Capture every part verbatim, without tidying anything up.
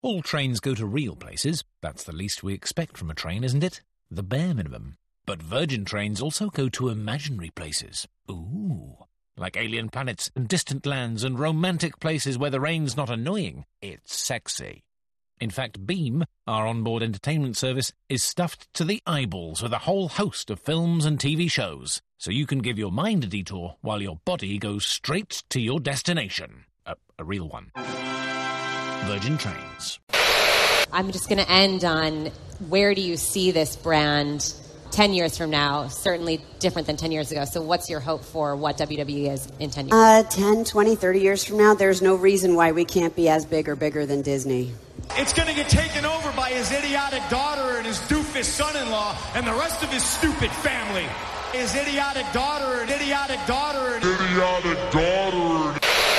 All trains go to real places. That's the least we expect from a train, isn't it? The bare minimum. But Virgin trains also go to imaginary places. Ooh. Like alien planets and distant lands and romantic places where the rain's not annoying. It's sexy. In fact, Beam, our onboard entertainment service, is stuffed to the eyeballs with a whole host of films and T V shows. So you can give your mind a detour while your body goes straight to your destination. A, a real one. Virgin Trains. I'm just going to end on where do you see this brand ten years from now? Certainly different than ten years ago. So what's your hope for what W W E is in ten years? Uh, ten, twenty, thirty years from now, there's no reason why we can't be as big or bigger than Disney. It's going to get taken over by his idiotic daughter and his doofus son-in-law and the rest of his stupid family. His idiotic daughter and idiotic daughter and idiotic daughter.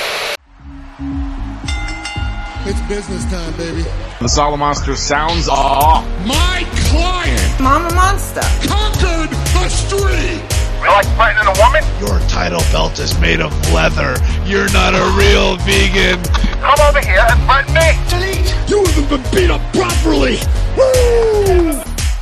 It's business time, baby. The Solomonster sounds off. My client, Mama Monster, conquered the street. You like fighting a woman? Your title belt is made of leather. You're not a real vegan. Come over here and fight me. Delete. You haven't been beat up properly. Woo!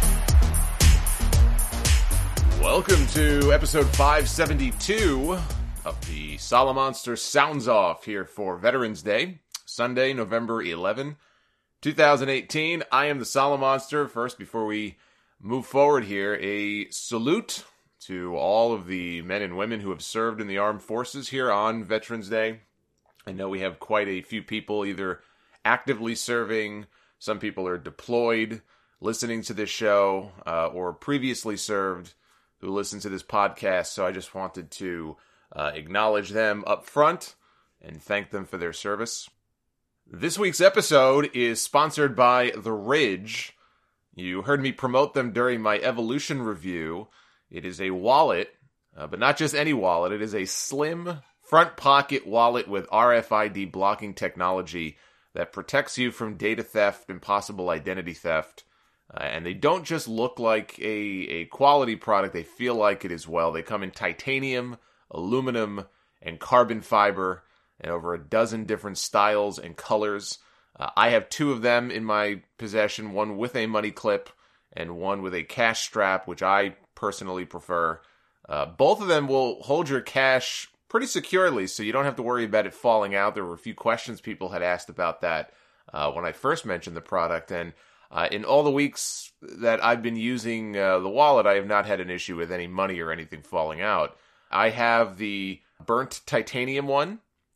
Welcome to episode five seventy-two of the Solomonster Sounds Off here for Veterans Day. Sunday, November eleventh, twenty eighteen. I am the Solomonster. First, before we move forward here, a salute to all of the men and women who have served in the armed forces here on Veterans Day. I know we have quite a few people either actively serving, some people are deployed, listening to this show, uh, or previously served who listen to this podcast. So I just wanted to uh, acknowledge them up front and thank them for their service. This week's episode is sponsored by The Ridge. You heard me promote them during my Evolution review. It is a wallet, uh, but not just any wallet. It is a slim front pocket wallet with R F I D blocking technology that protects you from data theft and possible identity theft. Uh, and they don't just look like a, a quality product, they feel like it as well. They come in titanium, aluminum, and carbon fiber, and over a dozen different styles and colors. Uh, I have two of them in my possession, one with a money clip and one with a cash strap, which I personally prefer. Uh, both of them will hold your cash pretty securely, so you don't have to worry about it falling out. There were a few questions people had asked about that uh, when I first mentioned the product, and uh, in all the weeks that I've been using uh, the wallet, I have not had an issue with any money or anything falling out. I have the burnt titanium one,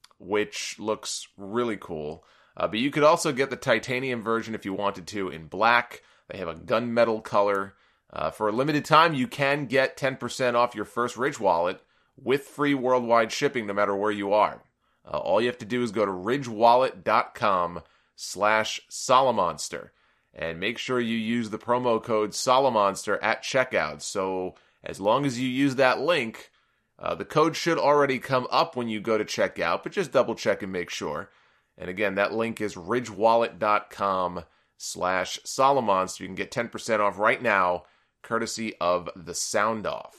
which looks really cool. Uh, but you could also get the titanium version if you wanted to in black. They have a gunmetal color. Uh, for a limited time, you can get ten percent off your first Ridge wallet with free worldwide shipping no matter where you are. Uh, all you have to do is go to ridgewallet.com slash Solomonster and make sure you use the promo code Solomonster at checkout. So as long as you use that link, Uh, the code should already come up when you go to checkout, but just double check and make sure. And again, that link is ridgewallet.com slash Solomonster. You can get ten percent off right now, courtesy of the Sound Off.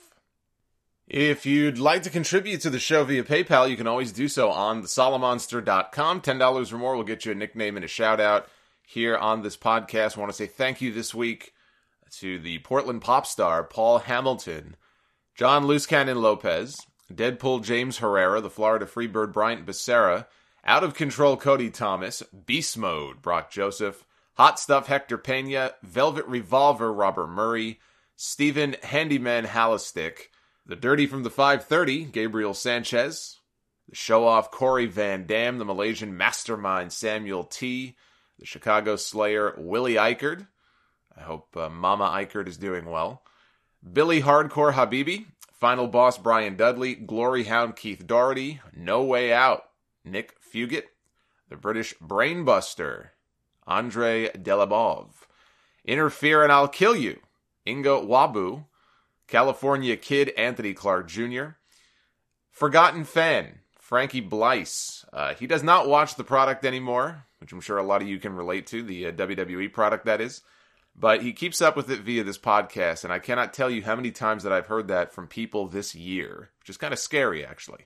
If you'd like to contribute to the show via PayPal, you can always do so on the solomonster dot com. ten dollars or more will get you a nickname and a shout out here on this podcast. I want to say thank you this week to the Portland pop star Paul Hamilton, John Loose Cannon Lopez, Deadpool James Herrera, the Florida Freebird Bryant Becerra, Out of Control Cody Thomas, Beast Mode Brock Joseph, Hot Stuff Hector Pena, Velvet Revolver Robert Murray, Stephen Handyman Hallistick, The Dirty from the five thirty Gabriel Sanchez, the Show Off Corey Van Dam, the Malaysian Mastermind Samuel T, the Chicago Slayer Willie Eichard. I hope uh, Mama Eichard is doing well. Billy Hardcore Habibi, Final Boss Brian Dudley, Glory Hound Keith Doherty, No Way Out Nick Fugit, the British Brainbuster Andre Delabov, Interfere and I'll Kill You Ingo Wabu, California Kid Anthony Clark Junior, Forgotten Fan Frankie Blyce. Uh, he does not watch the product anymore, which I'm sure a lot of you can relate to, the uh, W W E product that is. But he keeps up with it via this podcast, and I cannot tell you how many times that I've heard that from people this year, which is kind of scary, actually.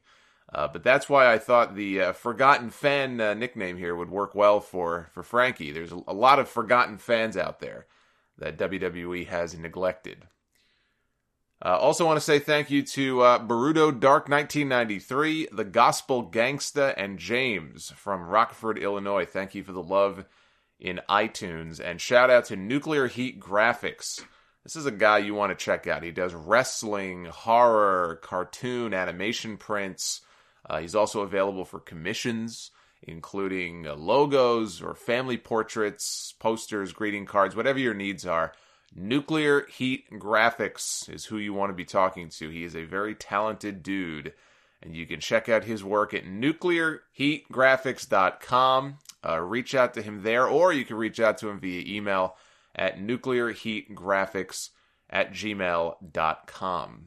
Uh, but that's why I thought the uh, Forgotten Fan uh, nickname here would work well for, for Frankie. There's a, a lot of forgotten fans out there that W W E has neglected. Uh, also want to say thank you to uh, Barudo Dark nineteen ninety-three, The Gospel Gangsta, and James from Rockford, Illinois. Thank you for the love in iTunes. And shout out to Nuclear Heat Graphics. This is a guy you want to check out. He does wrestling, horror, cartoon, animation prints. Uh, he's also available for commissions, including uh, logos or family portraits, posters, greeting cards, whatever your needs are. Nuclear Heat Graphics is who you want to be talking to. He is a very talented dude, and you can check out his work at nuclear heat graphics dot com. Uh, reach out to him there, or you can reach out to him via email at nuclear heat graphics at gmail dot com.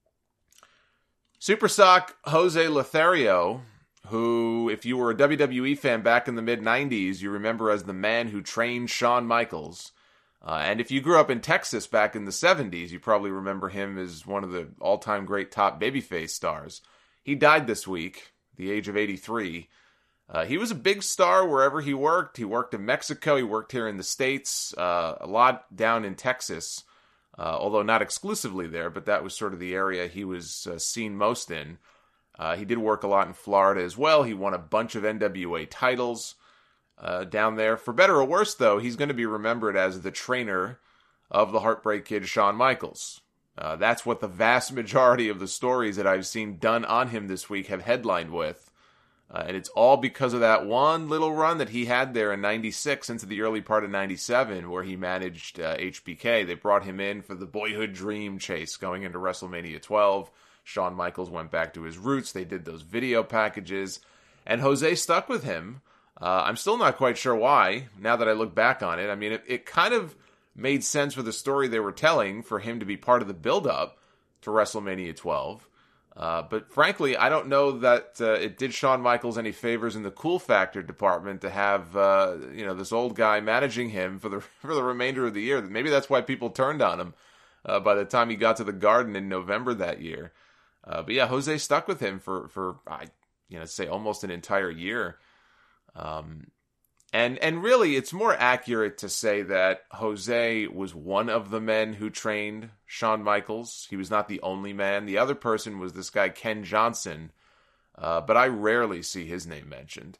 Supersock Jose Lothario, who, if you were a W W E fan back in the mid nineties, you remember as the man who trained Shawn Michaels. Uh, and if you grew up in Texas back in the seventies, you probably remember him as one of the all-time great top babyface stars. He died this week, at the age of eighty-three. Uh, he was a big star wherever he worked. He worked in Mexico, he worked here in the States, uh, a lot down in Texas. Uh, although not exclusively there, but that was sort of the area he was uh, seen most in. Uh, he did work a lot in Florida as well. He won a bunch of N W A titles uh, down there. For better or worse, though, he's going to be remembered as the trainer of the Heartbreak Kid, Shawn Michaels. Uh, that's what the vast majority of the stories that I've seen done on him this week have headlined with. Uh, and it's all because of that one little run that he had there in ninety-six into the early part of ninety-seven where he managed uh, H B K. They brought him in for the boyhood dream chase going into WrestleMania twelve. Shawn Michaels went back to his roots. They did those video packages. And Jose stuck with him. Uh, I'm still not quite sure why, now that I look back on it. I mean, it, it kind of made sense for the story they were telling for him to be part of the build-up to WrestleMania twelve. Uh, but frankly, I don't know that uh, it did Shawn Michaels any favors in the cool factor department to have uh, you know this old guy managing him for the for the remainder of the year. Maybe that's why people turned on him uh, by the time he got to the Garden in November that year. Uh, but yeah, Jose stuck with him for for I you know say almost an entire year. Um, and and really, it's more accurate to say that Jose was one of the men who trained Shawn Michaels. He was not the only man. The other person was this guy, Ken Johnson, uh, but I rarely see his name mentioned.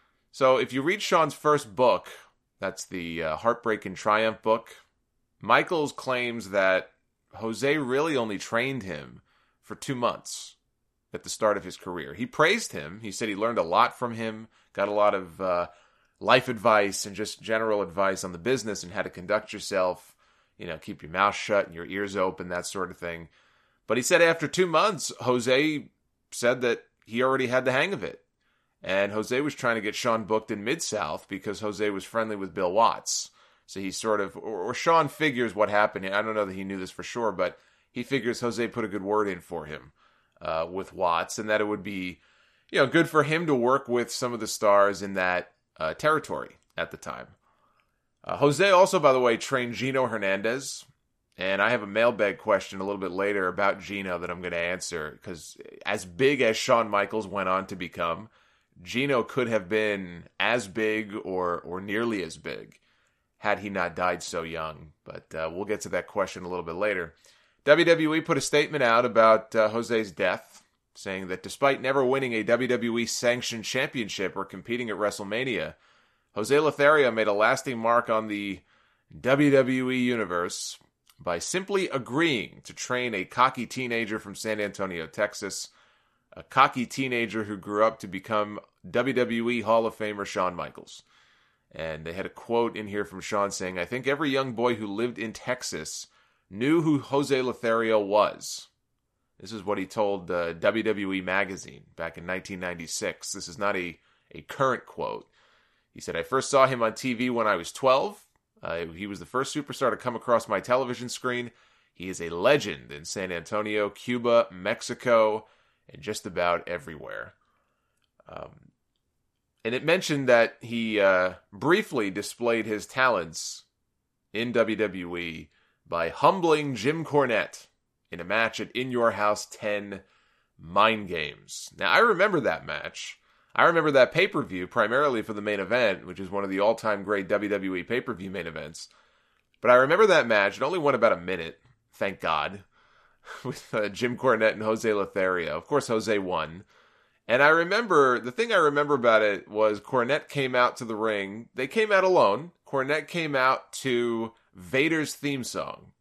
So if you read Shawn's first book, that's the uh, Heartbreak and Triumph book, Michaels claims that Jose really only trained him for two months at the start of his career. He praised him. He said he learned a lot from him, got a lot of uh, life advice and just general advice on the business and how to conduct yourself, you know, keep your mouth shut and your ears open, that sort of thing. But he said after two months, Jose said that he already had the hang of it. And Jose was trying to get Shawn booked in Mid-South because Jose was friendly with Bill Watts. So he sort of, or, or Shawn figures what happened. I don't know that he knew this for sure, but he figures Jose put a good word in for him uh, with Watts, and that it would be, you know, good for him to work with some of the stars in that Uh, territory at the time. Uh, Jose also, by the way, trained Gino Hernandez, and I have a mailbag question a little bit later about Gino that I'm going to answer, because as big as Shawn Michaels went on to become, Gino could have been as big or or nearly as big had he not died so young, but uh, we'll get to that question a little bit later. W W E put a statement out about uh, Jose's death, saying that despite never winning a W W E-sanctioned championship or competing at WrestleMania, Jose Lothario made a lasting mark on the W W E universe by simply agreeing to train a cocky teenager from San Antonio, Texas, a cocky teenager who grew up to become W W E Hall of Famer Shawn Michaels. And they had a quote in here from Shawn saying, "I think every young boy who lived in Texas knew who Jose Lothario was." This is what he told uh, W W E Magazine back in nineteen ninety-six. This is not a, a current quote. He said, "I first saw him on T V when I was twelve. Uh, he was the first superstar to come across my television screen. He is a legend in San Antonio, Cuba, Mexico, and just about everywhere." Um, and it mentioned that he uh, briefly displayed his talents in W W E by humbling Jim Cornette in a match at In Your House ten Mind Games. Now, I remember that match. I remember that pay-per-view primarily for the main event, which is one of the all-time great W W E pay-per-view main events. But I remember that match. It only went about a minute, thank God, with uh, Jim Cornette and Jose Lothario. Of course, Jose won. And I remember, the thing I remember about it was Cornette came out to the ring. They came out alone. Cornette came out to Vader's theme song.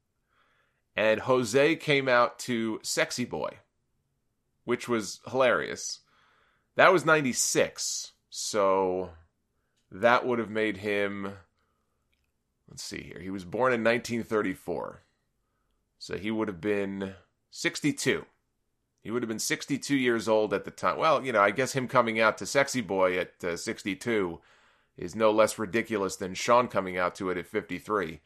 And Jose came out to Sexy Boy, which was hilarious. That was ninety-six. So that would have made him, let's see here. He was born in nineteen thirty-four. So he would have been sixty-two. He would have been sixty-two years old at the time. Well, you know, I guess him coming out to Sexy Boy at uh, sixty-two is no less ridiculous than Shawn coming out to it at fifty-three.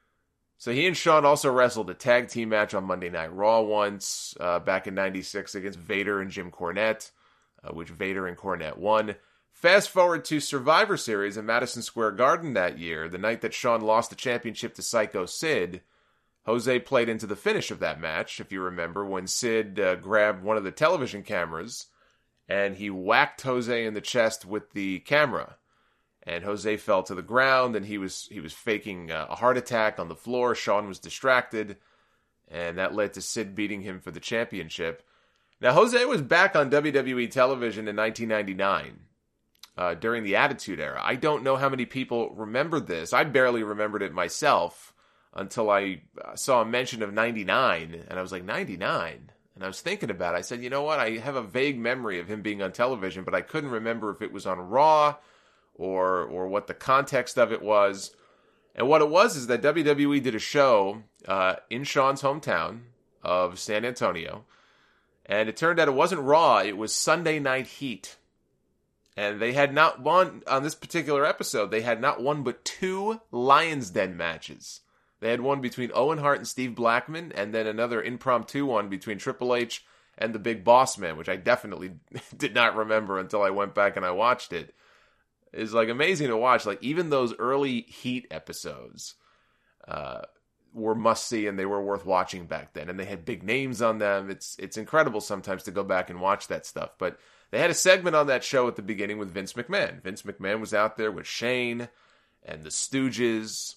So he and Shawn also wrestled a tag team match on Monday Night Raw once, uh, back in ninety-six against Vader and Jim Cornette, uh, which Vader and Cornette won. Fast forward to Survivor Series in Madison Square Garden that year, the night that Shawn lost the championship to Psycho Sid. Jose played into the finish of that match, if you remember, when Sid uh, grabbed one of the television cameras and he whacked Jose in the chest with the camera. And Jose fell to the ground and he was he was faking uh, a heart attack on the floor. Shawn was distracted, and that led to Sid beating him for the championship. Now, Jose was back on W W E television in nineteen ninety-nine uh, during the Attitude Era. I don't know how many people remembered this. I barely remembered it myself until I saw a mention of ninety-nine, and I was like, ninety-nine? And I was thinking about it. I said, you know what? I have a vague memory of him being on television, but I couldn't remember if it was on Raw or or what the context of it was. And what it was is that W W E did a show uh, in Shawn's hometown of San Antonio, and it turned out it wasn't Raw, it was Sunday Night Heat. And they had not won, on this particular episode, they had not one but two Lion's Den matches. They had one between Owen Hart and Steve Blackman, and then another impromptu one between Triple H and the Big Boss Man, which I definitely did not remember until I went back and I watched it. It's like amazing to watch. Like even those early Heat episodes uh, were must see, and they were worth watching back then. And they had big names on them. It's it's incredible sometimes to go back and watch that stuff. But they had a segment on that show at the beginning with Vince McMahon. Vince McMahon was out there with Shane and the Stooges.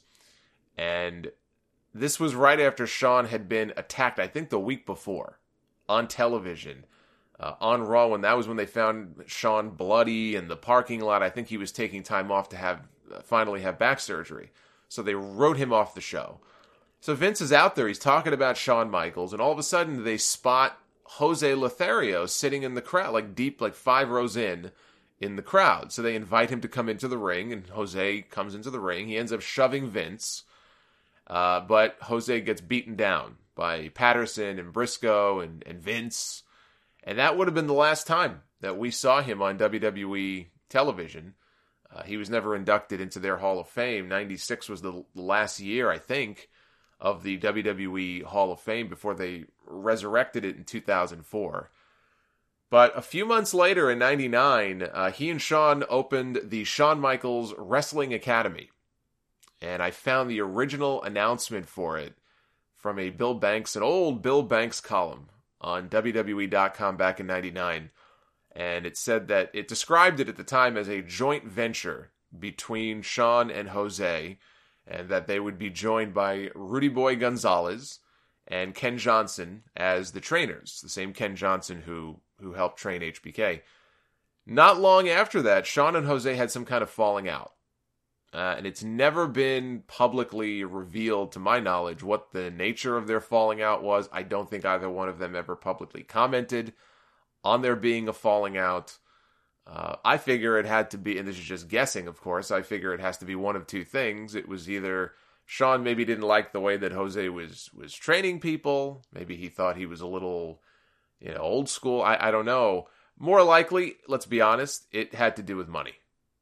And this was right after Shawn had been attacked, I think the week before, on television, uh, on Raw, when that was when they found Shawn bloody in the parking lot. I think he was taking time off to have uh, finally have back surgery. So they wrote him off the show. So Vince is out there, he's talking about Shawn Michaels, and all of a sudden they spot Jose Lothario sitting in the crowd, like deep, like five rows in, in the crowd. So they invite him to come into the ring, and Jose comes into the ring. He ends up shoving Vince. Uh, but Jose gets beaten down by Patterson and Briscoe and, and Vince. And that would have been the last time that we saw him on W W E television. Uh, he was never inducted into their Hall of Fame. ninety-six was the last year, I think, of the W W E Hall of Fame before they resurrected it in two thousand four. But a few months later in ninety-nine, uh, he and Shawn opened the Shawn Michaels Wrestling Academy. And I found the original announcement for it from a Bill Banks, an old Bill Banks column on W W E dot com back in ninety-nine. And it said that it described it at the time as a joint venture between Shawn and Jose, and that they would be joined by Rudy Boy Gonzalez and Ken Johnson as the trainers, the same Ken Johnson who, who helped train H B K. Not long after that, Shawn and Jose had some kind of falling out. Uh, and it's never been publicly revealed, to my knowledge, what the nature of their falling out was. I don't think either one of them ever publicly commented on there being a falling out. Uh, I figure it had to be, and this is just guessing, of course, I figure it has to be one of two things. It was either Shawn maybe didn't like the way that Jose was was training people. Maybe he thought he was a little, you know, old school. I, I don't know. More likely, let's be honest, it had to do with money.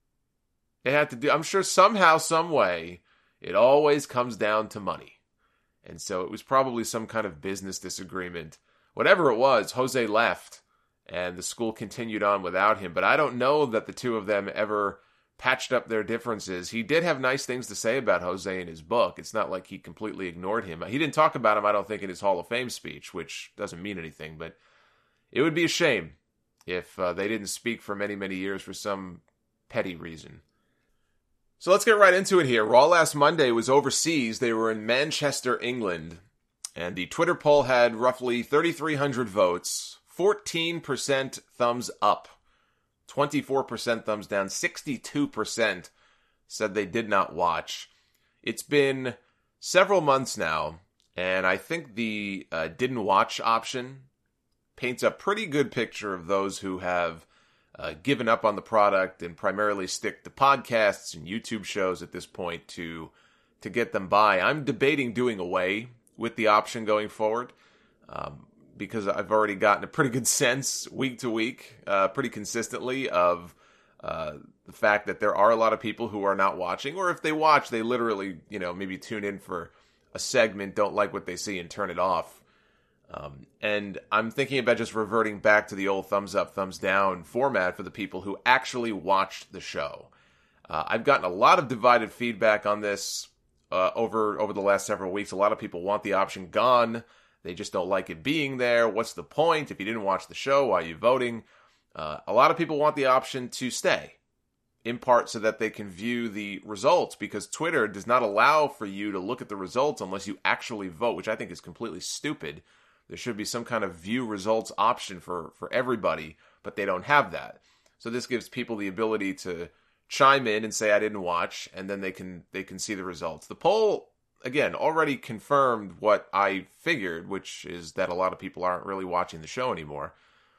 It had to do, I'm sure somehow, some way, it always comes down to money. And so it was probably some kind of business disagreement. Whatever it was, Jose left, and the school continued on without him. But I don't know that the two of them ever patched up their differences. He did have nice things to say about Jose in his book. It's not like he completely ignored him. He didn't talk about him, I don't think, in his Hall of Fame speech, which doesn't mean anything. But it would be a shame if uh, they didn't speak for many, many years for some petty reason. So let's get right into it here. Raw last Monday was overseas. They were in Manchester, England. And the Twitter poll had roughly thirty-three hundred votes. fourteen percent thumbs up. twenty-four percent thumbs down. sixty-two percent said they did not watch. It's been several months now. And I think the uh, didn't watch option paints a pretty good picture of those who have uh, given up on the product and primarily stick to podcasts and YouTube shows at this point to to get them by. I'm debating doing away with the option going forward um, because I've already gotten a pretty good sense week to week, uh, pretty consistently of uh, the fact that there are a lot of people who are not watching, or if they watch, they literally, you know, maybe tune in for a segment, don't like what they see, and turn it off. Um, and I'm thinking about just reverting back to the old thumbs up, thumbs down format for the people who actually watched the show. Uh, I've gotten a lot of divided feedback on this uh, over over the last several weeks. A lot of people want the option gone. They just don't like it being there. What's the point? If you didn't watch the show, why are you voting? Uh, a lot of people want the option to stay, in part so that they can view the results, because Twitter does not allow for you to look at the results unless you actually vote, which I think is completely stupid. There should be some kind of view results option for, for everybody, but they don't have that. So this gives people the ability to chime in and say, I didn't watch, and then they can they can see the results. The poll, again, already confirmed what I figured, which is that a lot of people aren't really watching the show anymore.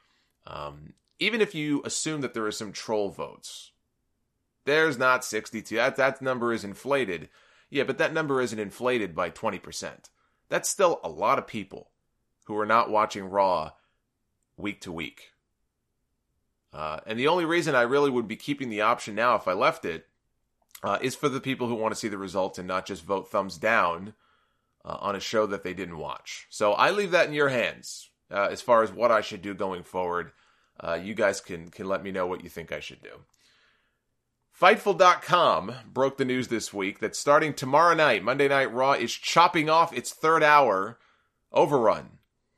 Um, even if you assume that there are some troll votes, there's not sixty-two. That, that number is inflated. Yeah, but that number isn't inflated by twenty percent. That's still a lot of people who are not watching Raw week to week. Uh, and the only reason I really would be keeping the option now if I left it uh, is for the people who want to see the results and not just vote thumbs down uh, on a show that they didn't watch. So I leave that in your hands uh, as far as what I should do going forward. Uh, you guys can, can let me know what you think I should do. Fightful dot com broke the news this week that starting tomorrow night, Monday Night Raw is chopping off its third hour overrun.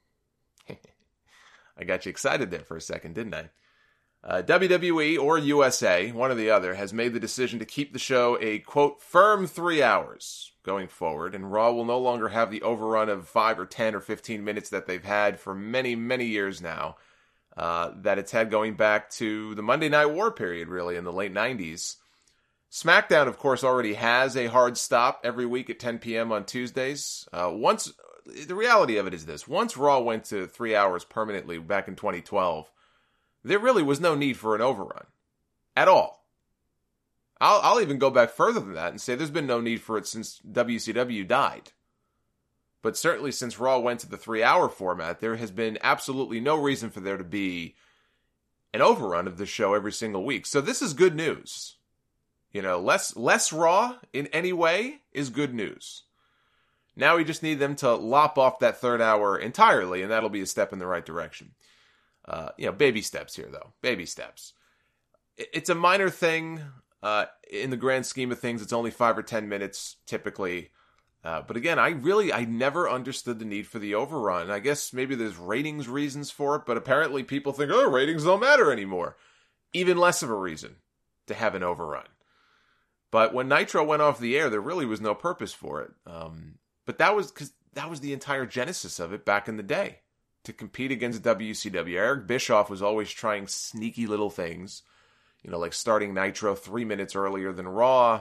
I got you excited there for a second, didn't I? Uh, W W E or U S A, one or the other, has made the decision to keep the show a, quote, firm three hours going forward, and Raw will no longer have the overrun of five or ten or fifteen minutes that they've had for many, many years now. Uh, that it's had going back to the Monday Night War period, really, in the late nineties. SmackDown, of course, already has a hard stop every week at ten p.m. on Tuesdays. Uh, once, the reality of it is this. Once Raw went to three hours permanently back in twenty twelve, there really was no need for an overrun. At all. I'll, I'll even go back further than that and say there's been no need for it since W C W died. But certainly since Raw went to the three-hour format, there has been absolutely no reason for there to be an overrun of the show every single week. So this is good news. You know, less less Raw in any way is good news. Now we just need them to lop off that third hour entirely, and that'll be a step in the right direction. Uh, you know, baby steps here, though. Baby steps. It's a minor thing. Uh, in the grand scheme of things, it's only five or ten minutes, typically. Uh, but again, I really, I never understood the need for the overrun. I guess maybe there's ratings reasons for it, but apparently people think, oh, ratings don't matter anymore. Even less of a reason to have an overrun. But when Nitro went off the air, there really was no purpose for it. Um, but that was because that was the entire genesis of it back in the day. To compete against W C W. Eric Bischoff was always trying sneaky little things. You know, like starting Nitro three minutes earlier than Raw.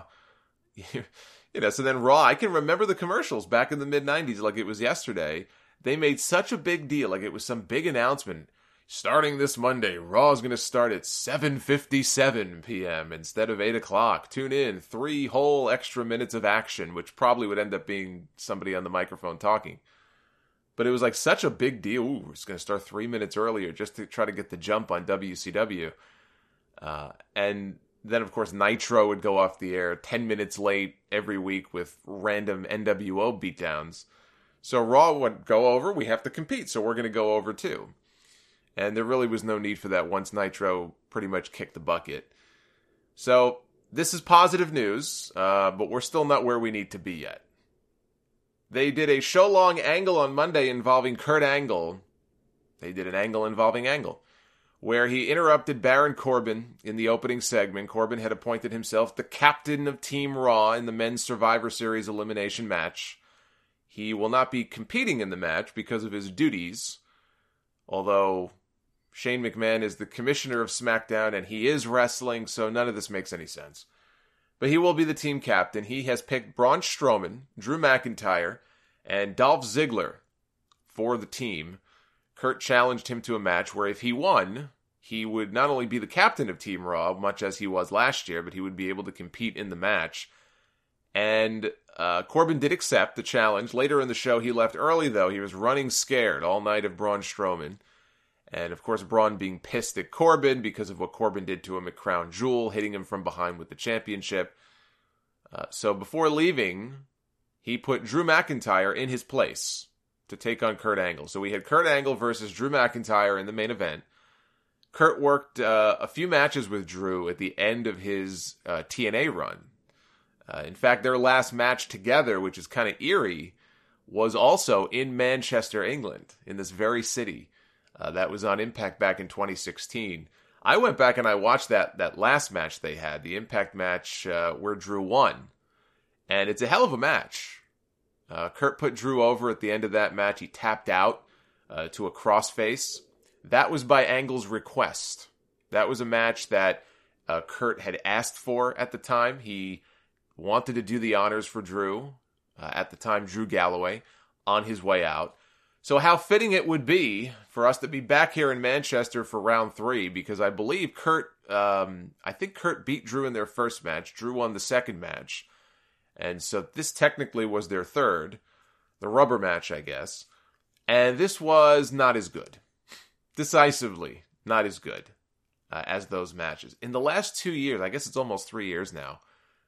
You know, so then Raw, I can remember the commercials back in the mid nineties like it was yesterday. They made such a big deal, like it was some big announcement. Starting this Monday, Raw is going to start at seven fifty-seven p.m. instead of eight o'clock. Tune in, three whole extra minutes of action, which probably would end up being somebody on the microphone talking. But it was like such a big deal. Ooh, it's going to start three minutes earlier just to try to get the jump on W C W. Uh, and then, of course, Nitro would go off the air ten minutes late every week with random N W O beatdowns. So Raw would go over, we have to compete, so we're going to go over too. And there really was no need for that once Nitro pretty much kicked the bucket. So this is positive news, uh, but we're still not where we need to be yet. They did a show-long angle on Monday involving Kurt Angle They did an angle involving Angle, where he interrupted Baron Corbin in the opening segment. Corbin had appointed himself the captain of Team Raw in the Men's Survivor Series elimination match. He will not be competing in the match because of his duties, although Shane McMahon is the commissioner of SmackDown and he is wrestling, so none of this makes any sense. But he will be the team captain. He has picked Braun Strowman, Drew McIntyre, and Dolph Ziggler for the team. Kurt challenged him to a match where if he won, he would not only be the captain of Team Raw, much as he was last year, but he would be able to compete in the match. And uh, Corbin did accept the challenge. Later in the show, he left early, though. He was running scared all night of Braun Strowman. And, of course, Braun being pissed at Corbin because of what Corbin did to him at Crown Jewel, hitting him from behind with the championship. Uh, so before leaving, he put Drew McIntyre in his place to take on Kurt Angle. So we had Kurt Angle versus Drew McIntyre in the main event. Kurt worked uh, a few matches with Drew at the end of his uh, T N A run. Uh, in fact, their last match together, which is kind of eerie, was also in Manchester, England, in this very city. Uh, that was on Impact back in twenty sixteen. I went back and I watched that that last match they had, the Impact match uh, where Drew won. And it's a hell of a match. Uh, Kurt put Drew over at the end of that match. He tapped out uh, to a crossface. That was by Angle's request. That was a match that uh, Kurt had asked for at the time. He wanted to do the honors for Drew, uh, at the time Drew Galloway, on his way out. So how fitting it would be for us to be back here in Manchester for round three, because I believe Kurt, um, I think Kurt beat Drew in their first match. Drew won the second match. And so this technically was their third, the rubber match, I guess. And this was not as good. Decisively not as good uh, as those matches. In the last two years, I guess it's almost three years now,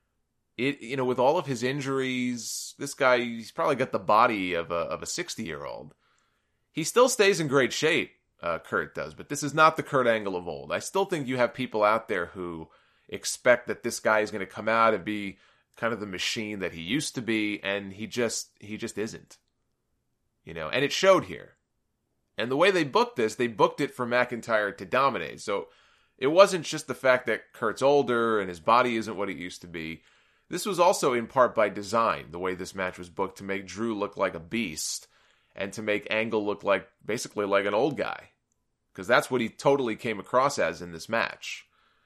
it you know, with all of his injuries, this guy, he's probably got the body of a of a sixty-year-old. He still stays in great shape, uh, Kurt does, but this is not the Kurt Angle of old. I still think you have people out there who expect that this guy is going to come out and be kind of the machine that he used to be, and he just he just isn't. You know, and it showed here. And the way they booked this, they booked it for McIntyre to dominate. So it wasn't just the fact that Kurt's older and his body isn't what it used to be. This was also in part by design, the way this match was booked, to make Drew look like a beast and to make Angle look like basically like an old guy. Because that's what he totally came across as in this match.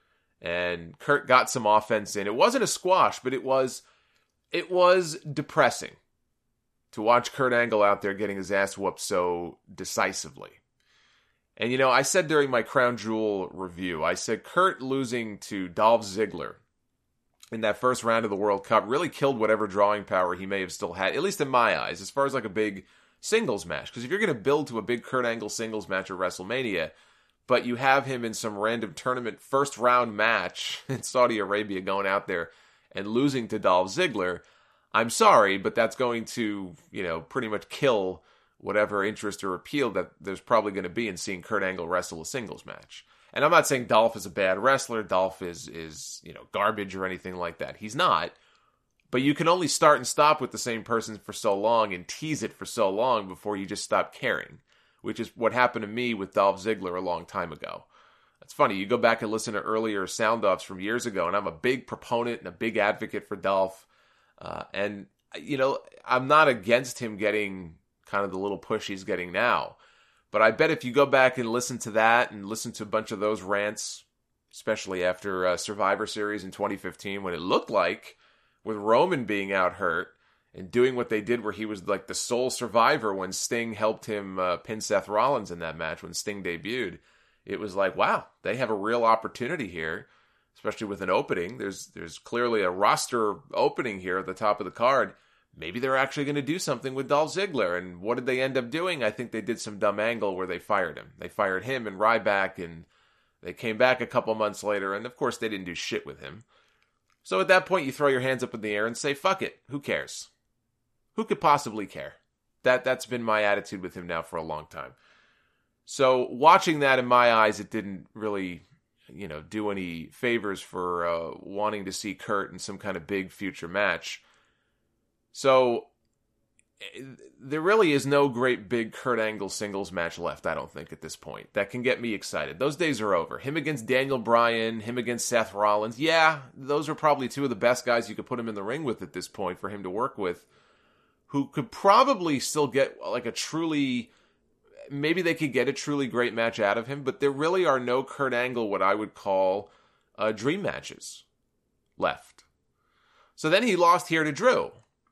And Kurt got some offense in. It wasn't a squash, but it was it was depressing to watch Kurt Angle out there getting his ass whooped so decisively. And, you know, I said during my Crown Jewel review, I said Kurt losing to Dolph Ziggler in that first round of the World Cup really killed whatever drawing power he may have still had, at least in my eyes, as far as like a big singles match. Because if you're going to build to a big Kurt Angle singles match at WrestleMania, but you have him in some random tournament first round match in Saudi Arabia going out there and losing to Dolph Ziggler, I'm sorry, but that's going to, you know, pretty much kill whatever interest or appeal that there's probably going to be in seeing Kurt Angle wrestle a singles match. And I'm not saying Dolph is a bad wrestler. Dolph is, is, you know, garbage or anything like that. He's not. But you can only start and stop with the same person for so long and tease it for so long before you just stop caring, which is what happened to me with Dolph Ziggler a long time ago. It's funny, you go back and listen to earlier sound-offs from years ago, and I'm a big proponent and a big advocate for Dolph. Uh, and, you know, I'm not against him getting kind of the little push he's getting now. But I bet if you go back and listen to that and listen to a bunch of those rants, especially after uh, Survivor Series in twenty fifteen, when it looked like, with Roman being out hurt and doing what they did where he was like the sole survivor when Sting helped him uh, pin Seth Rollins in that match when Sting debuted, it was like, wow, they have a real opportunity here. Especially with an opening, there's there's clearly a roster opening here at the top of the card. Maybe they're actually going to do something with Dolph Ziggler. And what did they end up doing? I think they did some dumb angle where they fired him. They fired him and Ryback, and they came back a couple months later, and of course they didn't do shit with him. So at that point, you throw your hands up in the air and say, fuck it, who cares? Who could possibly care? That, that's been my attitude with him now for a long time. So watching that, in my eyes, it didn't really, you know, do any favors for uh, wanting to see Kurt in some kind of big future match. So there really is no great big Kurt Angle singles match left, I don't think, at this point, that can get me excited. Those days are over. Him against Daniel Bryan, him against Seth Rollins. Yeah, those are probably two of the best guys you could put him in the ring with at this point for him to work with, who could probably still get like a truly, maybe they could get a truly great match out of him, but there really are no Kurt Angle, what I would call uh, dream matches left. So then he lost here to Drew.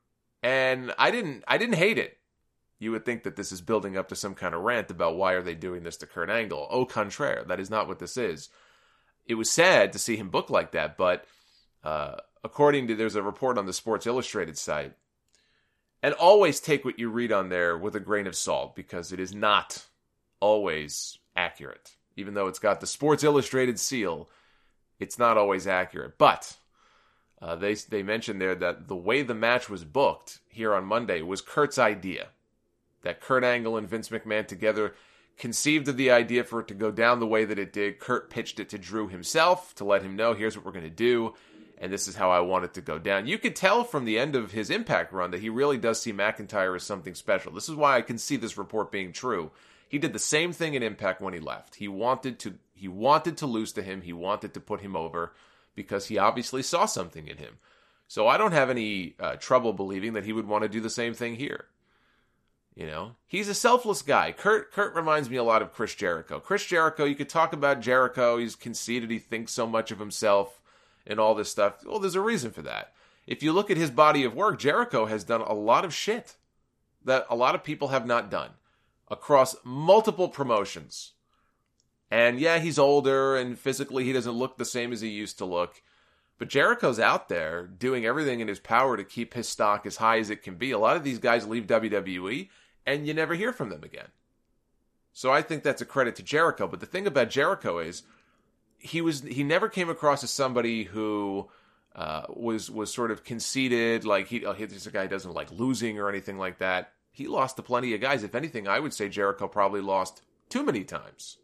And I didn't I didn't hate it. You would think that this is building up to some kind of rant about why are they doing this to Kurt Angle. Au contraire, that is not what this is. It was sad to see him book like that, but uh, according to, there's a report on the Sports Illustrated site, and always take what you read on there with a grain of salt, because it is not always accurate. Even though it's got the Sports Illustrated seal, it's not always accurate. But Uh, they they mentioned there that the way the match was booked here on Monday was Kurt's idea. That Kurt Angle and Vince McMahon together conceived of the idea for it to go down the way that it did. Kurt pitched it to Drew himself to let him know, here's what we're going to do, and this is how I want it to go down. You could tell from the end of his Impact run that he really does see McIntyre as something special. This is why I can see this report being true. He did the same thing in Impact when he left. He wanted to he wanted to lose to him. He wanted to put him over, because he obviously saw something in him. So I don't have any uh, trouble believing that he would want to do the same thing here. You know, he's a selfless guy. Kurt Kurt reminds me a lot of Chris Jericho. Chris Jericho, you could talk about Jericho. He's conceited. He thinks so much of himself and all this stuff. Well, there's a reason for that. If you look at his body of work, Jericho has done a lot of shit that a lot of people have not done across multiple promotions. And yeah, he's older, and physically he doesn't look the same as he used to look. But Jericho's out there doing everything in his power to keep his stock as high as it can be. A lot of these guys leave W W E, and you never hear from them again. So I think that's a credit to Jericho. But the thing about Jericho is, he was he never came across as somebody who uh, was was sort of conceited, like he oh, this guy doesn't like losing or anything like that. He lost to plenty of guys. If anything, I would say Jericho probably lost too many times.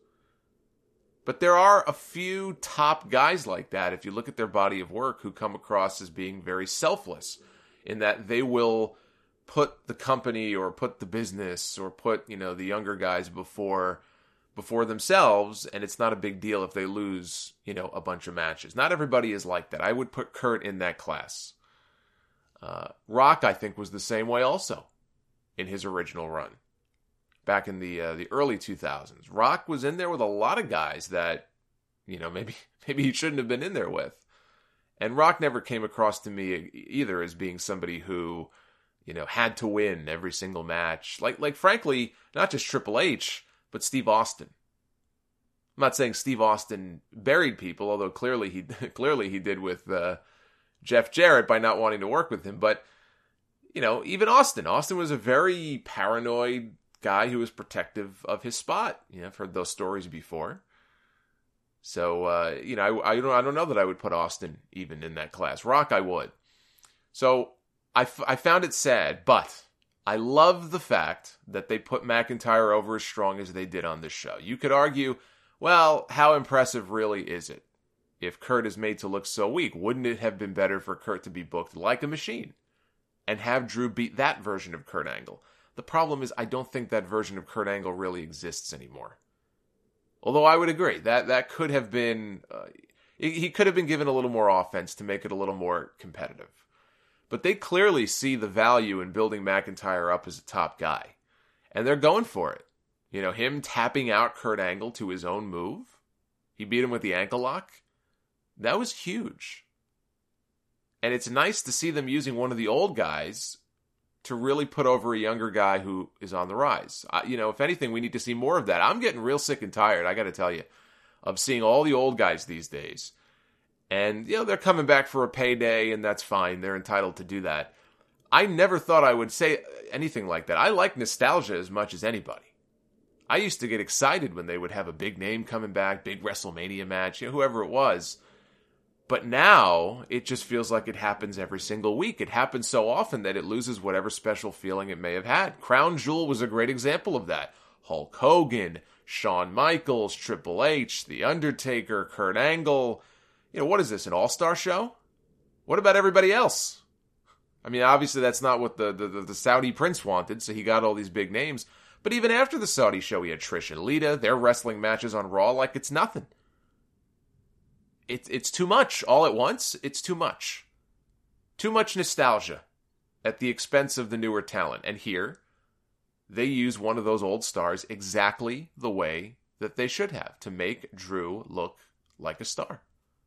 But there are a few top guys like that, if you look at their body of work, who come across as being very selfless, in that they will put the company or put the business or put, you know, the younger guys before before themselves, and it's not a big deal if they lose, you know, a bunch of matches. Not everybody is like that. I would put Kurt in that class. Uh, Rock, I think, was the same way also in his original run. Back in the uh, the early two thousands. Rock was in there with a lot of guys that, you know, maybe maybe he shouldn't have been in there with. And Rock never came across to me either as being somebody who, you know, had to win every single match. Like, like frankly, not just Triple H, but Steve Austin. I'm not saying Steve Austin buried people, although clearly he clearly he did with uh, Jeff Jarrett by not wanting to work with him. But, you know, even Austin. Austin was a very paranoid guy who was protective of his spot. You know, I've heard those stories before. So, uh, you know, I, I, don't, I don't know that I would put Austin even in that class. Rock, I would. So, I, f- I found it sad, but I love the fact that they put McIntyre over as strong as they did on this show. You could argue, well, how impressive really is it? If Kurt is made to look so weak, wouldn't it have been better for Kurt to be booked like a machine and have Drew beat that version of Kurt Angle? The problem is, I don't think that version of Kurt Angle really exists anymore. Although I would agree, that that could have been, uh, he could have been given a little more offense to make it a little more competitive. But they clearly see the value in building McIntyre up as a top guy. And they're going for it. You know, him tapping out Kurt Angle to his own move. He beat him with the ankle lock. That was huge. And it's nice to see them using one of the old guys to really put over a younger guy who is on the rise. I, you know, if anything, we need to see more of that. I'm getting real sick and tired, I got to tell you, of seeing all the old guys these days. And, you know, they're coming back for a payday, and that's fine. They're entitled to do that. I never thought I would say anything like that. I like nostalgia as much as anybody. I used to get excited when they would have a big name coming back, big WrestleMania match, you know, whoever it was. But now, it just feels like it happens every single week. It happens so often that it loses whatever special feeling it may have had. Crown Jewel was a great example of that. Hulk Hogan, Shawn Michaels, Triple H, The Undertaker, Kurt Angle. You know, what is this, an all-star show? What about everybody else? I mean, obviously that's not what the, the, the Saudi prince wanted, so he got all these big names. But even after the Saudi show, he had Trish and Lita, their wrestling matches on Raw like it's nothing. It's it's too much all at once. It's too much. Too much nostalgia at the expense of the newer talent. And here, they use one of those old stars exactly the way that they should have to make Drew look like a star.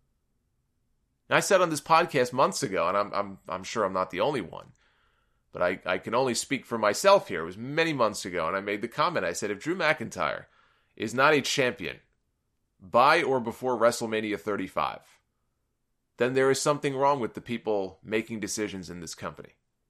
And I said on this podcast months ago, and I'm I'm I'm sure I'm not the only one, but I, I can only speak for myself here. It was many months ago, and I made the comment. I said, if Drew McIntyre is not a champion by or before WrestleMania thirty-five, then there is something wrong with the people making decisions in this company.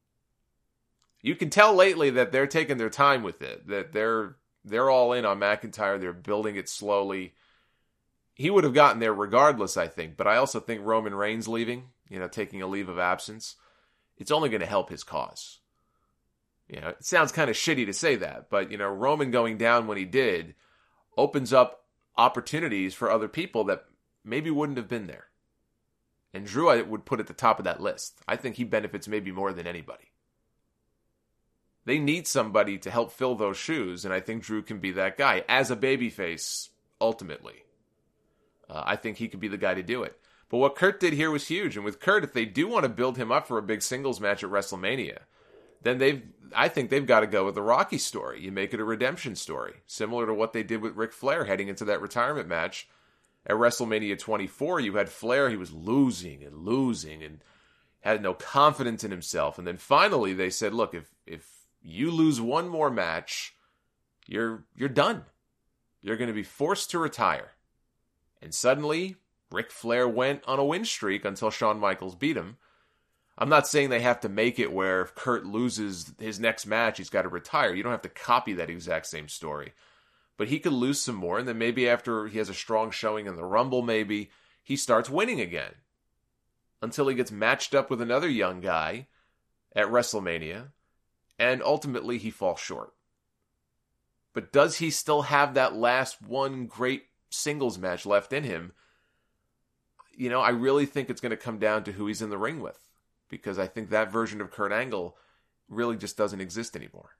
You can tell lately that they're taking their time with it, that they're they're all in on McIntyre. They're building it slowly. He would have gotten there regardless, I think, but I also think Roman Reigns leaving, you know, taking a leave of absence, it's only going to help his cause. You know, it sounds kind of shitty to say that, but, you know, Roman going down when he did opens up opportunities for other people that maybe wouldn't have been there. And Drew, I would put at the top of that list. I think he benefits maybe more than anybody. They need somebody to help fill those shoes, and I think Drew can be that guy as a babyface, ultimately. Uh, I think he could be the guy to do it. But what Kurt did here was huge, and with Kurt, if they do want to build him up for a big singles match at WrestleMania, then they've, I think they've got to go with the Rocky story. You make it a redemption story, similar to what they did with Ric Flair heading into that retirement match at WrestleMania twenty-four. You had Flair, he was losing and losing and had no confidence in himself. And then finally they said, look, if if you lose one more match, you're you're done. You're going to be forced to retire. And suddenly, Ric Flair went on a win streak until Shawn Michaels beat him. I'm not saying they have to make it where if Kurt loses his next match, he's got to retire. You don't have to copy that exact same story. But he could lose some more, and then maybe after he has a strong showing in the Rumble, maybe he starts winning again. Until he gets matched up with another young guy at WrestleMania, and ultimately he falls short. But does he still have that last one great singles match left in him? You know, I really think it's going to come down to who he's in the ring with. Because I think that version of Kurt Angle really just doesn't exist anymore.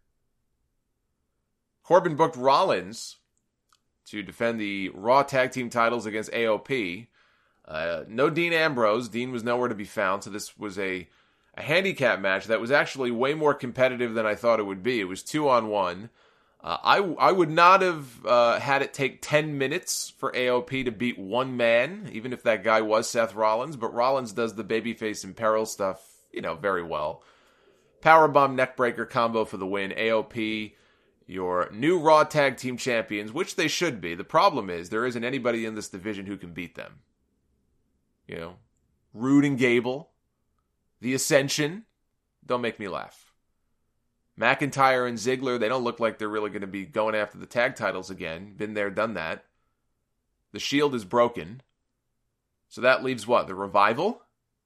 Corbin booked Rollins to defend the Raw Tag Team titles against A O P. Uh, no Dean Ambrose. Dean was nowhere to be found, so this was a, a handicap match that was actually way more competitive than I thought it would be. It was two on one. Uh, I, I would not have uh, had it take ten minutes for A O P to beat one man, even if that guy was Seth Rollins, but Rollins does the babyface in peril stuff, you know, very well. Powerbomb neckbreaker combo for the win. A O P, your new Raw Tag Team champions, which they should be. The problem is there isn't anybody in this division who can beat them. You know, Rude and Gable, The Ascension, don't make me laugh. McIntyre and Ziggler, they don't look like they're really going to be going after the tag titles again. Been there, done that. The Shield is broken. So that leaves what? The Revival?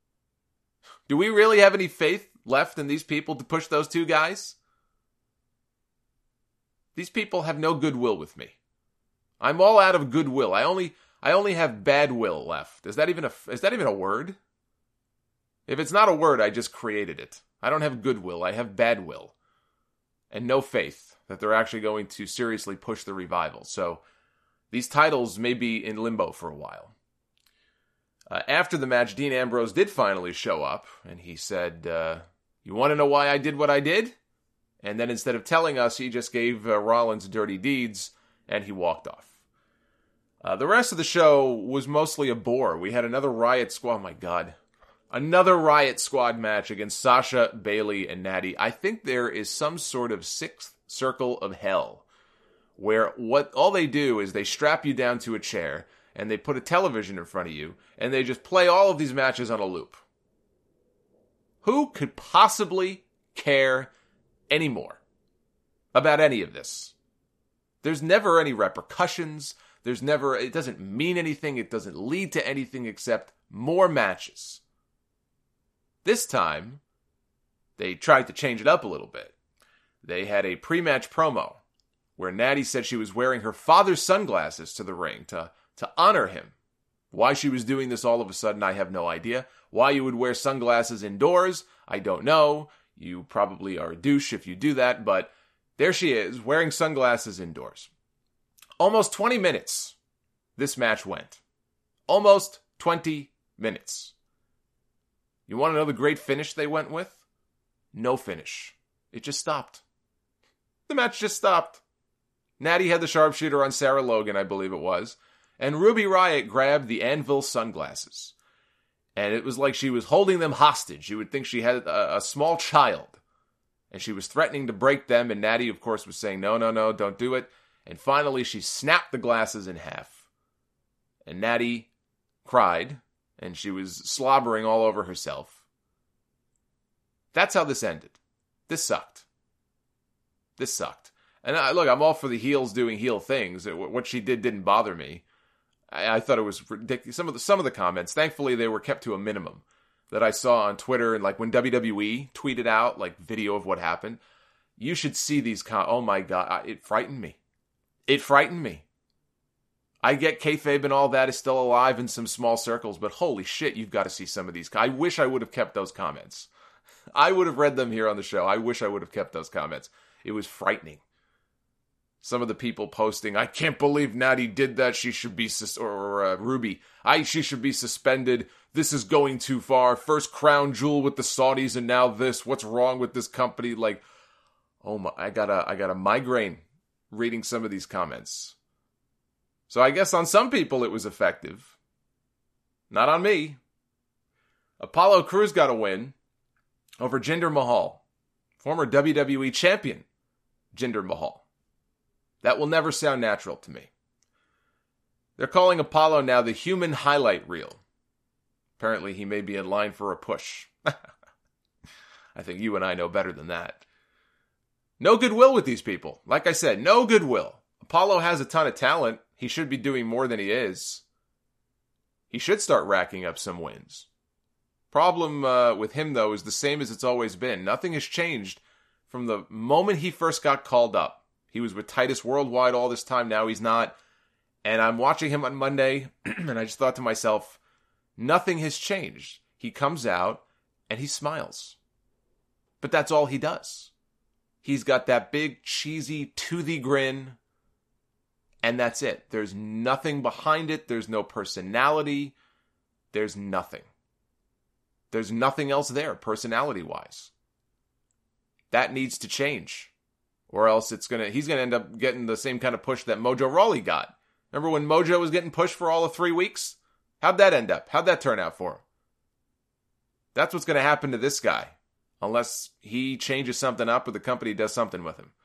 Do we really have any faith left in these people to push those two guys? These people have no goodwill with me. I'm all out of goodwill. I only I only have bad will left. Is that even a is that even a word? If it's not a word, I just created it. I don't have goodwill. I have bad will. And no faith that they're actually going to seriously push the Revival. So these titles may be in limbo for a while. Uh, after the match, Dean Ambrose did finally show up, and he said, uh, you want to know why I did what I did? And then instead of telling us, he just gave uh, Rollins dirty deeds, and he walked off. Uh, the rest of the show was mostly a bore. We had another Riot Squad. Oh my God. Another Riot Squad match against Sasha, Bayley, and Natty. I think there is some sort of sixth circle of hell where what all they do is they strap you down to a chair and they put a television in front of you and they just play all of these matches on a loop. Who could possibly care anymore about any of this? There's never any repercussions. There's never, it doesn't mean anything. It doesn't lead to anything except more matches. This time, they tried to change it up a little bit. They had a pre-match promo where Natty said she was wearing her father's sunglasses to the ring to, to honor him. Why she was doing this all of a sudden, I have no idea. Why you would wear sunglasses indoors, I don't know. You probably are a douche if you do that, but there she is, wearing sunglasses indoors. Almost twenty minutes this match went. Almost twenty minutes. You want to know the great finish they went with? No finish. It just stopped. The match just stopped. Natty had the sharpshooter on Sarah Logan, I believe it was, and Ruby Riott grabbed the Anvil sunglasses. And it was like she was holding them hostage. You would think she had a, a small child. And she was threatening to break them, and Natty, of course, was saying, no, no, no, don't do it. And finally, she snapped the glasses in half. And Natty cried, and she was slobbering all over herself. That's how this ended. This sucked. This sucked. And I, look, I'm all for the heels doing heel things. What she did didn't bother me. I, I thought it was ridiculous. Some of the some of the comments, thankfully, they were kept to a minimum that I saw on Twitter. And like when W W E tweeted out like video of what happened, you should see these. Com- oh my God, it frightened me. It frightened me. I get kayfabe and all that is still alive in some small circles, but holy shit, you've got to see some of these. I wish I would have kept those comments. I would have read them here on the show. I wish I would have kept those comments. It was frightening. Some of the people posting, I can't believe Natty did that. She should be, sus- or, or uh, Ruby, I she should be suspended. This is going too far. First crown jewel with the Saudis, and now this. What's wrong with this company? Like, oh my, I got a, I got a migraine reading some of these comments. So I guess on some people it was effective. Not on me. Apollo Crews got a win over Jinder Mahal, former W W E champion Jinder Mahal. That will never sound natural to me. They're calling Apollo now the human highlight reel. Apparently he may be in line for a push. I think you and I know better than that. No goodwill with these people. Like I said, no goodwill. Apollo has a ton of talent. He should be doing more than he is. He should start racking up some wins. Problem uh, with him, though, is the same as it's always been. Nothing has changed from the moment he first got called up. He was with Titus Worldwide all this time. Now he's not. And I'm watching him on Monday, and I just thought to myself, nothing has changed. He comes out, and he smiles. But that's all he does. He's got that big, cheesy, toothy grin, and that's it. There's nothing behind it. There's no personality. There's nothing. There's nothing else there, personality-wise. That needs to change. Or else it's gonna he's gonna end up getting the same kind of push that Mojo Rawley got. Remember when Mojo was getting pushed for all of three weeks? How'd that end up? How'd that turn out for him? That's what's gonna happen to this guy. Unless he changes something up or the company does something with him.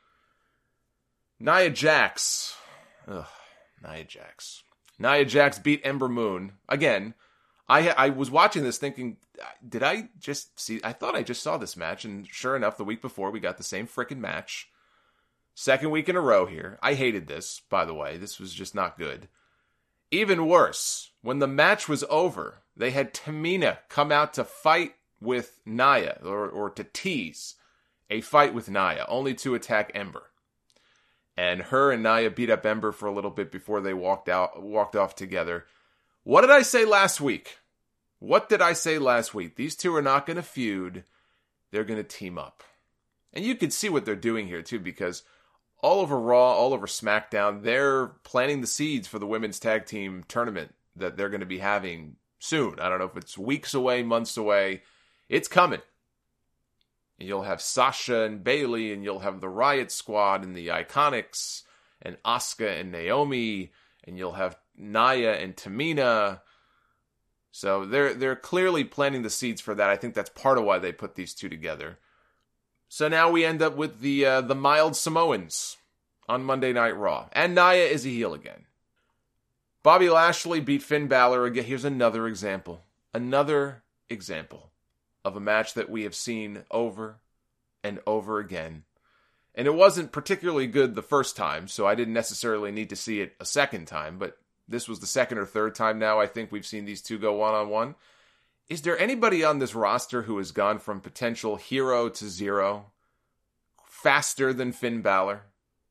Nia Jax. Ugh, Nia Jax. Nia Jax beat Ember Moon. Again, I I was watching this thinking, did I just see... I thought I just saw this match, and sure enough, the week before, we got the same frickin' match. Second week in a row here. I hated this, by the way. This was just not good. Even worse, when the match was over, they had Tamina come out to fight with Nia, or, or to tease a fight with Nia, only to attack Ember. And her and Nia beat up Ember for a little bit before they walked out, walked off together. What did I say last week? What did I say last week? These two are not going to feud. They're going to team up. And you can see what they're doing here, too, because all over Raw, all over SmackDown, they're planting the seeds for the women's tag team tournament that they're going to be having soon. I don't know if it's weeks away, months away. It's coming. And you'll have Sasha and Bayley, and you'll have the Riot Squad and the Iconics, and Asuka and Naomi, and you'll have Nia and Tamina. So they're they're clearly planting the seeds for that. I think that's part of why they put these two together. So now we end up with the uh, the mild Samoans on Monday Night Raw. And Nia is a heel again. Bobby Lashley beat Finn Balor again. Here's another example. Another example of a match that we have seen over and over again. And it wasn't particularly good the first time, so I didn't necessarily need to see it a second time, but this was the second or third time now I think we've seen these two go one-on-one. Is there anybody on this roster who has gone from potential hero to zero faster than Finn Balor?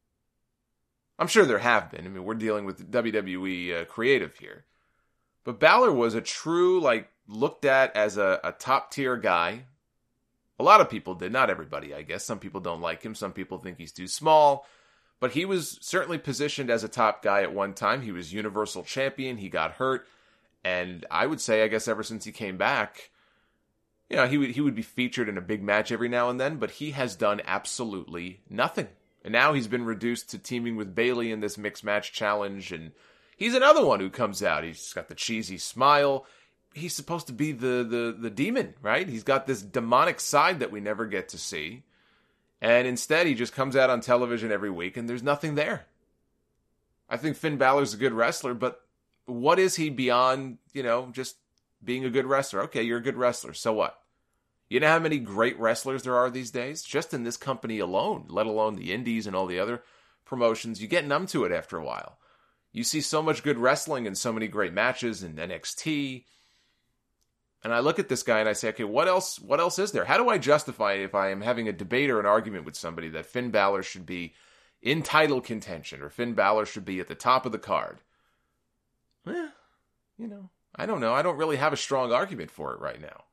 I'm sure there have been. I mean, we're dealing with W W E uh, creative here. But Balor was a true, like, looked at as a, a top-tier guy A lot of people did, not everybody, I guess. Some people don't like him, some people think he's too small. But he was certainly positioned as a top guy at one time. He was Universal Champion, he got hurt, and I would say, I guess ever since he came back, you know, he would, he would be featured in a big match every now and then, but he has done absolutely nothing. And now he's been reduced to teaming with Bayley in this mixed match challenge, and he's another one who comes out. He's got the cheesy smile. He's supposed to be the, the, the demon, right? He's got this demonic side that we never get to see. And instead, he just comes out on television every week, and there's nothing there. I think Finn Balor's a good wrestler, but what is he beyond, you know, just being a good wrestler? Okay, you're a good wrestler, so what? You know how many great wrestlers there are these days? Just in this company alone, let alone the indies and all the other promotions. You get numb to it after a while. You see so much good wrestling and so many great matches in N X T. And I look at this guy and I say, okay, what else What else is there? How do I justify if I am having a debate or an argument with somebody that Finn Balor should be in title contention or Finn Balor should be at the top of the card? Eh, you know, I don't know. I don't really have a strong argument for it right now.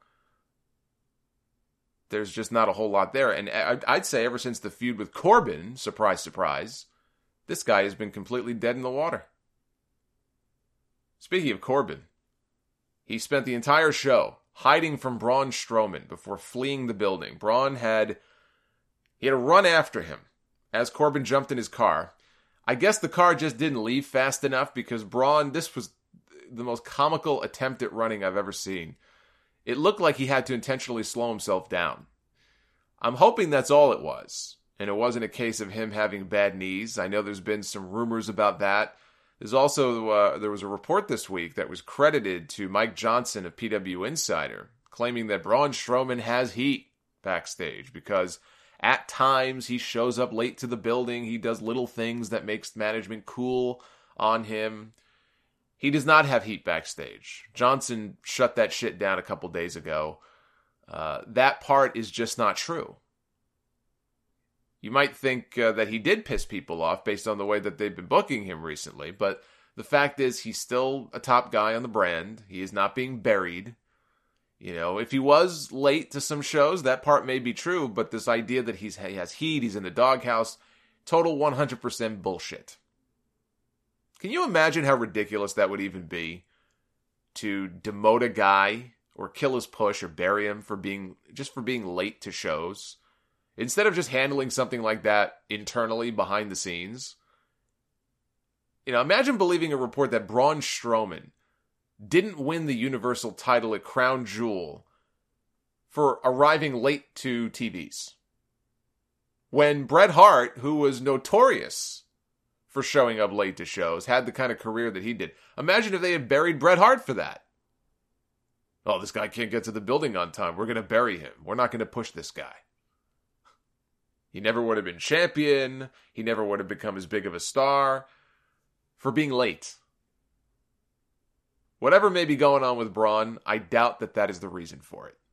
There's just not a whole lot there. And I'd say ever since the feud with Corbin, surprise, surprise, this guy has been completely dead in the water. Speaking of Corbin, he spent the entire show hiding from Braun Strowman before fleeing the building. Braun had, he had a run after him as Corbin jumped in his car. I guess the car just didn't leave fast enough because Braun, this was the most comical attempt at running I've ever seen. It looked like he had to intentionally slow himself down. I'm hoping that's all it was, and it wasn't a case of him having bad knees. I know there's been some rumors about that. There's also, uh, there was a report this week that was credited to Mike Johnson of P W Insider, claiming that Braun Strowman has heat backstage because at times he shows up late to the building, he does little things that makes management cool on him. He does not have heat backstage. Johnson shut that shit down a couple days ago. Uh, that part is just not true. You might think uh, that he did piss people off based on the way that they've been booking him recently, but the fact is he's still a top guy on the brand. He is not being buried. You know, if he was late to some shows, that part may be true, but this idea that he's, he has heat, he's in the doghouse, total one hundred percent bullshit. Can you imagine how ridiculous that would even be? To demote a guy or kill his push or bury him for being just for being late to shows, instead of just handling something like that internally behind the scenes. You know, imagine believing a report that Braun Strowman didn't win the Universal title at Crown Jewel for arriving late to T Vs. When Bret Hart, who was notorious for showing up late to shows, had the kind of career that he did. Imagine if they had buried Bret Hart for that. Oh, this guy can't get to the building on time. We're going to bury him. We're not going to push this guy. He never would have been champion. He never would have become as big of a star for being late. Whatever may be going on with Braun, I doubt that that is the reason for it.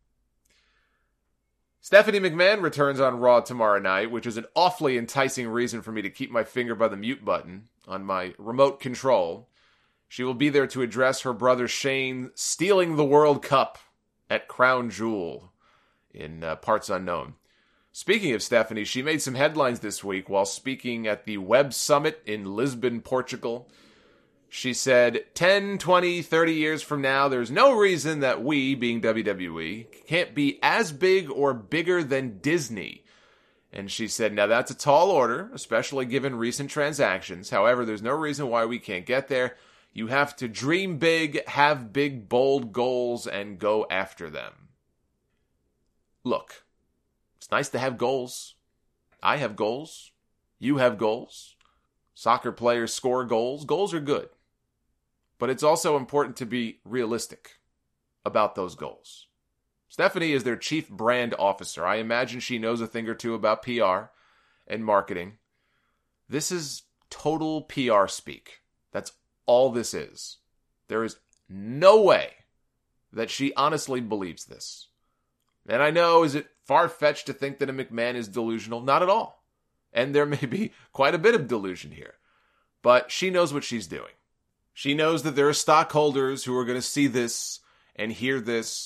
Stephanie McMahon returns on Raw tomorrow night, which is an awfully enticing reason for me to keep my finger by the mute button on my remote control. She will be there to address her brother Shane stealing the World Cup at Crown Jewel in uh, parts unknown. Speaking of Stephanie, she made some headlines this week while speaking at the Web Summit in Lisbon, Portugal. She said, ten, twenty, thirty years from now, there's no reason that we, being W W E, can't be as big or bigger than Disney. And she said, now that's a tall order, especially given recent transactions. However, there's no reason why we can't get there. You have to dream big, have big, bold goals, and go after them. Look, it's nice to have goals. I have goals. You have goals. Soccer players score goals. Goals are good. But it's also important to be realistic about those goals. Stephanie is their chief brand officer. I imagine she knows a thing or two about P R and marketing. This is total P R speak. That's all this is. There is no way that she honestly believes this. And I know, is it far-fetched to think that a McMahon is delusional? Not at all. And there may be quite a bit of delusion here. But she knows what she's doing. She knows that there are stockholders who are going to see this and hear this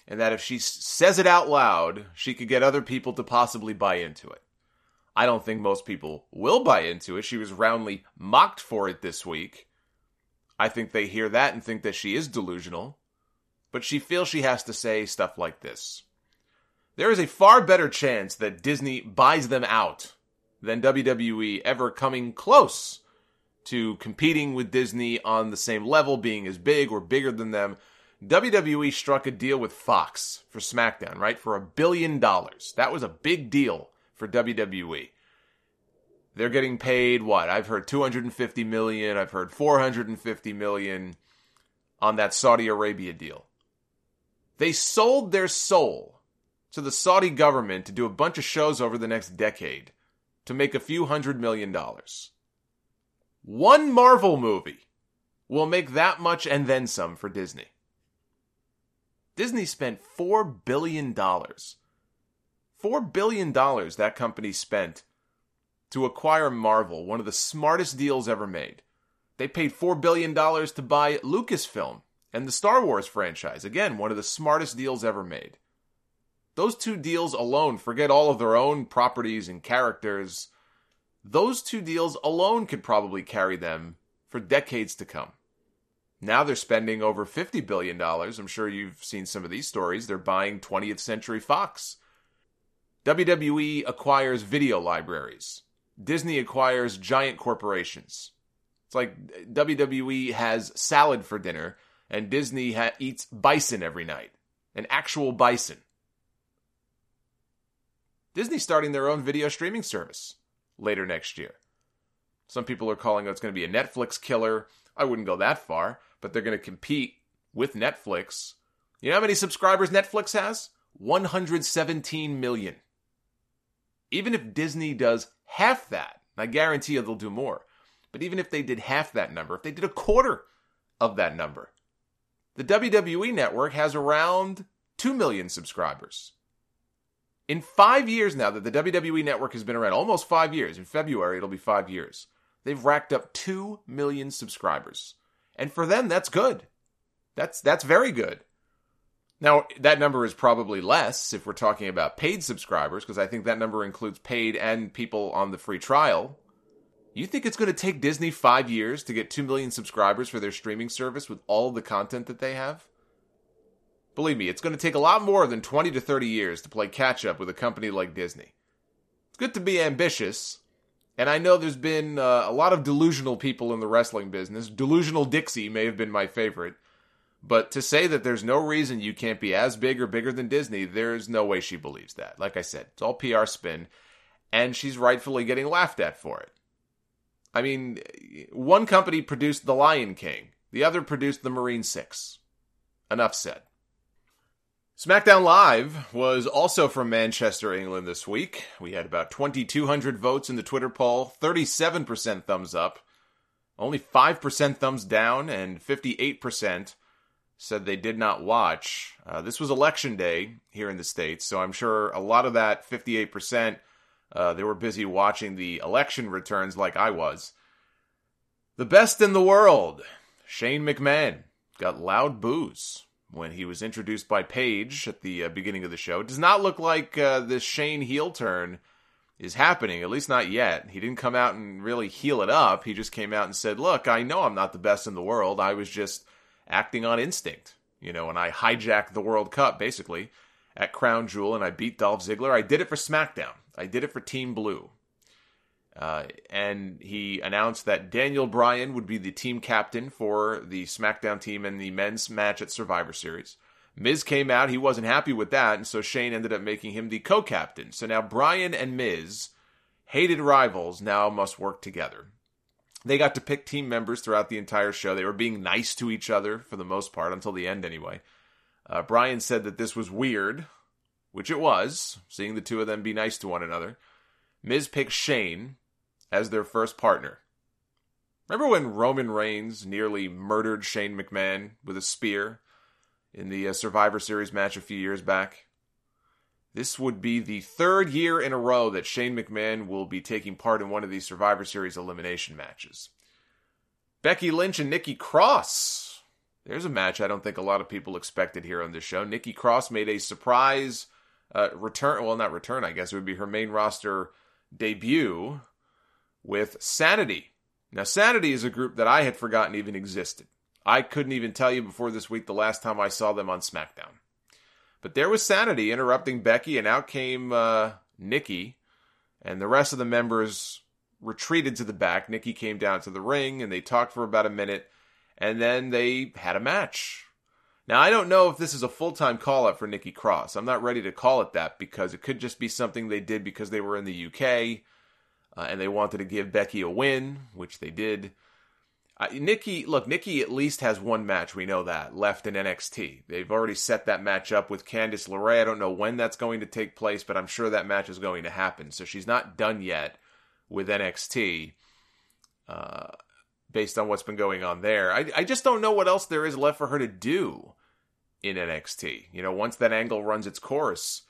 and that if she says it out loud, she could get other people to possibly buy into it. I don't think most people will buy into it. She was roundly mocked for it this week. I think they hear that and think that she is delusional, but she feels she has to say stuff like this. There is a far better chance that Disney buys them out than W W E ever coming close to competing with Disney on the same level, being as big or bigger than them. W W E struck a deal with Fox for SmackDown, right? For a billion dollars. That was a big deal for W W E. They're getting paid, what? I've heard two hundred fifty million dollars. I've heard four hundred fifty million dollars on that Saudi Arabia deal. They sold their soul to the Saudi government to do a bunch of shows over the next decade to make a few hundred million dollars. One Marvel movie will make that much and then some for Disney. Disney spent four billion dollars. four billion dollars that company spent to acquire Marvel, one of the smartest deals ever made. They paid four billion dollars to buy Lucasfilm and the Star Wars franchise. Again, one of the smartest deals ever made. Those two deals alone, forget all of their own properties and characters, those two deals alone could probably carry them for decades to come. Now they're spending over fifty billion dollars. I'm sure you've seen some of these stories. They're buying twentieth Century Fox. W W E acquires video libraries. Disney acquires giant corporations. It's like W W E has salad for dinner, and Disney ha- eats bison every night. An actual bison. Disney's starting their own video streaming service later next year. Some people are calling it it's going to be a Netflix killer. I wouldn't go that far, but they're going to compete with Netflix. You know how many subscribers Netflix has? one hundred seventeen million. Even if Disney does half that, I guarantee you they'll do more, but even if they did half that number, if they did a quarter of that number, the W W E network has around two million subscribers. In five years now that the W W E network has been around, almost five years, in February it'll be five years, they've racked up two million subscribers. And for them, that's good. That's that's very good. Now, that number is probably less if we're talking about paid subscribers, because I think that number includes paid and people on the free trial. You think it's going to take Disney five years to get two million subscribers for their streaming service with all the content that they have? Believe me, it's going to take a lot more than twenty to thirty years to play catch-up with a company like Disney. It's good to be ambitious, and I know there's been uh, a lot of delusional people in the wrestling business. Delusional Dixie may have been my favorite. But to say that there's no reason you can't be as big or bigger than Disney, there's no way she believes that. Like I said, it's all P R spin, and she's rightfully getting laughed at for it. I mean, one company produced The Lion King. The other produced The Marine Six. Enough said. SmackDown Live was also from Manchester, England this week. We had about twenty-two hundred votes in the Twitter poll, thirty-seven percent thumbs up, only five percent thumbs down, and fifty-eight percent said they did not watch. Uh, this was election day here in the States, so I'm sure a lot of that fifty-eight percent, uh, they were busy watching the election returns like I was. The best in the world, Shane McMahon, got loud boos when he was introduced by Paige at the uh, beginning of the show. It does not look like uh, this Shane heel turn is happening, at least not yet. He didn't come out and really heel it up. He just came out and said, look, I know I'm not the best in the world. I was just acting on instinct, you know, and I hijacked the World Cup, basically, at Crown Jewel, and I beat Dolph Ziggler. I did it for SmackDown. I did it for Team Blue. Uh, and he announced that Daniel Bryan would be the team captain for the SmackDown team in the men's match at Survivor Series. Miz came out. He wasn't happy with that, and so Shane ended up making him the co-captain. So now Bryan and Miz, hated rivals, now must work together. They got to pick team members throughout the entire show. They were being nice to each other for the most part, until the end anyway. Uh, Bryan said that this was weird, which it was, seeing the two of them be nice to one another. Miz picked Shane as their first partner. Remember when Roman Reigns nearly murdered Shane McMahon with a spear in the uh, Survivor Series match a few years back? This would be the third year in a row that Shane McMahon will be taking part in one of these Survivor Series elimination matches. Becky Lynch and Nikki Cross There's a match I don't think a lot of people expected here on this show. Nikki Cross made a surprise uh, return. Well, not return, I guess. It would be her main roster debut with Sanity. Now, Sanity is a group that I had forgotten even existed. I couldn't even tell you before this week the last time I saw them on SmackDown. But there was Sanity interrupting Becky, and out came uh, Nikki, and the rest of the members retreated to the back. Nikki came down to the ring, and they talked for about a minute, and then they had a match. Now, I don't know if this is a full-time call-up for Nikki Cross. I'm not ready to call it that, because it could just be something they did because they were in the U K, uh, and they wanted to give Becky a win, which they did. Uh, Nikki, look, Nikki at least has one match, we know that, left in N X T. They've already set that match up with Candice LeRae. I don't know when that's going to take place, but I'm sure that match is going to happen. So she's not done yet with N X T, uh, based on what's been going on there. I, I just don't know what else there is left for her to do in N X T. You know, once that angle runs its course,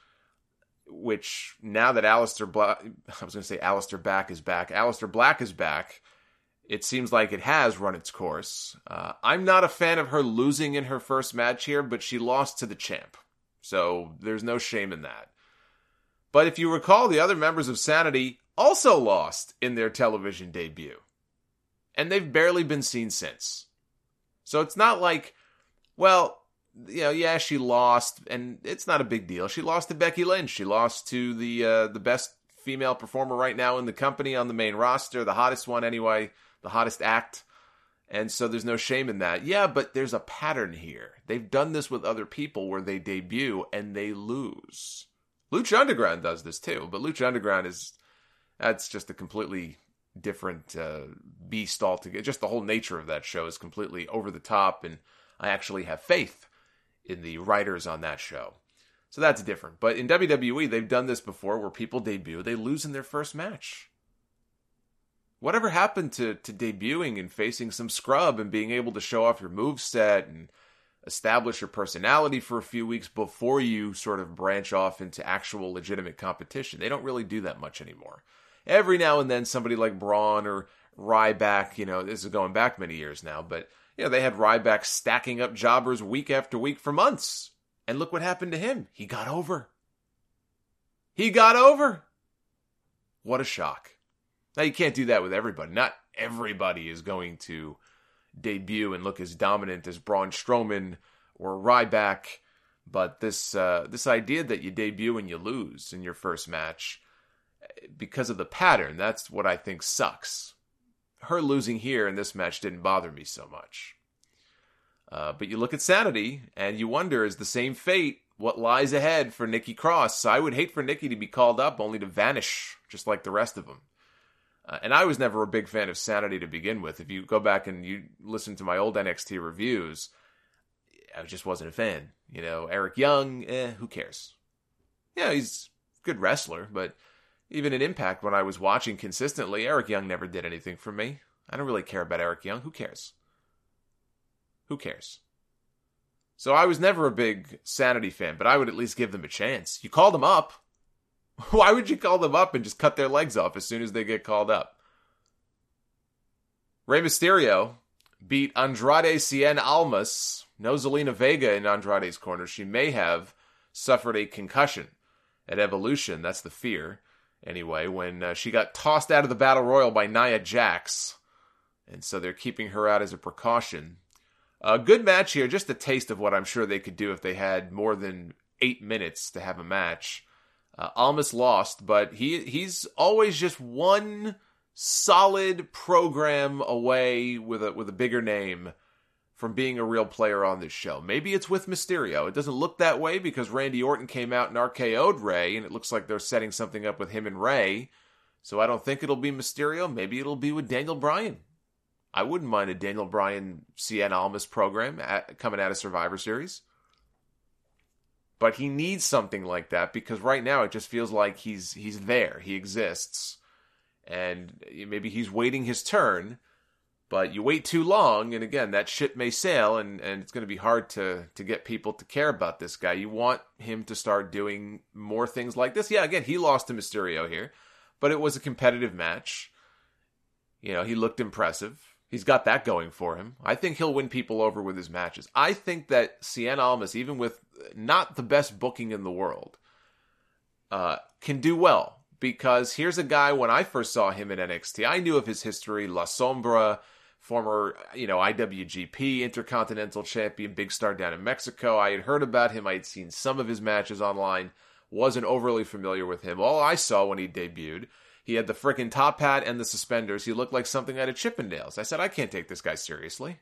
which now that Aleister Black, I was going to say Aleister Black is back, Aleister Black is back, it seems like it has run its course. Uh, I'm not a fan of her losing in her first match here, but she lost to the champ. So there's no shame in that. But if you recall, the other members of Sanity also lost in their television debut. And they've barely been seen since. So it's not like, well, you know, yeah, she lost, and it's not a big deal. She lost to Becky Lynch. She lost to the uh, the best female performer right now in the company on the main roster, the hottest one anyway. The hottest act. And so there's no shame in that. Yeah, but there's a pattern here. They've done this with other people where they debut and they lose. Lucha Underground does this too, but Lucha Underground is, that's just a completely different uh, beast altogether. Just the whole nature of that show is completely over the top, and I actually have faith in the writers on that show. So that's different. But in W W E, they've done this before where people debut, they lose in their first match. Whatever happened to, to debuting and facing some scrub and being able to show off your moveset and establish your personality for a few weeks before you sort of branch off into actual legitimate competition? They don't really do that much anymore. Every now and then somebody like Braun or Ryback, you know, this is going back many years now, but you know, they had Ryback stacking up jobbers week after week for months. And look what happened to him. He got over. He got over. What a shock. Now, you can't do that with everybody. Not everybody is going to debut and look as dominant as Braun Strowman or Ryback, but this uh, this idea that you debut and you lose in your first match because of the pattern, that's what I think sucks. Her losing here in this match didn't bother me so much. Uh, but you look at Sanity, and you wonder, is the same fate what lies ahead for Nikki Cross? I would hate for Nikki to be called up only to vanish, just like the rest of them. Uh, and I was never a big fan of Sanity to begin with. If you go back and you listen to my old N X T reviews, I just wasn't a fan. You know, Eric Young, eh, who cares? Yeah, he's a good wrestler, but even in Impact, when I was watching consistently, Eric Young never did anything for me. I don't really care about Eric Young. Who cares? Who cares? So I was never a big Sanity fan, but I would at least give them a chance. You called them up. Why would you call them up and just cut their legs off as soon as they get called up? Rey Mysterio beat Andrade Cien Almas. No Zelina Vega in Andrade's corner. She may have suffered a concussion at Evolution. That's the fear. Anyway, when uh, she got tossed out of the Battle Royal by Nia Jax. And so they're keeping her out as a precaution. A good match here. Just a taste of what I'm sure they could do if they had more than eight minutes to have a match. Uh, Almas lost, but he he's always just one solid program away with a with a bigger name from being a real player on this show. Maybe it's with Mysterio. It doesn't look that way because Randy Orton came out and R K O'd Ray, and it looks like they're setting something up with him and Ray. So I don't think it'll be Mysterio. Maybe it'll be with Daniel Bryan. I wouldn't mind a Daniel Bryan Cien Almas program at, coming out of Survivor Series. But he needs something like that because right now it just feels like he's he's there. He exists. And maybe he's waiting his turn. But you wait too long, and again, that ship may sail, and, and it's going to be hard to, to get people to care about this guy. You want him to start doing more things like this. Yeah, again, he lost to Mysterio here, but it was a competitive match. You know, he looked impressive. He's got that going for him. I think he'll win people over with his matches. I think that Cien Almas, even with not the best booking in the world, uh, can do well. Because here's a guy, when I first saw him in N X T, I knew of his history. La Sombra, former, you know, I W G P Intercontinental Champion, big star down in Mexico. I had heard about him. I had seen some of his matches online. Wasn't overly familiar with him. All I saw when he debuted, he had the frickin' top hat and the suspenders. He looked like something out of Chippendales. I said, I can't take this guy seriously.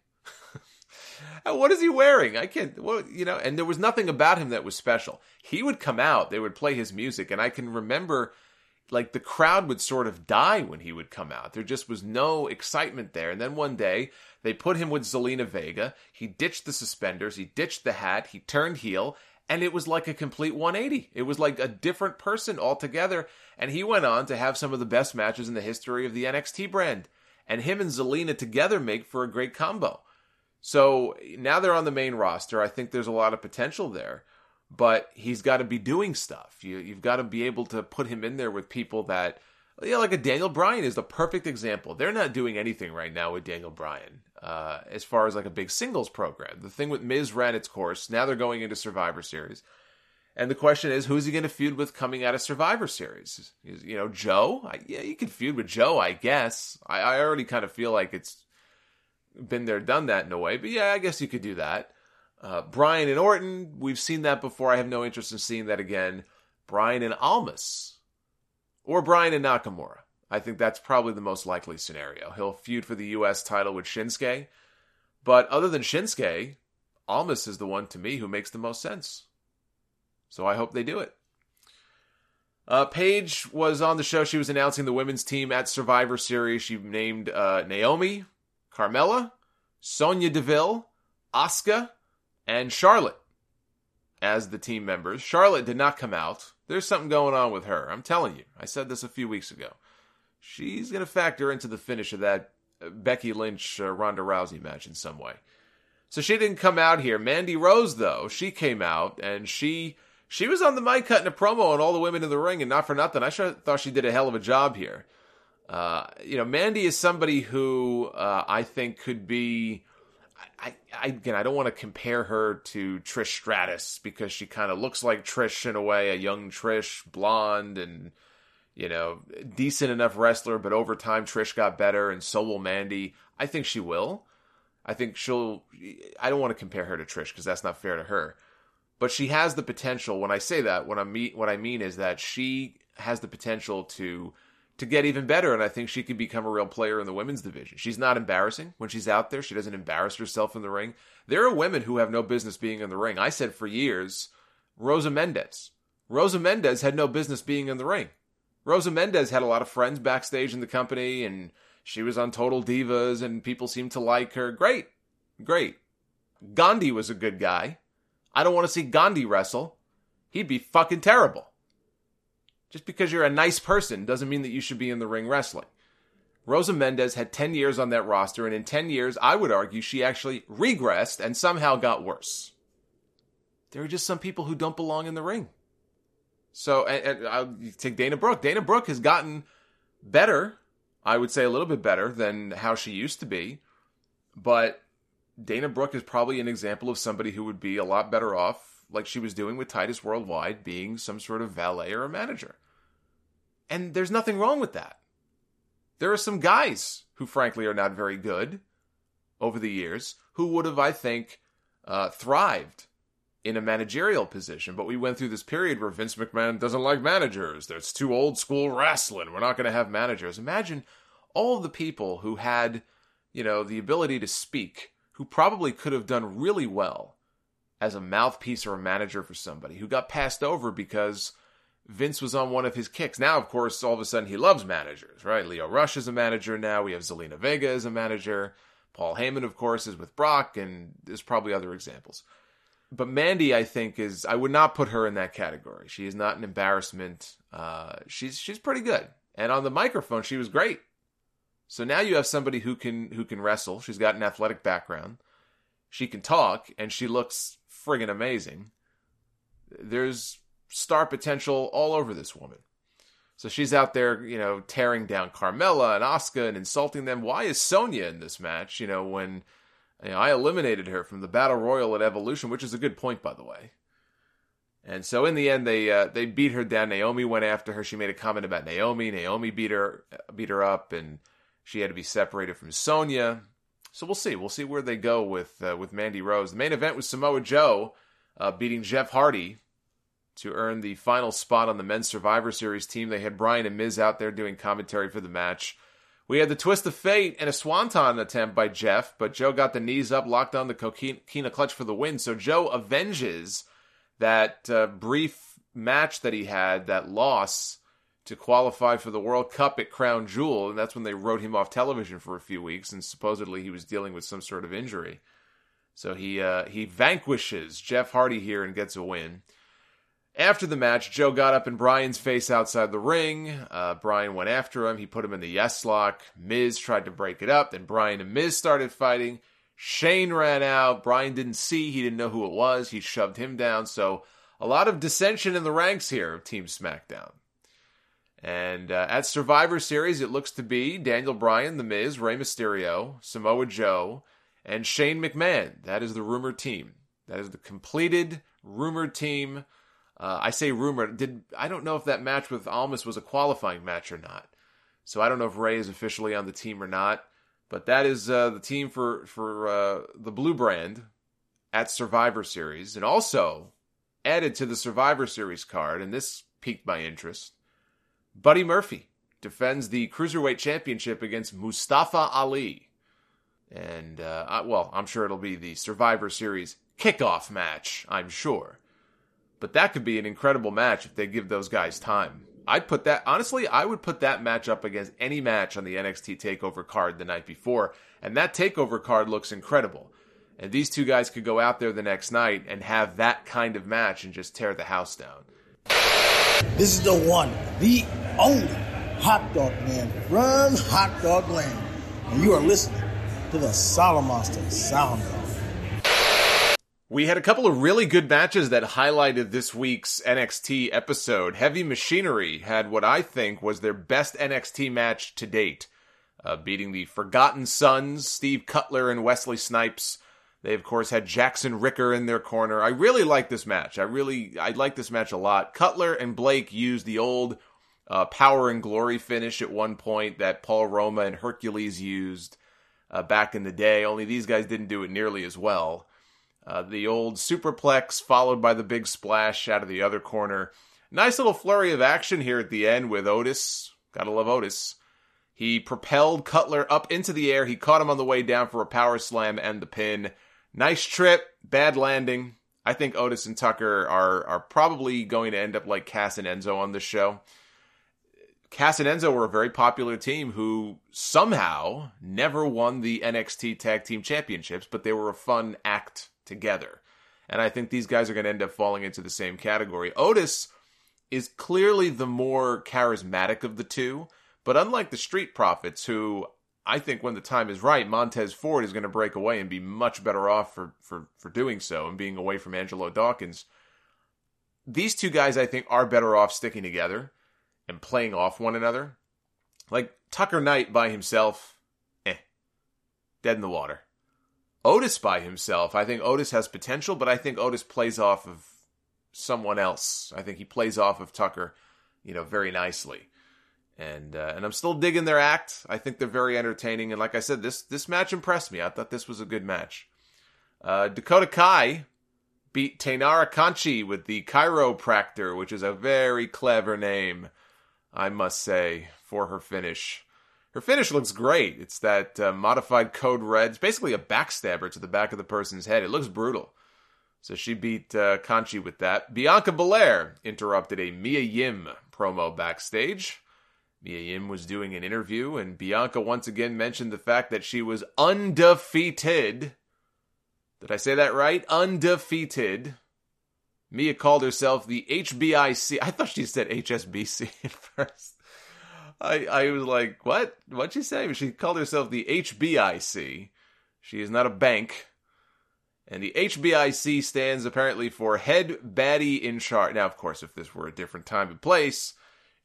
What is he wearing? I can't, well, you know, and there was nothing about him that was special. He would come out, they would play his music, and I can remember, like, the crowd would sort of die when he would come out. There just was no excitement there. And then one day, they put him with Zelina Vega. He ditched the suspenders. He ditched the hat. He turned heel. And it was like a complete one eighty. It was like a different person altogether. And he went on to have some of the best matches in the history of the N X T brand. And him and Zelina together make for a great combo. So now they're on the main roster. I think there's a lot of potential there. But he's got to be doing stuff. You, you've got to be able to put him in there with people that, you know, like a Daniel Bryan is the perfect example. They're not doing anything right now with Daniel Bryan uh, as far as like a big singles program. The thing with Miz ran its course. Now they're going into Survivor Series. And the question is, who's he going to feud with coming out of Survivor Series? You know, Joe? I, yeah, you could feud with Joe, I guess. I, I already kind of feel like it's been there, done that in a way. But yeah, I guess you could do that. Uh, Bryan and Orton, we've seen that before. I have no interest in seeing that again. Bryan and Almas. Or Bryan and Nakamura. I think that's probably the most likely scenario. He'll feud for the U S title with Shinsuke. But other than Shinsuke, Almas is the one to me who makes the most sense. So I hope they do it. Uh, Paige was on the show. She was announcing the women's team at Survivor Series. She named uh, Naomi, Carmella, Sonya Deville, Asuka, and Charlotte as the team members. Charlotte did not come out. There's something going on with her. I'm telling you. I said this a few weeks ago. She's going to factor into the finish of that Becky Lynch uh, Ronda Rousey match in some way. So she didn't come out here. Mandy Rose, though, she came out, and she she was on the mic cutting a promo on all the women in the ring, and not for nothing. I sure thought she did a hell of a job here. Uh, you know, Mandy is somebody who uh, I think could be... I, I, again, I don't want to compare her to Trish Stratus because she kind of looks like Trish in a way, a young Trish, blonde and, you know, decent enough wrestler, but over time Trish got better and so will Mandy. I think she will. I think she'll, I don't want to compare her to Trish because that's not fair to her, but she has the potential. When I say that, what I mean, what I mean is that she has the potential to to get even better, and I think she could become a real player in the women's division. She's not embarrassing when she's out there. She doesn't embarrass herself in the ring. There are women who have no business being in the ring. I said for years, Rosa Mendez. Rosa Mendez had no business being in the ring. Rosa Mendez had a lot of friends backstage in the company, and she was on Total Divas, and people seemed to like her. Great. Great. Gandhi was a good guy. I don't want to see Gandhi wrestle. He'd be fucking terrible. Just because you're a nice person doesn't mean that you should be in the ring wrestling. Rosa Mendez had ten years on that roster, and in ten years, I would argue she actually regressed and somehow got worse. There are just some people who don't belong in the ring. So, and, and I'll take Dana Brooke. Dana Brooke has gotten better, I would say a little bit better than how she used to be, but Dana Brooke is probably an example of somebody who would be a lot better off, like she was doing with Titus Worldwide, being some sort of valet or a manager. And there's nothing wrong with that. There are some guys who frankly are not very good over the years who would have, I think, uh, thrived in a managerial position. But we went through this period where Vince McMahon doesn't like managers. That's too old school wrestling. We're not going to have managers. Imagine all of the people who had, you know, the ability to speak, who probably could have done really well as a mouthpiece or a manager for somebody, who got passed over because Vince was on one of his kicks. Now, of course, all of a sudden he loves managers, right? Leo Rush is a manager now. We have Zelina Vega as a manager. Paul Heyman, of course, is with Brock, and there's probably other examples. But Mandy, I think, is, I would not put her in that category. She is not an embarrassment. Uh, she's she's pretty good. And on the microphone, she was great. So now you have somebody who can who can wrestle. She's got an athletic background. She can talk, and she looks friggin' amazing. There's star potential all over this woman. So she's out there, you know, tearing down Carmella and Asuka and insulting them. Why is Sonya in this match? You know, when you know, I eliminated her from the Battle Royal at Evolution, which is a good point, by the way. And so in the end, they uh, they beat her down. Naomi went after her. She made a comment about Naomi. Naomi beat her beat her up, and she had to be separated from Sonya. So we'll see. We'll see where they go with uh, with Mandy Rose. The main event was Samoa Joe uh, beating Jeff Hardy to earn the final spot on the Men's Survivor Series team. They had Bryan and Miz out there doing commentary for the match. We had the Twist of Fate and a Swanton attempt by Jeff, but Joe got the knees up, locked on the Coquina Clutch for the win. So Joe avenges that uh, brief match that he had, that loss to qualify for the World Cup at Crown Jewel, and that's when they wrote him off television for a few weeks, and supposedly he was dealing with some sort of injury. So he uh, he vanquishes Jeff Hardy here and gets a win. After the match, Joe got up in Bryan's face outside the ring. Uh, Bryan went after him. He put him in the yes lock. Miz tried to break it up. Then Bryan and Miz started fighting. Shane ran out. Bryan didn't see. He didn't know who it was. He shoved him down. So a lot of dissension in the ranks here of Team SmackDown. And uh, at Survivor Series, it looks to be Daniel Bryan, The Miz, Rey Mysterio, Samoa Joe, and Shane McMahon. That is the rumored team. That is the completed rumored team. Uh, I say rumored. Did I don't know if that match with Almas was a qualifying match or not. So I don't know if Rey is officially on the team or not. But that is uh, the team for, for uh, the Blue Brand at Survivor Series. And also added to the Survivor Series card, and this piqued my interest, Buddy Murphy defends the Cruiserweight Championship against Mustafa Ali. And, uh, I, well, I'm sure it'll be the Survivor Series kickoff match, I'm sure. But that could be an incredible match if they give those guys time. I'd put that, honestly, I would put that match up against any match on the N X T TakeOver card the night before. And that TakeOver card looks incredible. And these two guys could go out there the next night and have that kind of match and just tear the house down. This is the one, the only Hot Dog Man from Hot Dog Land. And you are listening to the Solomonster Sound Off. We had a couple of really good matches that highlighted this week's N X T episode. Heavy Machinery had what I think was their best N X T match to date, uh, beating the Forgotten Sons, Steve Cutler and Wesley Snipes. They, of course, had Jackson Ricker in their corner. I really like this match. I really, I like this match a lot. Cutler and Blake used the old uh, Power and Glory finish at one point that Paul Roma and Hercules used uh, back in the day, only these guys didn't do it nearly as well. Uh, the old superplex followed by the big splash out of the other corner. Nice little flurry of action here at the end with Otis. Gotta love Otis. He propelled Cutler up into the air. He caught him on the way down for a power slam and the pin. Nice trip, bad landing. I think Otis and Tucker are are probably going to end up like Cass and Enzo on this show. Cass and Enzo were a very popular team who somehow never won the N X T Tag Team Championships, but they were a fun act together. And I think these guys are going to end up falling into the same category. Otis is clearly the more charismatic of the two, but unlike the Street Profits, who I think when the time is right, Montez Ford is going to break away and be much better off for, for, for doing so and being away from Angelo Dawkins. These two guys, I think, are better off sticking together and playing off one another. Like Tucker Knight by himself, eh, dead in the water. Otis by himself, I think Otis has potential, but I think Otis plays off of someone else. I think he plays off of Tucker, you know, very nicely. And uh, and I'm still digging their act. I think they're very entertaining. And like I said, this this match impressed me. I thought this was a good match. Uh, Dakota Kai beat Tainara Conchi with the Chiropractor, which is a very clever name, I must say, for her finish. Her finish looks great. It's that uh, modified code red. It's basically a backstabber to the back of the person's head. It looks brutal. So she beat uh, Conchi with that. Bianca Belair interrupted a Mia Yim promo backstage. Mia Yim was doing an interview, and Bianca once again mentioned the fact that she was undefeated. Did I say that right? Undefeated. Mia called herself the H B I C. I thought she said H S B C at first. I, I was like, what? What'd she say? She called herself the H B I C. She is not a bank. And the H B I C stands apparently for Head Baddie in Charge. Now, of course, if this were a different time and place,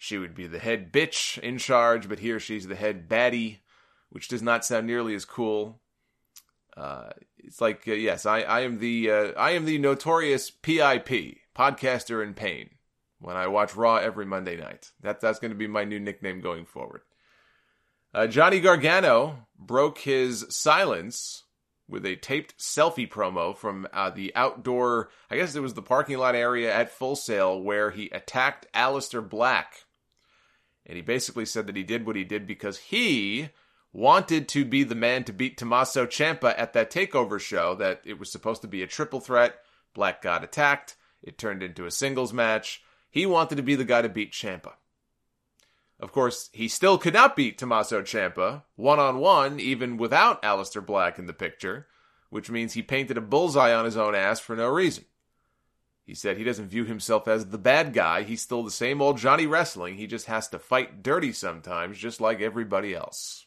she would be the head bitch in charge, but here she's the head baddie, which does not sound nearly as cool. Uh, it's like, uh, yes, I, I am the uh, I am the notorious P I P, podcaster in pain, when I watch Raw every Monday night. That, that's going to be my new nickname going forward. Uh, Johnny Gargano broke his silence with a taped selfie promo from uh, the outdoor, I guess it was the parking lot area at Full Sail, where he attacked Aleister Black. And he basically said that he did what he did because he wanted to be the man to beat Tommaso Ciampa at that TakeOver show, that it was supposed to be a triple threat. Black got attacked. It turned into a singles match. He wanted to be the guy to beat Ciampa. Of course, he still could not beat Tommaso Ciampa one-on-one, even without Aleister Black in the picture, which means he painted a bullseye on his own ass for no reason. He said he doesn't view himself as the bad guy. He's still the same old Johnny Wrestling. He just has to fight dirty sometimes, just like everybody else.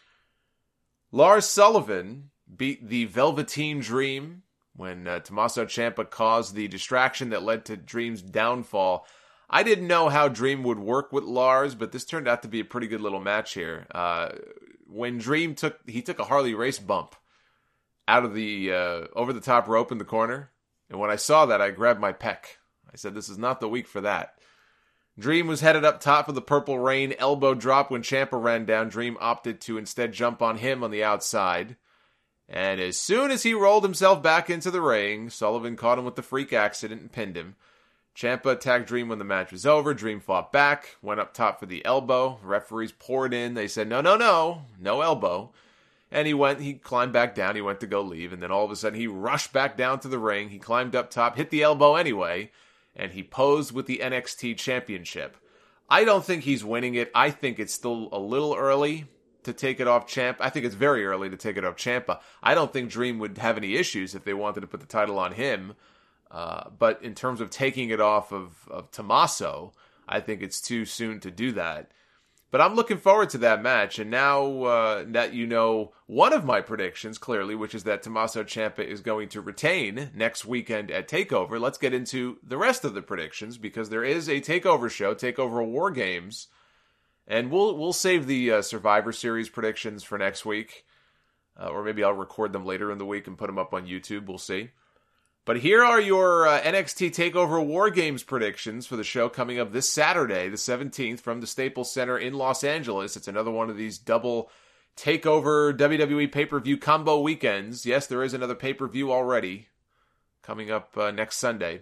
Lars Sullivan beat the Velveteen Dream when uh, Tommaso Ciampa caused the distraction that led to Dream's downfall. I didn't know how Dream would work with Lars, but this turned out to be a pretty good little match here. Uh, when Dream took, he took a Harley Race bump out of the uh, over-the-top rope in the corner. And when I saw that, I grabbed my pec. I said, this is not the week for that. Dream was headed up top of the Purple Rain elbow drop when Ciampa ran down. Dream opted to instead jump on him on the outside. And as soon as he rolled himself back into the ring, Sullivan caught him with the freak accident and pinned him. Ciampa attacked Dream when the match was over. Dream fought back, went up top for the elbow. Referees poured in. They said, no, no, no, no elbow. And he went, he climbed back down, he went to go leave, and then all of a sudden he rushed back down to the ring, he climbed up top, hit the elbow anyway, and he posed with the N X T Championship. I don't think he's winning it. I think it's still a little early to take it off Ciampa. I think it's very early to take it off Ciampa. I don't think Dream would have any issues if they wanted to put the title on him, uh, but in terms of taking it off of, of Tommaso, I think it's too soon to do that. But I'm looking forward to that match, and now uh, that you know one of my predictions, clearly, which is that Tommaso Ciampa is going to retain next weekend at TakeOver, let's get into the rest of the predictions, because there is a TakeOver show, TakeOver War Games, and we'll we'll save the uh, Survivor Series predictions for next week, uh, or maybe I'll record them later in the week and put them up on YouTube, we'll see. But here are your uh, N X T TakeOver War Games predictions for the show coming up this Saturday, the seventeenth, from the Staples Center in Los Angeles. It's another one of these double TakeOver W W E pay-per-view combo weekends. Yes, there is another pay-per-view already coming up uh, next Sunday.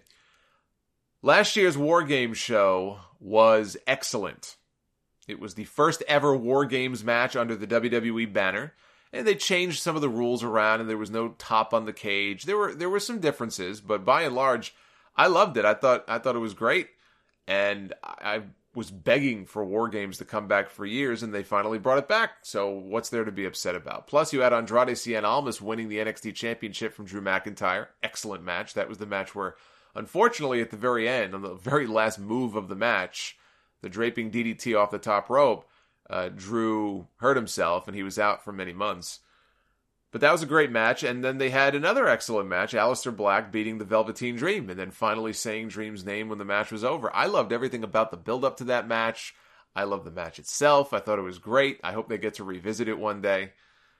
Last year's War Games show was excellent. It was the first ever War Games match under the W W E banner. And they changed some of the rules around, and there was no top on the cage. There were there were some differences, but by and large, I loved it. I thought I thought it was great, and I was begging for War Games to come back for years, and they finally brought it back. So what's there to be upset about? Plus, you had Andrade Cien Almas winning the N X T Championship from Drew McIntyre. Excellent match. That was the match where, unfortunately, at the very end, on the very last move of the match, the draping D D T off the top rope, Uh, Drew hurt himself, and he was out for many months. But that was a great match, and then they had another excellent match, Aleister Black beating the Velveteen Dream, and then finally saying Dream's name when the match was over. I loved everything about the build-up to that match. I loved the match itself. I thought it was great. I hope they get to revisit it one day.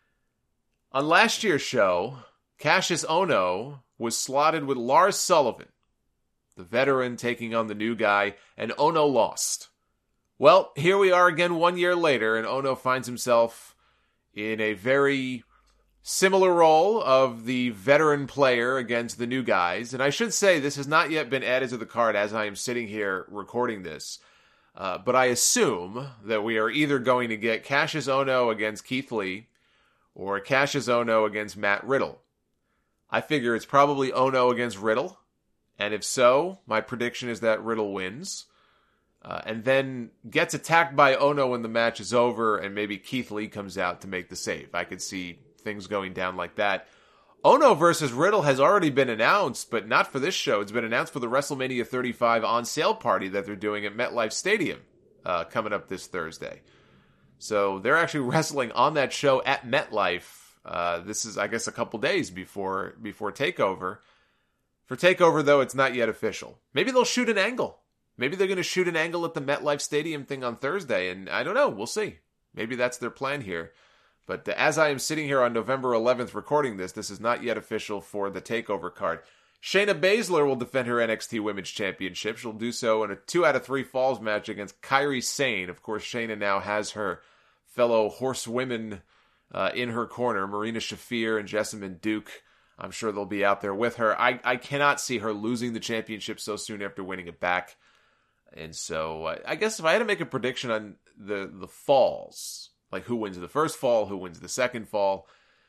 On last year's show, Cassius Ohno was slotted with Lars Sullivan, the veteran taking on the new guy, and Ohno lost. Well, here we are again one year later, and Ohno finds himself in a very similar role of the veteran player against the new guys. And I should say this has not yet been added to the card as I am sitting here recording this. Uh, but I assume that we are either going to get Cassius Ohno against Keith Lee or Cassius Ohno against Matt Riddle. I figure it's probably Ohno against Riddle. And if so, my prediction is that Riddle wins. Uh, and then gets attacked by Ohno when the match is over, and maybe Keith Lee comes out to make the save. I could see things going down like that. Ohno versus Riddle has already been announced, but not for this show. It's been announced for the WrestleMania thirty-five on-sale party that they're doing at MetLife Stadium uh, coming up this Thursday. So they're actually wrestling on that show at MetLife. Uh, this is, I guess, a couple days before before TakeOver. For TakeOver, though, it's not yet official. Maybe they'll shoot an angle. Maybe they're going to shoot an angle at the MetLife Stadium thing on Thursday, and I don't know. We'll see. Maybe that's their plan here. But as I am sitting here on November eleventh recording this, this is not yet official for the TakeOver card. Shayna Baszler will defend her N X T Women's Championship. She'll do so in a two out of three falls match against Kairi Sane. Of course, Shayna now has her fellow horsewomen uh, in her corner, Marina Shafir and Jessamine Duke. I'm sure they'll be out there with her. I, I cannot see her losing the championship so soon after winning it back. And so uh, I guess if I had to make a prediction on the, the falls, like who wins the first fall, who wins the second fall,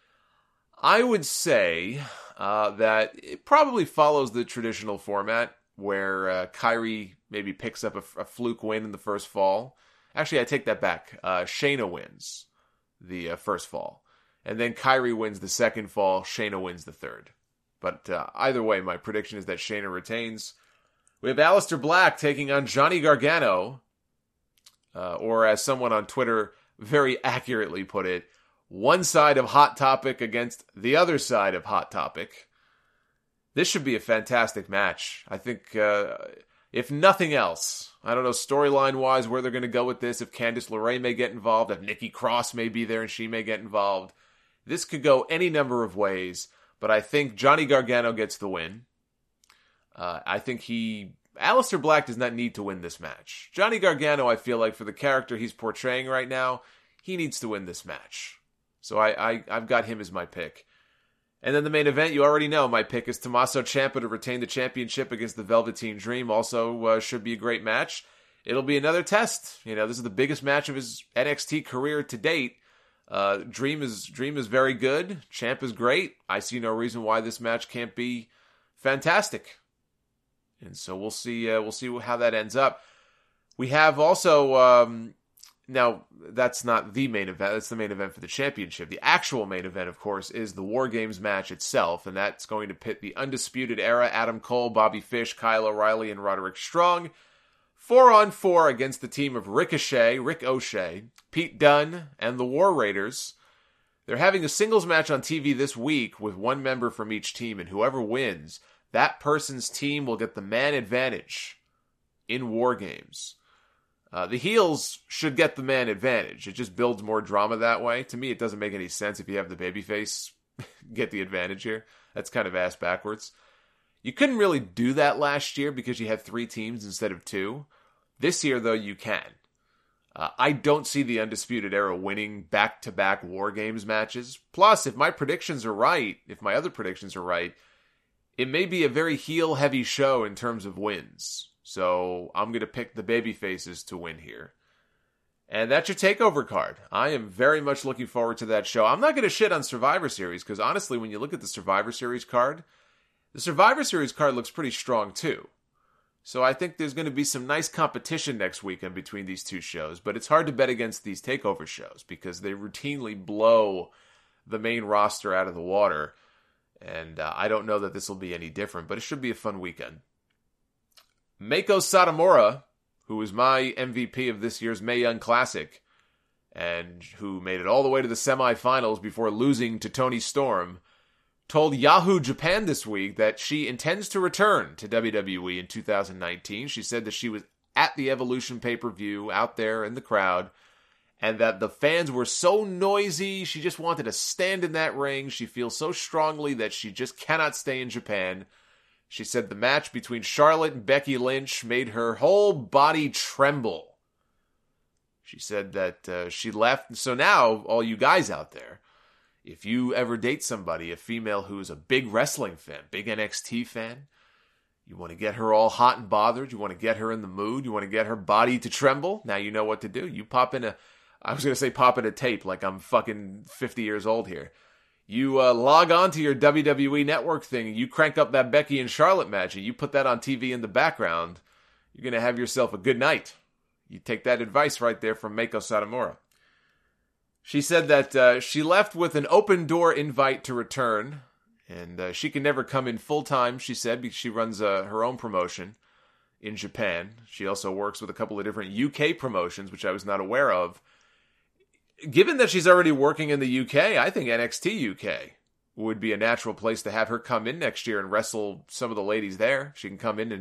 I would say uh, that it probably follows the traditional format where uh, Kairi maybe picks up a, a fluke win in the first fall. Actually, I take that back. Uh, Shayna wins the uh, first fall. And then Kairi wins the second fall. Shayna wins the third. But uh, either way, my prediction is that Shayna retains. We have Aleister Black taking on Johnny Gargano. Uh, or as someone on Twitter very accurately put it, one side of Hot Topic against the other side of Hot Topic. This should be a fantastic match. I think, uh, if nothing else, I don't know storyline-wise where they're going to go with this, if Candice LeRae may get involved, if Nikki Cross may be there and she may get involved. This could go any number of ways, but I think Johnny Gargano gets the win. Uh, I think he... Aleister Black does not need to win this match. Johnny Gargano, I feel like, for the character he's portraying right now, he needs to win this match. So I, I, I've got him as my pick. And then the main event, you already know, my pick is Tommaso Ciampa to retain the championship against the Velveteen Dream. Also uh, should be a great match. It'll be another test. You know, this is the biggest match of his N X T career to date. Uh, Dream is Dream is very good. Ciampa's great. I see no reason why this match can't be fantastic. And so we'll see. Uh, we'll see how that ends up. We have also um, now that's not the main event. That's the main event for the championship. The actual main event, of course, is the War Games match itself, and that's going to pit the Undisputed Era: Adam Cole, Bobby Fish, Kyle O'Reilly, and Roderick Strong, four on four against the team of Ricochet, Rick O'Shea, Pete Dunne, and the War Raiders. They're having a singles match on T V this week with one member from each team, and whoever wins, that person's team will get the man advantage in War Games. Uh, the heels should get the man advantage. It just builds more drama that way. To me, it doesn't make any sense if you have the babyface get the advantage here. That's kind of ass backwards. You couldn't really do that last year because you had three teams instead of two. This year, though, you can. Uh, I don't see the Undisputed Era winning back-to-back War Games matches. Plus, if my predictions are right, if my other predictions are right, it may be a very heel-heavy show in terms of wins. So I'm going to pick the babyfaces to win here. And that's your TakeOver card. I am very much looking forward to that show. I'm not going to shit on Survivor Series, because honestly, when you look at the Survivor Series card, the Survivor Series card looks pretty strong too. So I think there's going to be some nice competition next weekend between these two shows, but it's hard to bet against these TakeOver shows because they routinely blow the main roster out of the water. And uh, I don't know that this will be any different, but it should be a fun weekend. Meiko Satomura, who is my M V P of this year's Mae Young Classic, and who made it all the way to the semifinals before losing to Toni Storm, told Yahoo Japan this week that she intends to return to W W E in two thousand nineteen. She said that she was at the Evolution pay-per-view out there in the crowd, and that the fans were so noisy, she just wanted to stand in that ring. She feels so strongly that she just cannot stay in Japan. She said the match between Charlotte and Becky Lynch made her whole body tremble. She said that uh, she left. So now, all you guys out there, if you ever date somebody, a female who's a big wrestling fan, big N X T fan, you want to get her all hot and bothered, you want to get her in the mood, you want to get her body to tremble, now you know what to do. You pop in a, I was going to say pop in a tape like I'm fucking fifty years old here. You uh, log on to your W W E Network thing, and you crank up that Becky and Charlotte match, and you put that on T V in the background, you're going to have yourself a good night. You take that advice right there from Meiko Satomura. She said that uh, she left with an open door invite to return, and uh, she can never come in full time, she said, because she runs uh, her own promotion in Japan. She also works with a couple of different U K promotions, which I was not aware of. Given that she's already working in the U K, I think N X T U K would be a natural place to have her come in next year and wrestle some of the ladies there. She can come in and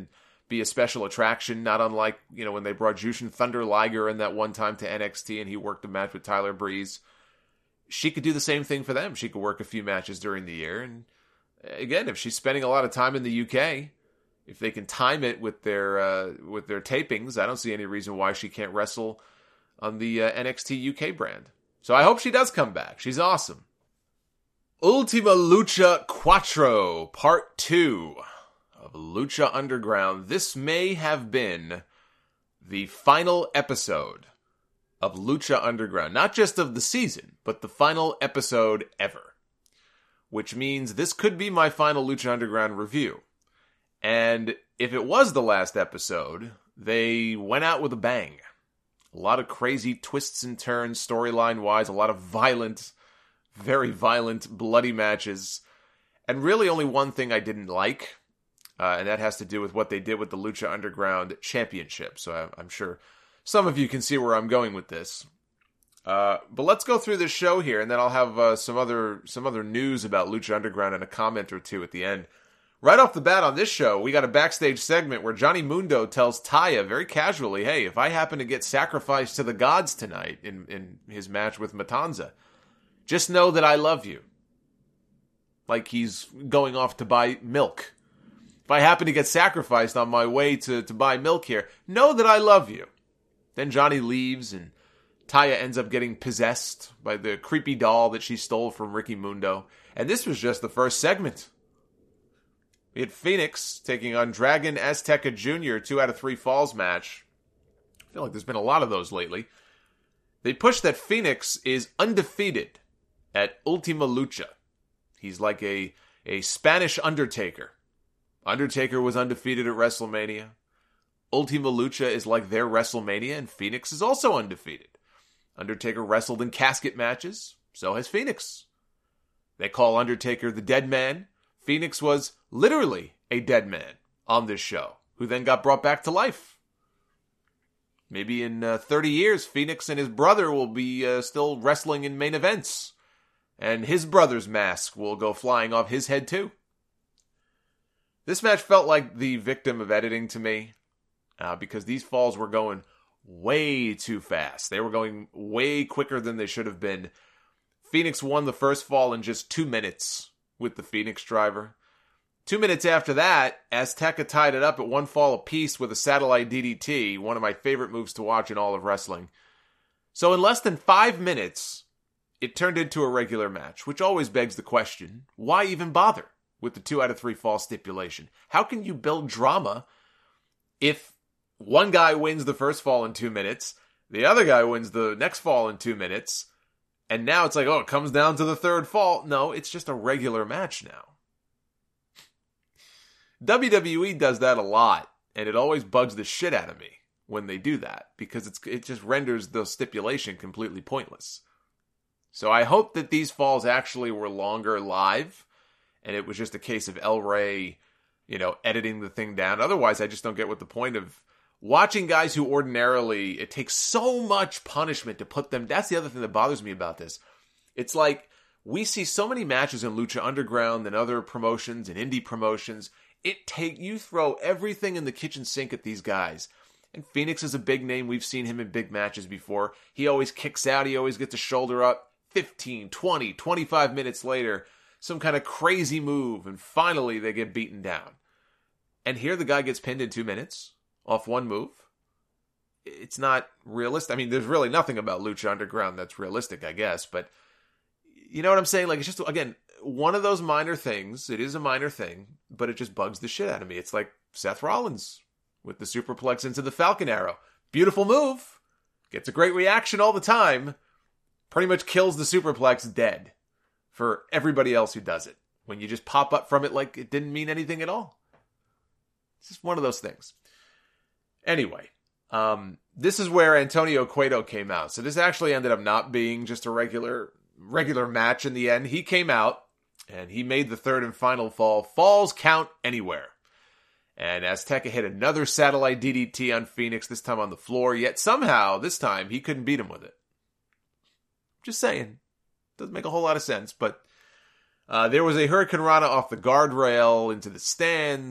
be a special attraction, not unlike, you know, when they brought Jushin Thunder Liger in that one time to N X T and he worked a match with Tyler Breeze. She could do the same thing for them. She could work a few matches during the year. And again, if she's spending a lot of time in the U K, if they can time it with their uh, with their tapings, I don't see any reason why she can't wrestle on the uh, N X T U K brand. So I hope she does come back. She's awesome. Ultima Lucha Quattro, Part two of Lucha Underground. This may have been the final episode of Lucha Underground. Not just of the season, but the final episode ever. Which means this could be my final Lucha Underground review. And if it was the last episode, they went out with a bang. A lot of crazy twists and turns storyline-wise, a lot of violent, very violent, bloody matches. And really only one thing I didn't like, uh, and that has to do with what they did with the Lucha Underground Championship. So I, I'm sure some of you can see where I'm going with this. Uh, but let's go through this show here, and then I'll have uh, some other some other news about Lucha Underground and a comment or two at the end. Right off the bat on this show, we got a backstage segment where Johnny Mundo tells Taya very casually, hey, if I happen to get sacrificed to the gods tonight in, in his match with Matanza, just know that I love you. Like he's going off to buy milk. If I happen to get sacrificed on my way to, to buy milk here, know that I love you. Then Johnny leaves and Taya ends up getting possessed by the creepy doll that she stole from Ricky Mundo. And this was just the first segment. We had Phoenix taking on Dragon Azteca Junior, two out of three falls match. I feel like there's been a lot of those lately. They push that Phoenix is undefeated at Ultima Lucha. He's like a, a Spanish Undertaker. Undertaker was undefeated at WrestleMania. Ultima Lucha is like their WrestleMania, and Phoenix is also undefeated. Undertaker wrestled in casket matches, so has Phoenix. They call Undertaker the Dead Man. Phoenix was literally a dead man on this show, who then got brought back to life. Maybe in uh, thirty years, Phoenix and his brother will be uh, still wrestling in main events. And his brother's mask will go flying off his head too. This match felt like the victim of editing to me, uh, because these falls were going way too fast. They were going way quicker than they should have been. Phoenix won the first fall in just two minutes. With the Phoenix driver. Two minutes after that, Azteca tied it up at one fall apiece with a satellite D D T, one of my favorite moves to watch in all of wrestling. So in less than five minutes, it turned into a regular match, which always begs the question, why even bother with the two out of three fall stipulation? How can you build drama if one guy wins the first fall in two minutes, the other guy wins the next fall in two minutes, and now it's like, oh, it comes down to the third fall. No, it's just a regular match now. W W E does that a lot, and it always bugs the shit out of me when they do that, because it's it just renders the stipulation completely pointless. So I hope that these falls actually were longer live, and it was just a case of El Rey, you know, editing the thing down. Otherwise, I just don't get what the point of watching guys who ordinarily, it takes so much punishment to put them. That's the other thing that bothers me about this. It's like we see so many matches in Lucha Underground and other promotions and indie promotions. It take you throw everything in the kitchen sink at these guys. And Phoenix is a big name. We've seen him in big matches before. He always kicks out. He always gets a shoulder up. fifteen, twenty, twenty-five minutes later, some kind of crazy move. And finally, they get beaten down. And here the guy gets pinned in two minutes. Off one move. It's not realistic. I mean, there's really nothing about Lucha Underground that's realistic, I guess. But you know what I'm saying? Like, it's just, again, one of those minor things. It is a minor thing, but it just bugs the shit out of me. It's like Seth Rollins with the superplex into the Falcon Arrow. Beautiful move. Gets a great reaction all the time. Pretty much kills the superplex dead for everybody else who does it. When you just pop up from it like it didn't mean anything at all. It's just one of those things. Anyway, um, this is where Antonio Cueto came out. So this actually ended up not being just a regular regular match in the end. He came out, and he made the third and final fall. Falls count anywhere. And Azteca hit another satellite D D T on Phoenix, this time on the floor. Yet somehow, this time, he couldn't beat him with it. Just saying. Doesn't make a whole lot of sense, but uh, there was a Hurricane Rana off the guardrail into the stands.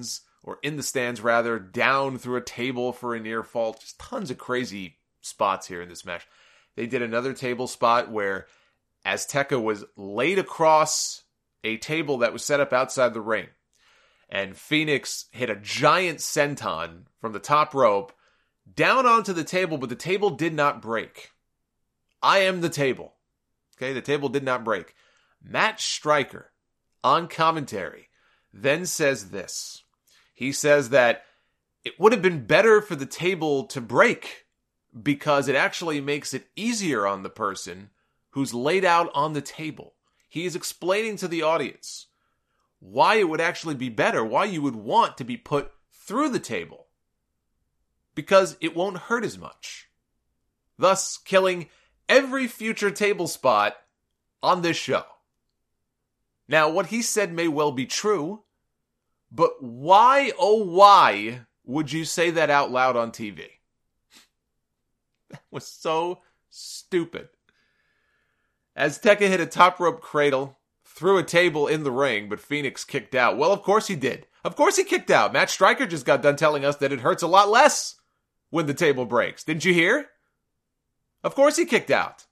or in the stands rather, down through a table for a near fall. Just tons of crazy spots here in this match. They did another table spot where Azteca was laid across a table that was set up outside the ring. And Phoenix hit a giant senton from the top rope down onto the table, but the table did not break. I am the table. Okay, the table did not break. Matt Striker, on commentary, then says this. He says that it would have been better for the table to break because it actually makes it easier on the person who's laid out on the table. He is explaining to the audience why it would actually be better, why you would want to be put through the table. Because it won't hurt as much. Thus, killing every future table spot on this show. Now, what he said may well be true, but why, oh why, would you say that out loud on T V? That was so stupid. Azteca hit a top rope cradle, threw a table in the ring, but Phoenix kicked out. Well, of course he did. Of course he kicked out. Matt Striker just got done telling us that it hurts a lot less when the table breaks. Didn't you hear? Of course he kicked out.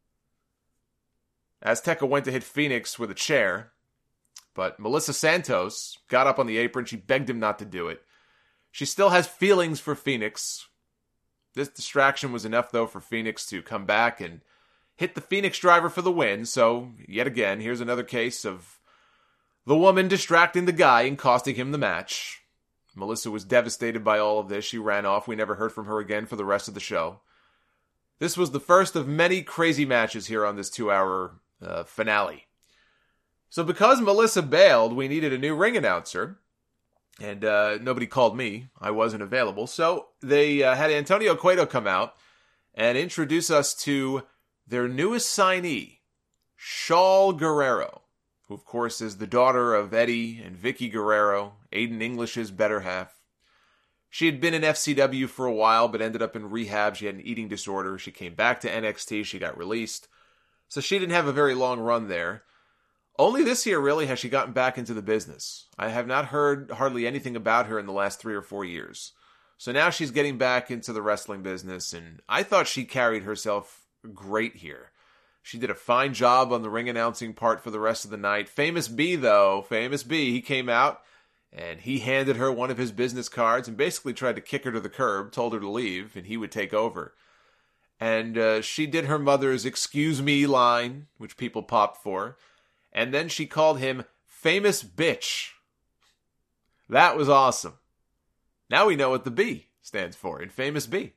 Azteca went to hit Phoenix with a chair, but Melissa Santos got up on the apron. She begged him not to do it. She still has feelings for Phoenix. This distraction was enough, though, for Phoenix to come back and hit the Phoenix driver for the win. So, yet again, here's another case of the woman distracting the guy and costing him the match. Melissa was devastated by all of this. She ran off. We never heard from her again for the rest of the show. This was the first of many crazy matches here on this two-hour uh, finale. So because Melissa bailed, we needed a new ring announcer. And uh, nobody called me. I wasn't available. So they uh, had Antonio Cueto come out and introduce us to their newest signee, Shaul Guerrero, who of course is the daughter of Eddie and Vicky Guerrero, Aiden English's better half. She had been in F C W for a while, but ended up in rehab. She had an eating disorder. She came back to N X T. She got released. So she didn't have a very long run there. Only this year, really, has she gotten back into the business. I have not heard hardly anything about her in the last three or four years. So now she's getting back into the wrestling business, and I thought she carried herself great here. She did a fine job on the ring announcing part for the rest of the night. Famous B, though, Famous B, he came out, and he handed her one of his business cards and basically tried to kick her to the curb, told her to leave, and he would take over. And uh, she did her mother's excuse me line, which people popped for. And then she called him Famous Bitch. That was awesome. Now we know what the B stands for in Famous B.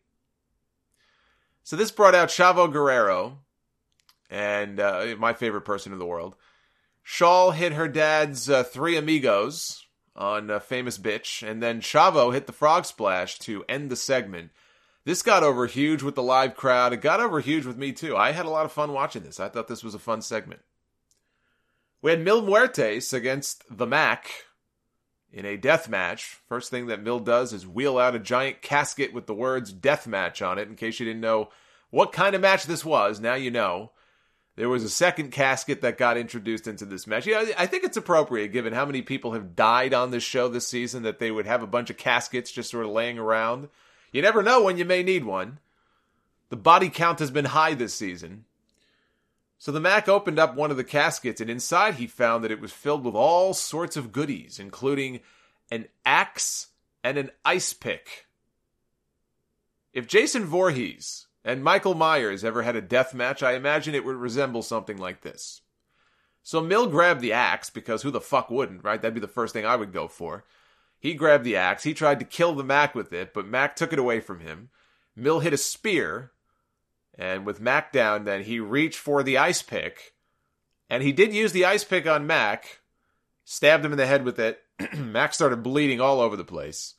So this brought out Chavo Guerrero, and uh, my favorite person in the world. Shaul hit her dad's uh, Three Amigos on uh, Famous Bitch, and then Chavo hit the Frog Splash to end the segment. This got over huge with the live crowd. It got over huge with me, too. I had a lot of fun watching this. I thought this was a fun segment. We had Mil Muertes against the Mac in a death match. First thing that Mil does is wheel out a giant casket with the words death match on it. In case you didn't know what kind of match this was, now you know. There was a second casket that got introduced into this match. You know, I think it's appropriate, given how many people have died on this show this season, that they would have a bunch of caskets just sort of laying around. You never know when you may need one. The body count has been high this season. So the Mac opened up one of the caskets, and inside he found that it was filled with all sorts of goodies, including an axe and an ice pick. If Jason Voorhees and Michael Myers ever had a death match, I imagine it would resemble something like this. So Mil grabbed the axe, because who the fuck wouldn't, right? That'd be the first thing I would go for. He grabbed the axe. He tried to kill the Mac with it, but Mac took it away from him. Mil hit a spear. And with Mac down, then he reached for the ice pick. And he did use the ice pick on Mac. Stabbed him in the head with it. Mac started bleeding all over the place.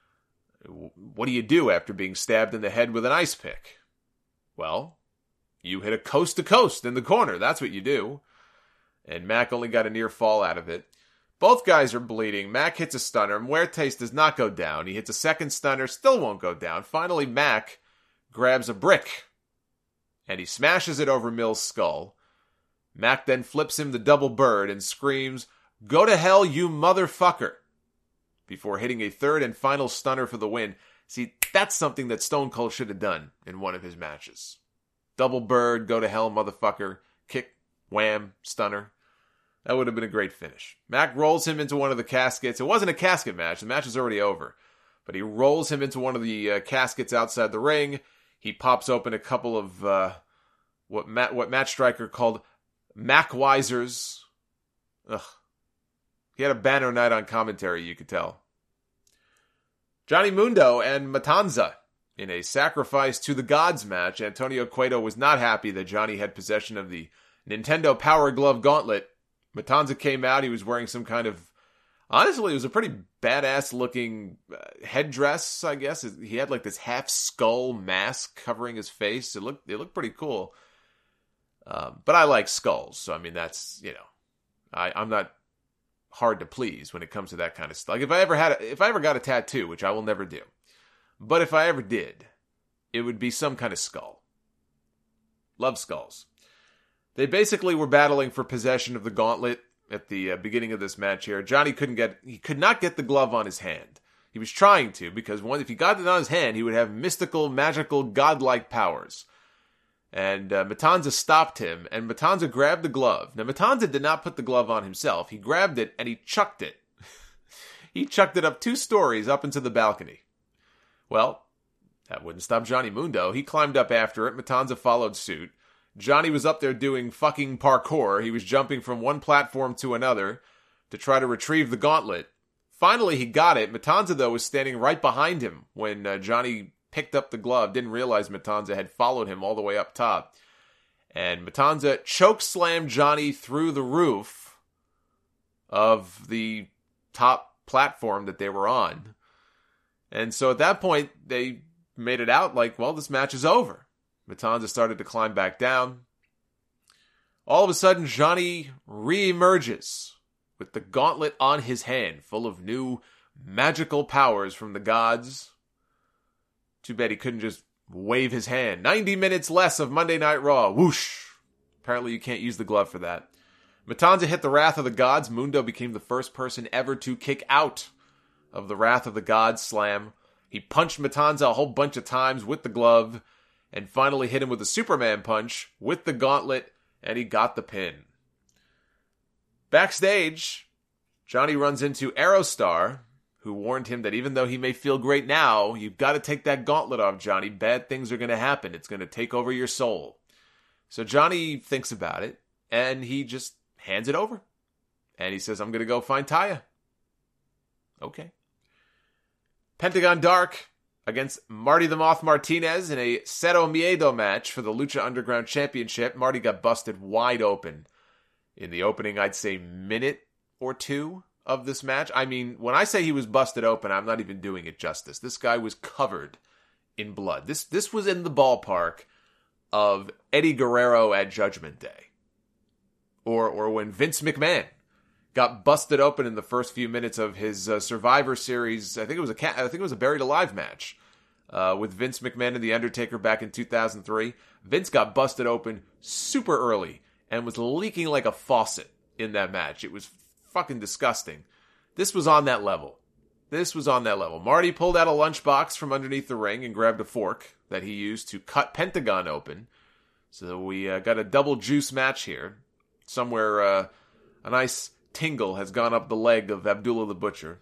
What do you do after being stabbed in the head with an ice pick? Well, you hit a coast to coast in the corner. That's what you do. And Mac only got a near fall out of it. Both guys are bleeding. Mac hits a stunner. Muertes does not go down. He hits a second stunner. Still won't go down. Finally, Mac grabs a brick. And he smashes it over Mil's skull. Mac then flips him the double bird and screams, "Go to hell, you motherfucker!" before hitting a third and final stunner for the win. See, that's something that Stone Cold should have done in one of his matches. Double bird, go to hell, motherfucker, kick, wham, stunner. That would have been a great finish. Mac rolls him into one of the caskets. It wasn't a casket match. The match is already over. But he rolls him into one of the uh, caskets outside the ring. He pops open a couple of uh, what Matt, what Matt Striker called Mac Wisers. Ugh. He had a banner night on commentary, you could tell. Johnny Mundo and Matanza in a sacrifice to the gods match. Antonio Cueto was not happy that Johnny had possession of the Nintendo Power Glove Gauntlet. Matanza came out. He was wearing some kind of, honestly, it was a pretty badass looking uh, headdress, I guess. He had like this half skull mask covering his face. It looked, it looked pretty cool. Um, but I like skulls. So, I mean, that's, you know, I, I'm not hard to please when it comes to that kind of stuff. Like if I ever had, a, if I ever got a tattoo, which I will never do, but if I ever did, it would be some kind of skull. Love skulls. They basically were battling for possession of the gauntlet at the uh, beginning of this match here. Johnny couldn't get, he could not get the glove on his hand. He was trying to, because one, if he got it on his hand, he would have mystical, magical, godlike powers. And uh, Matanza stopped him, and Matanza grabbed the glove. Now, Matanza did not put the glove on himself. He grabbed it, and he chucked it. He chucked it up two stories up into the balcony. Well, that wouldn't stop Johnny Mundo. He climbed up after it. Matanza followed suit. Johnny was up there doing fucking parkour. He was jumping from one platform to another to try to retrieve the gauntlet. Finally, he got it. Matanza, though, was standing right behind him when uh, Johnny picked up the glove. Didn't realize Matanza had followed him all the way up top. And Matanza choke slammed Johnny through the roof of the top platform that they were on. And so at that point, they made it out like, well, this match is over. Matanza started to climb back down. All of a sudden, Johnny re-emerges with the gauntlet on his hand, full of new magical powers from the gods. Too bad he couldn't just wave his hand. ninety minutes less of Monday Night Raw. Whoosh. Apparently you can't use the glove for that. Matanza hit the Wrath of the Gods. Mundo became the first person ever to kick out of the Wrath of the Gods slam. He punched Matanza a whole bunch of times with the glove, and finally hit him with a Superman punch with the gauntlet, and he got the pin. Backstage, Johnny runs into Aerostar, who warned him that even though he may feel great now, you've got to take that gauntlet off, Johnny. Bad things are going to happen. It's going to take over your soul. So Johnny thinks about it, and he just hands it over. And he says, I'm going to go find Taya. Okay. Pentagon Dark against Marty the Moth Martinez in a Cero Miedo match for the Lucha Underground Championship. Marty got busted wide open in the opening, I'd say, minute or two of this match. I mean, when I say he was busted open, I'm not even doing it justice. This guy was covered in blood. This this was in the ballpark of Eddie Guerrero at Judgment Day. Or or when Vince McMahon got busted open in the first few minutes of his uh, Survivor Series. I think it was a ca- I think it was a Buried Alive match uh, with Vince McMahon and The Undertaker back in two thousand three. Vince got busted open super early and was leaking like a faucet in that match. It was fucking disgusting. This was on that level. This was on that level. Marty pulled out a lunchbox from underneath the ring and grabbed a fork that he used to cut Pentagon open. So we uh, got a double juice match here. Somewhere uh, a nice tingle has gone up the leg of Abdullah the Butcher.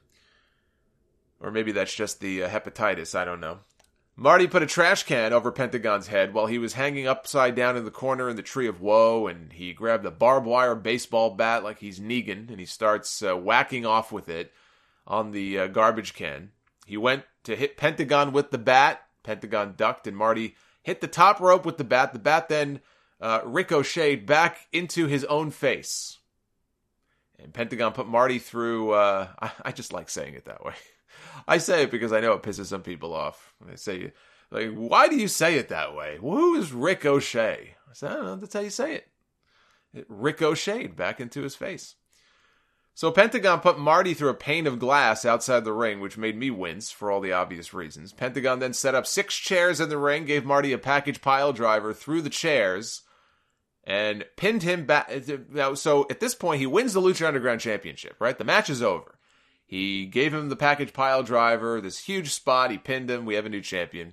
Or maybe that's just the uh, hepatitis, I don't know. Marty put a trash can over Pentagon's head while he was hanging upside down in the corner in the Tree of Woe, and he grabbed a barbed wire baseball bat like he's Negan, and he starts uh, whacking off with it on the uh, garbage can. He went to hit Pentagon with the bat. Pentagon ducked, and Marty hit the top rope with the bat. The bat then uh, ricocheted back into his own face. And Pentagon put Marty through, uh, I, I just like saying it that way. I say it because I know it pisses some people off. They say, like, why do you say it that way? Well, who is Ricochet? I said, I don't know, that's how you say it. It ricocheted back into his face. So Pentagon put Marty through a pane of glass outside the ring, which made me wince for all the obvious reasons. Pentagon then set up six chairs in the ring, gave Marty a package pile driver through the chairs, and pinned him back. So at this point, he wins the Lucha Underground Championship, right? The match is over. He gave him the package pile driver, this huge spot. He pinned him. We have a new champion.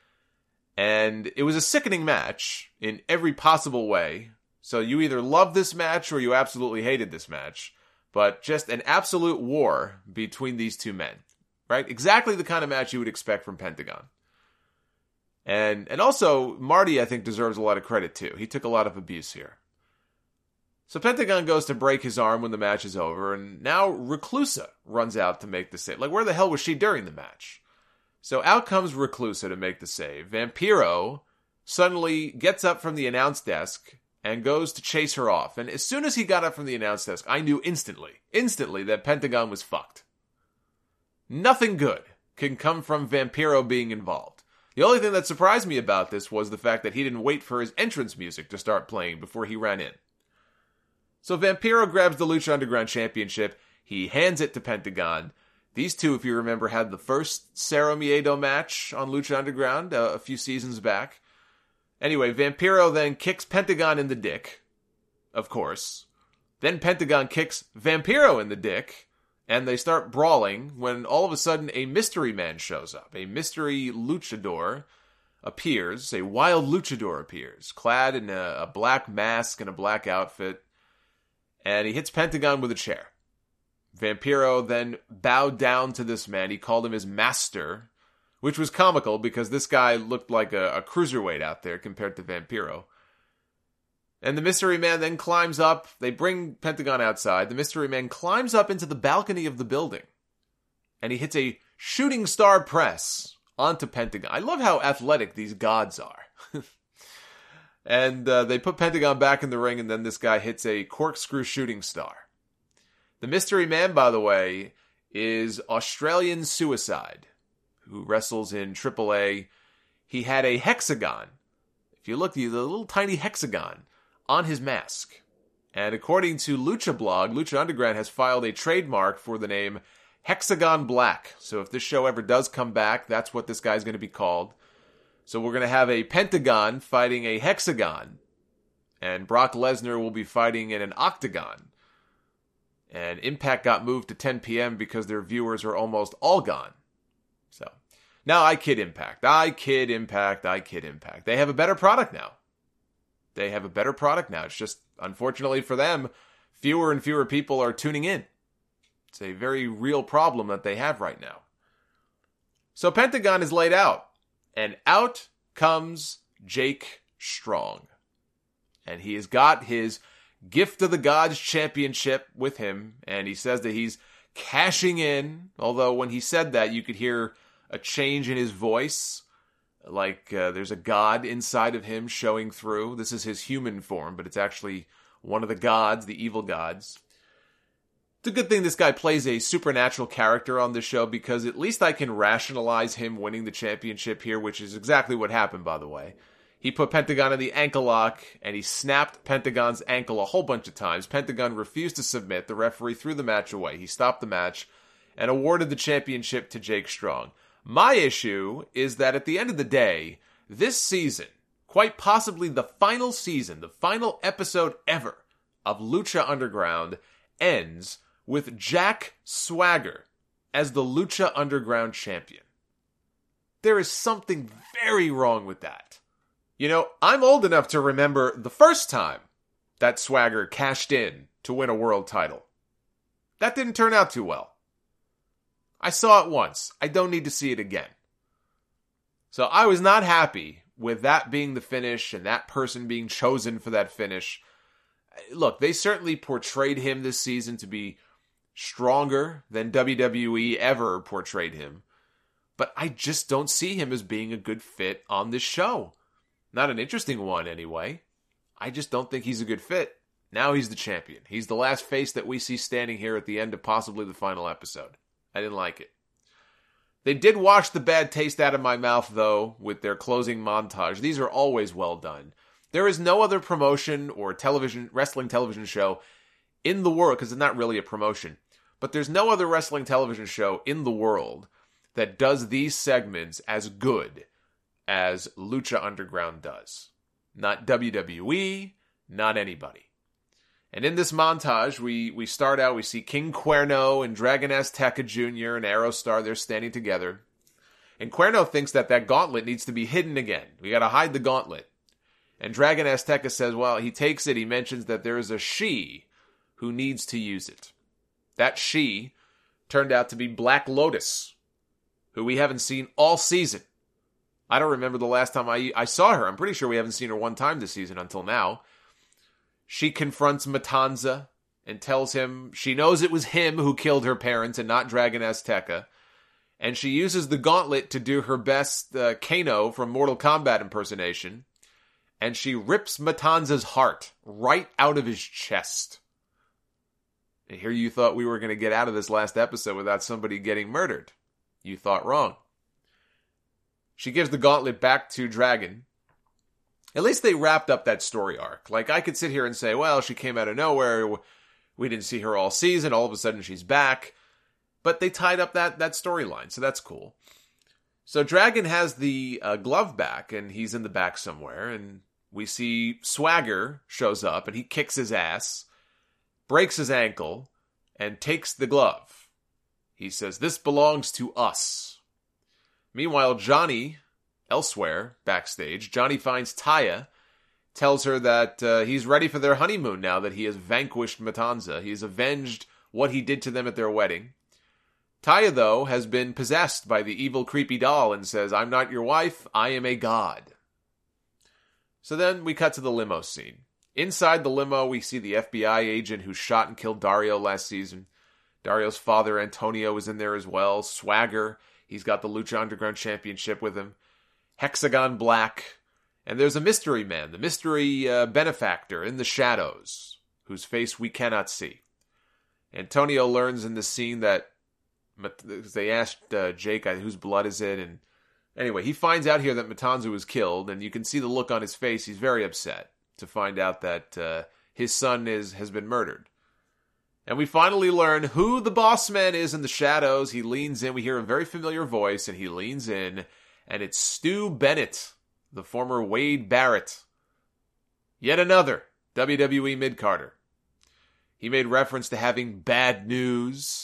And it was a sickening match in every possible way. So you either loved this match or you absolutely hated this match. But just an absolute war between these two men, right? Exactly the kind of match you would expect from Pentagon. And and also, Marty, I think, deserves a lot of credit, too. He took a lot of abuse here. So Pentagon goes to break his arm when the match is over, and now Reclusa runs out to make the save. Like, where the hell was she during the match? So out comes Reclusa to make the save. Vampiro suddenly gets up from the announce desk and goes to chase her off. And as soon as he got up from the announce desk, I knew instantly, instantly that Pentagon was fucked. Nothing good can come from Vampiro being involved. The only thing that surprised me about this was the fact that he didn't wait for his entrance music to start playing before he ran in. So Vampiro grabs the Lucha Underground Championship. He hands it to Pentagon. These two, if you remember, had the first Cero Miedo match on Lucha Underground uh, a few seasons back. Anyway, Vampiro then kicks Pentagon in the dick, of course. Then Pentagon kicks Vampiro in the dick, and they start brawling when all of a sudden a mystery man shows up. A mystery luchador appears. A wild luchador appears, clad in a, a black mask and a black outfit. And he hits Pentagon with a chair. Vampiro then bowed down to this man. He called him his master, which was comical because this guy looked like a, a cruiserweight out there compared to Vampiro. And the mystery man then climbs up. They bring Pentagon outside. The mystery man climbs up into the balcony of the building. And he hits a shooting star press onto Pentagon. I love how athletic these gods are. And uh, they put Pentagon back in the ring, and then this guy hits a corkscrew shooting star. The mystery man, by the way, is Australian Suicide, who wrestles in triple A. He had a hexagon. If you look, the little tiny hexagon on his mask. And according to Lucha Blog, Lucha Underground has filed a trademark for the name Hexagon Black. So if this show ever does come back, that's what this guy's going to be called. So we're going to have a pentagon fighting a hexagon. And Brock Lesnar will be fighting in an octagon. And Impact got moved to ten p.m. because their viewers are almost all gone. So, now I kid Impact. I kid Impact. I kid Impact. They have a better product now. They have a better product now. It's just, unfortunately for them, fewer and fewer people are tuning in. It's a very real problem that they have right now. So Pentagon is laid out. And out comes Jake Strong. And he has got his Gift of the Gods championship with him. And he says that he's cashing in. Although when he said that, you could hear a change in his voice. Like uh, there's a god inside of him showing through. This is his human form, but it's actually one of the gods, the evil gods. It's a good thing this guy plays a supernatural character on this show because at least I can rationalize him winning the championship here, which is exactly what happened, by the way. He put Pentagon in the ankle lock, and he snapped Pentagon's ankle a whole bunch of times. Pentagon refused to submit. The referee threw the match away. He stopped the match and awarded the championship to Jake Strong. My issue is that at the end of the day, this season, quite possibly the final season, the final episode ever of Lucha Underground, ends with Jack Swagger as the Lucha Underground champion. There is something very wrong with that. You know, I'm old enough to remember the first time that Swagger cashed in to win a world title. That didn't turn out too well. I saw it once. I don't need to see it again. So I was not happy with that being the finish and that person being chosen for that finish. Look, they certainly portrayed him this season to be stronger than W W E ever portrayed him. But I just don't see him as being a good fit on this show. Not an interesting one, anyway. I just don't think he's a good fit. Now he's the champion. He's the last face that we see standing here at the end of possibly the final episode. I didn't like it. They did wash the bad taste out of my mouth, though, with their closing montage. These are always well done. There is no other promotion or television, wrestling television show in the world, because it's not really a promotion, but there's no other wrestling television show in the world that does these segments as good as Lucha Underground does. Not W W E, not anybody. And in this montage, we, we start out, we see King Cuerno and Dragon Azteca Junior and Aerostar, they're standing together. And Cuerno thinks that that gauntlet needs to be hidden again. We gotta hide the gauntlet. And Dragon Azteca says, well, he takes it, he mentions that there is a she who needs to use it. That she turned out to be Black Lotus, who we haven't seen all season. I don't remember the last time I, I saw her. I'm pretty sure we haven't seen her one time this season until now. She confronts Matanza and tells him she knows it was him who killed her parents and not Dragon Azteca. And she uses the gauntlet to do her best uh, Kano from Mortal Kombat impersonation. And she rips Matanza's heart right out of his chest. And here you thought we were going to get out of this last episode without somebody getting murdered. You thought wrong. She gives the gauntlet back to Dragon. At least they wrapped up that story arc. Like, I could sit here and say, well, she came out of nowhere. We didn't see her all season. All of a sudden, she's back. But they tied up that, that storyline, so that's cool. So Dragon has the uh, glove back, and he's in the back somewhere. And we see Swagger shows up, and he kicks his ass, breaks his ankle, and takes the glove. He says, this belongs to us. Meanwhile, Johnny, elsewhere, backstage, Johnny finds Taya, tells her that uh, he's ready for their honeymoon now that he has vanquished Matanza. He has avenged what he did to them at their wedding. Taya, though, has been possessed by the evil, creepy doll and says, I'm not your wife, I am a god. So then we cut to the limo scene. Inside the limo, we see the F B I agent who shot and killed Dario last season. Dario's father, Antonio, is in there as well. Swagger, he's got the Lucha Underground Championship with him. Hexagon Black. And there's a mystery man, the mystery uh, benefactor in the shadows, whose face we cannot see. Antonio learns in the scene that they asked uh, Jake whose blood is it, and anyway, he finds out here that Matanza was killed, and you can see the look on his face. He's very upset to find out that uh, his son is has been murdered. And we finally learn who the boss man is in the shadows. He leans in. We hear a very familiar voice, and he leans in, and it's Stu Bennett, the former Wade Barrett. Yet another W W E mid-carder. He made reference to having bad news.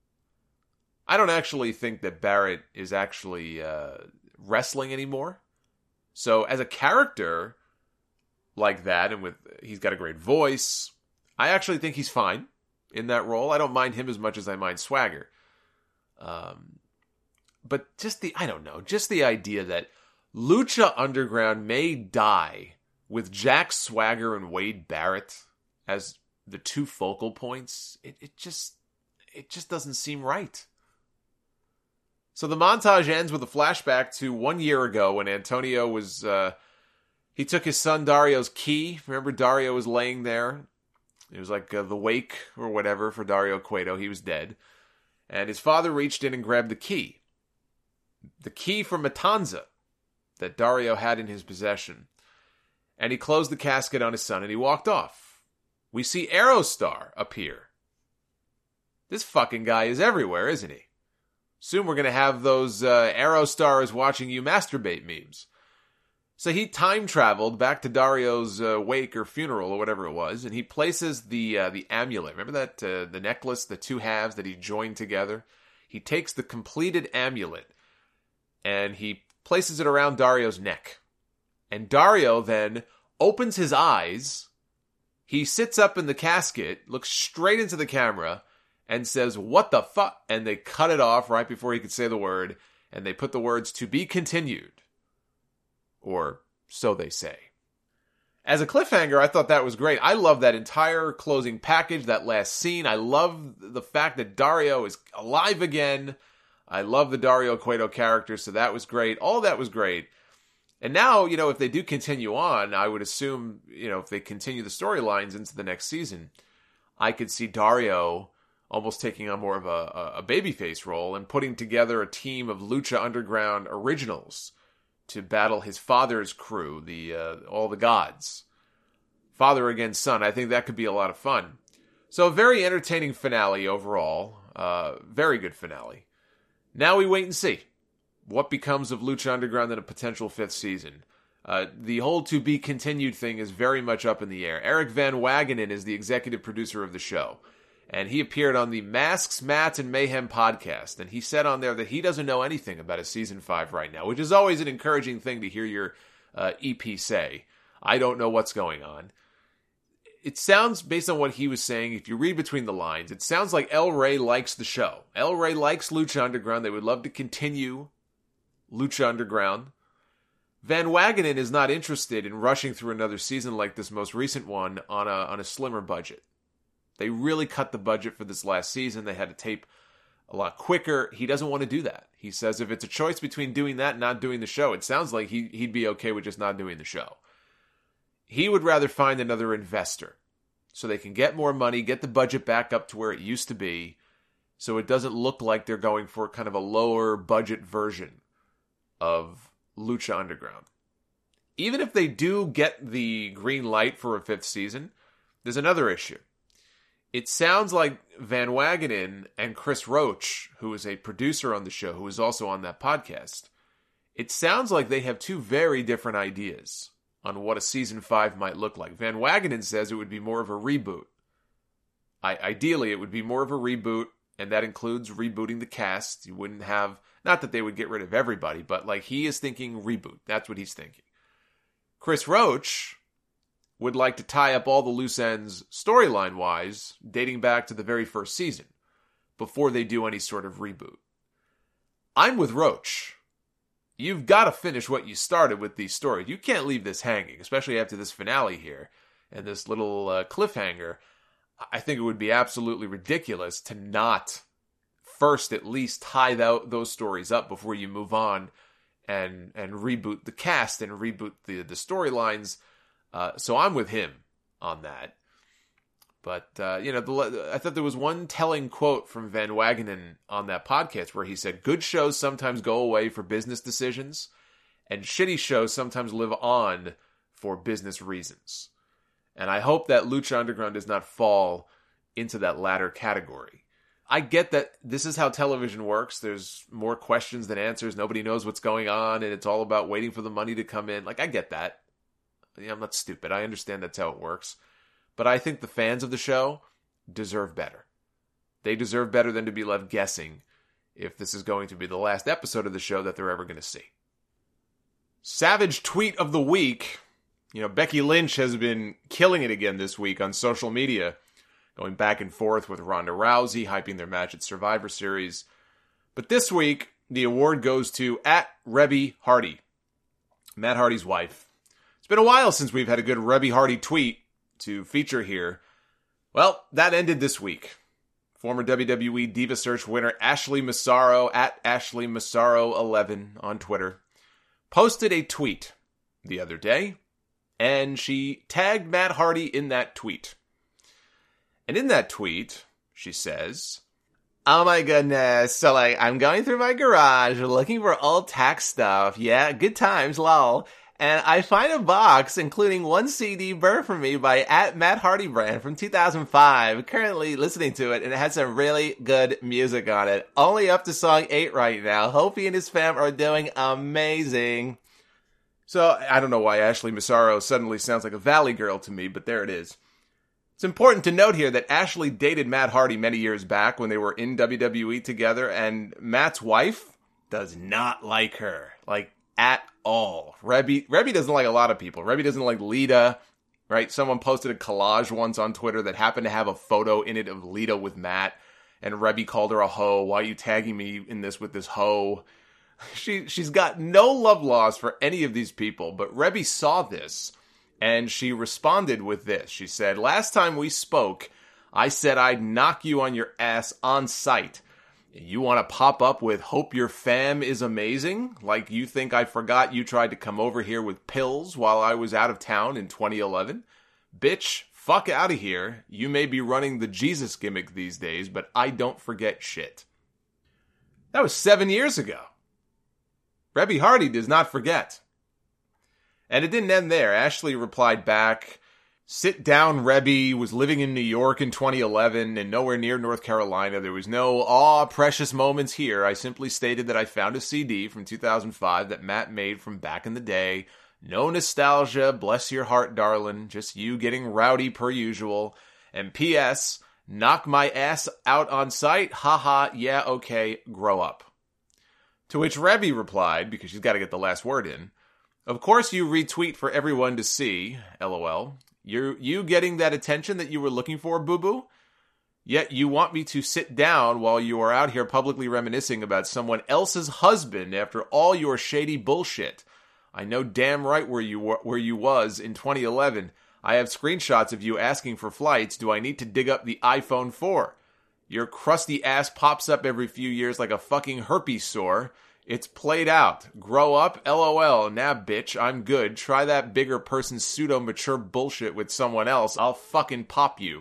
I don't actually think that Barrett is actually uh, wrestling anymore. So as a character like that, and with he's got a great voice, I actually think he's fine in that role. I don't mind him as much as I mind Swagger. Um, but just the, I don't know, just the idea that Lucha Underground may die with Jack Swagger and Wade Barrett as the two focal points, it, it just, it just doesn't seem right. So the montage ends with a flashback to one year ago when Antonio was, uh, he took his son Dario's key. Remember, Dario was laying there. It was like uh, the wake or whatever for Dario Cueto. He was dead. And his father reached in and grabbed the key. The key from Matanza that Dario had in his possession. And he closed the casket on his son and he walked off. We see Aerostar appear. This fucking guy is everywhere, isn't he? Soon we're going to have those uh, Aerostars watching you masturbate memes. So he time traveled back to Dario's uh, wake or funeral or whatever it was, and he places the uh, the amulet. Remember that uh, the necklace, the two halves that he joined together? He takes the completed amulet and he places it around Dario's neck. And Dario then opens his eyes. He sits up in the casket, looks straight into the camera, and says, what the fuck? And they cut it off right before he could say the word, and they put the words, to be continued. Or so they say. As a cliffhanger, I thought that was great. I love that entire closing package, that last scene. I love the fact that Dario is alive again. I love the Dario Cueto character, so that was great. All that was great. And now, you know, if they do continue on, I would assume, you know, if they continue the storylines into the next season, I could see Dario almost taking on more of a, a babyface role and putting together a team of Lucha Underground originals to battle his father's crew, the uh, all the gods. Father against son. I think that could be a lot of fun. So a very entertaining finale overall. Uh, very good finale. Now we wait and see what becomes of Lucha Underground in a potential fifth season. Uh, the whole to be continued thing is very much up in the air. Eric Van Wagenen is the executive producer of the show, and he appeared on the Masks, Matt, and Mayhem podcast, and he said on there that he doesn't know anything about a season five right now, which is always an encouraging thing to hear your uh, E P say. I don't know what's going on. It sounds, based on what he was saying, if you read between the lines, it sounds like El Rey likes the show. El Rey likes Lucha Underground. They would love to continue Lucha Underground. Van Wagenen is not interested in rushing through another season like this most recent one on a on a slimmer budget. They really cut the budget for this last season. They had to tape a lot quicker. He doesn't want to do that. He says if it's a choice between doing that and not doing the show, it sounds like he, he'd be okay with just not doing the show. He would rather find another investor so they can get more money, get the budget back up to where it used to be, so it doesn't look like they're going for kind of a lower budget version of Lucha Underground. Even if they do get the green light for a fifth season, there's another issue. It sounds like Van Wagenen and Chris Roach, who is a producer on the show, who is also on that podcast, it sounds like they have two very different ideas on what a season five might look like. Van Wagenen says it would be more of a reboot. I, ideally, it would be more of a reboot, and that includes rebooting the cast. You wouldn't have, not that they would get rid of everybody, but like he is thinking reboot. That's what he's thinking. Chris Roach would like to tie up all the loose ends storyline-wise, dating back to the very first season, before they do any sort of reboot. I'm with Roach. You've got to finish what you started with these stories. You can't leave this hanging, especially after this finale here and this little uh, cliffhanger. I think it would be absolutely ridiculous to not first at least tie th- those stories up before you move on and and reboot the cast and reboot the, the storylines. Uh, so I'm with him on that. But, uh, you know, the, I thought there was one telling quote from Van Wagenen on that podcast where he said, good shows sometimes go away for business decisions, and shitty shows sometimes live on for business reasons. And I hope that Lucha Underground does not fall into that latter category. I get that this is how television works. There's more questions than answers. Nobody knows what's going on, and it's all about waiting for the money to come in. Like, I get that. I'm not stupid. I understand that's how it works. But I think the fans of the show deserve better. They deserve better than to be left guessing if this is going to be the last episode of the show that they're ever going to see. Savage tweet of the week. You know, Becky Lynch has been killing it again this week on social media, going back and forth with Ronda Rousey, hyping their match at Survivor Series. But this week, the award goes to at Rebby Hardy, Matt Hardy's wife. It's been a while since we've had a good Rebby Hardy tweet to feature here. Well, that ended this week. Former W W E Diva Search winner Ashley Massaro, at Ashley Massaro eleven on Twitter, posted a tweet the other day, and she tagged Matt Hardy in that tweet. And in that tweet, she says, oh my goodness, so like, I'm going through my garage looking for old tax stuff. Yeah, good times, lol. And I find a box including one C D burned for me by at Matt Hardy Brand from two thousand five. Currently listening to it, and it has some really good music on it. Only up to song eight right now. Hope he and his fam are doing amazing. So, I don't know why Ashley Massaro suddenly sounds like a Valley girl to me, but there it is. It's important to note here that Ashley dated Matt Hardy many years back when they were in W W E together, and Matt's wife does not like her. Like, at all. Rebby, Rebby doesn't like a lot of people. Rebby doesn't like Lita, right? Someone posted a collage once on Twitter that happened to have a photo in it of Lita with Matt, and Rebby called her a hoe. Why are you tagging me in this with this hoe? She, she's got no love lost for any of these people, but Rebby saw this, and she responded with this. She said, last time we spoke, I said I'd knock you on your ass on sight. You want to pop up with hope your fam is amazing? Like you think I forgot you tried to come over here with pills while I was out of town in twenty eleven? Bitch, fuck out of here. You may be running the Jesus gimmick these days, but I don't forget shit. That was seven years ago. Rebby Hardy does not forget. And it didn't end there. Ashley replied back, sit down, Rebby, was living in New York in twenty eleven and nowhere near North Carolina. There was no, aw, precious moments here. I simply stated that I found a C D from two thousand five that Matt made from back in the day. No nostalgia, bless your heart, darling. Just you getting rowdy per usual. And P S, knock my ass out on sight? Haha, yeah, okay, grow up. To which Rebby replied, because she's got to get the last word in, of course you retweet for everyone to see, lol. You're you getting that attention that you were looking for, boo-boo? Yet you want me to sit down while you are out here publicly reminiscing about someone else's husband after all your shady bullshit. I know damn right where you were, where you was in twenty eleven. I have screenshots of you asking for flights. Do I need to dig up the iPhone four? Your crusty ass pops up every few years like a fucking herpes sore. It's played out. Grow up, lol. Nah, bitch, I'm good. Try that bigger person pseudo-mature bullshit with someone else. I'll fucking pop you.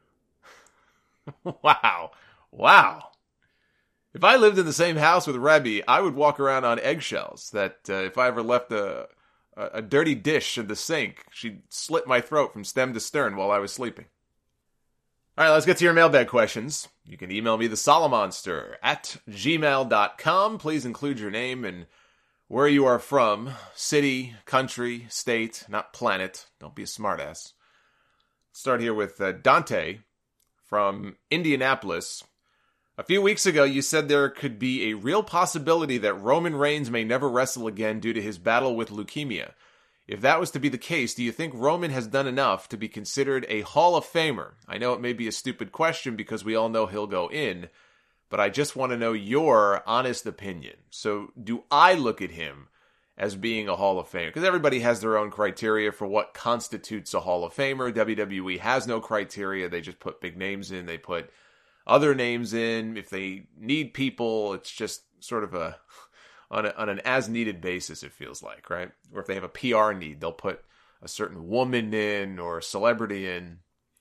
Wow. Wow. If I lived in the same house with Rebby, I would walk around on eggshells. That uh, if I ever left a, a, a dirty dish in the sink, she'd slit my throat from stem to stern while I was sleeping. All right, let's get to your mailbag questions. You can email me, the Solomonster, at gmail dot com. Please include your name and where you are from. City, country, state, not planet. Don't be a smartass. Start here with uh, Dante from Indianapolis. A few weeks ago, you said there could be a real possibility that Roman Reigns may never wrestle again due to his battle with leukemia. If that was to be the case, do you think Roman has done enough to be considered a Hall of Famer? I know it may be a stupid question because we all know he'll go in, but I just want to know your honest opinion. So do I look at him as being a Hall of Famer? Because everybody has their own criteria for what constitutes a Hall of Famer. W W E has no criteria. They just put big names in. They put other names in. If they need people, it's just sort of a on, a, on an as-needed basis, it feels like, right? Or if they have a P R need, they'll put a certain woman in or a celebrity in.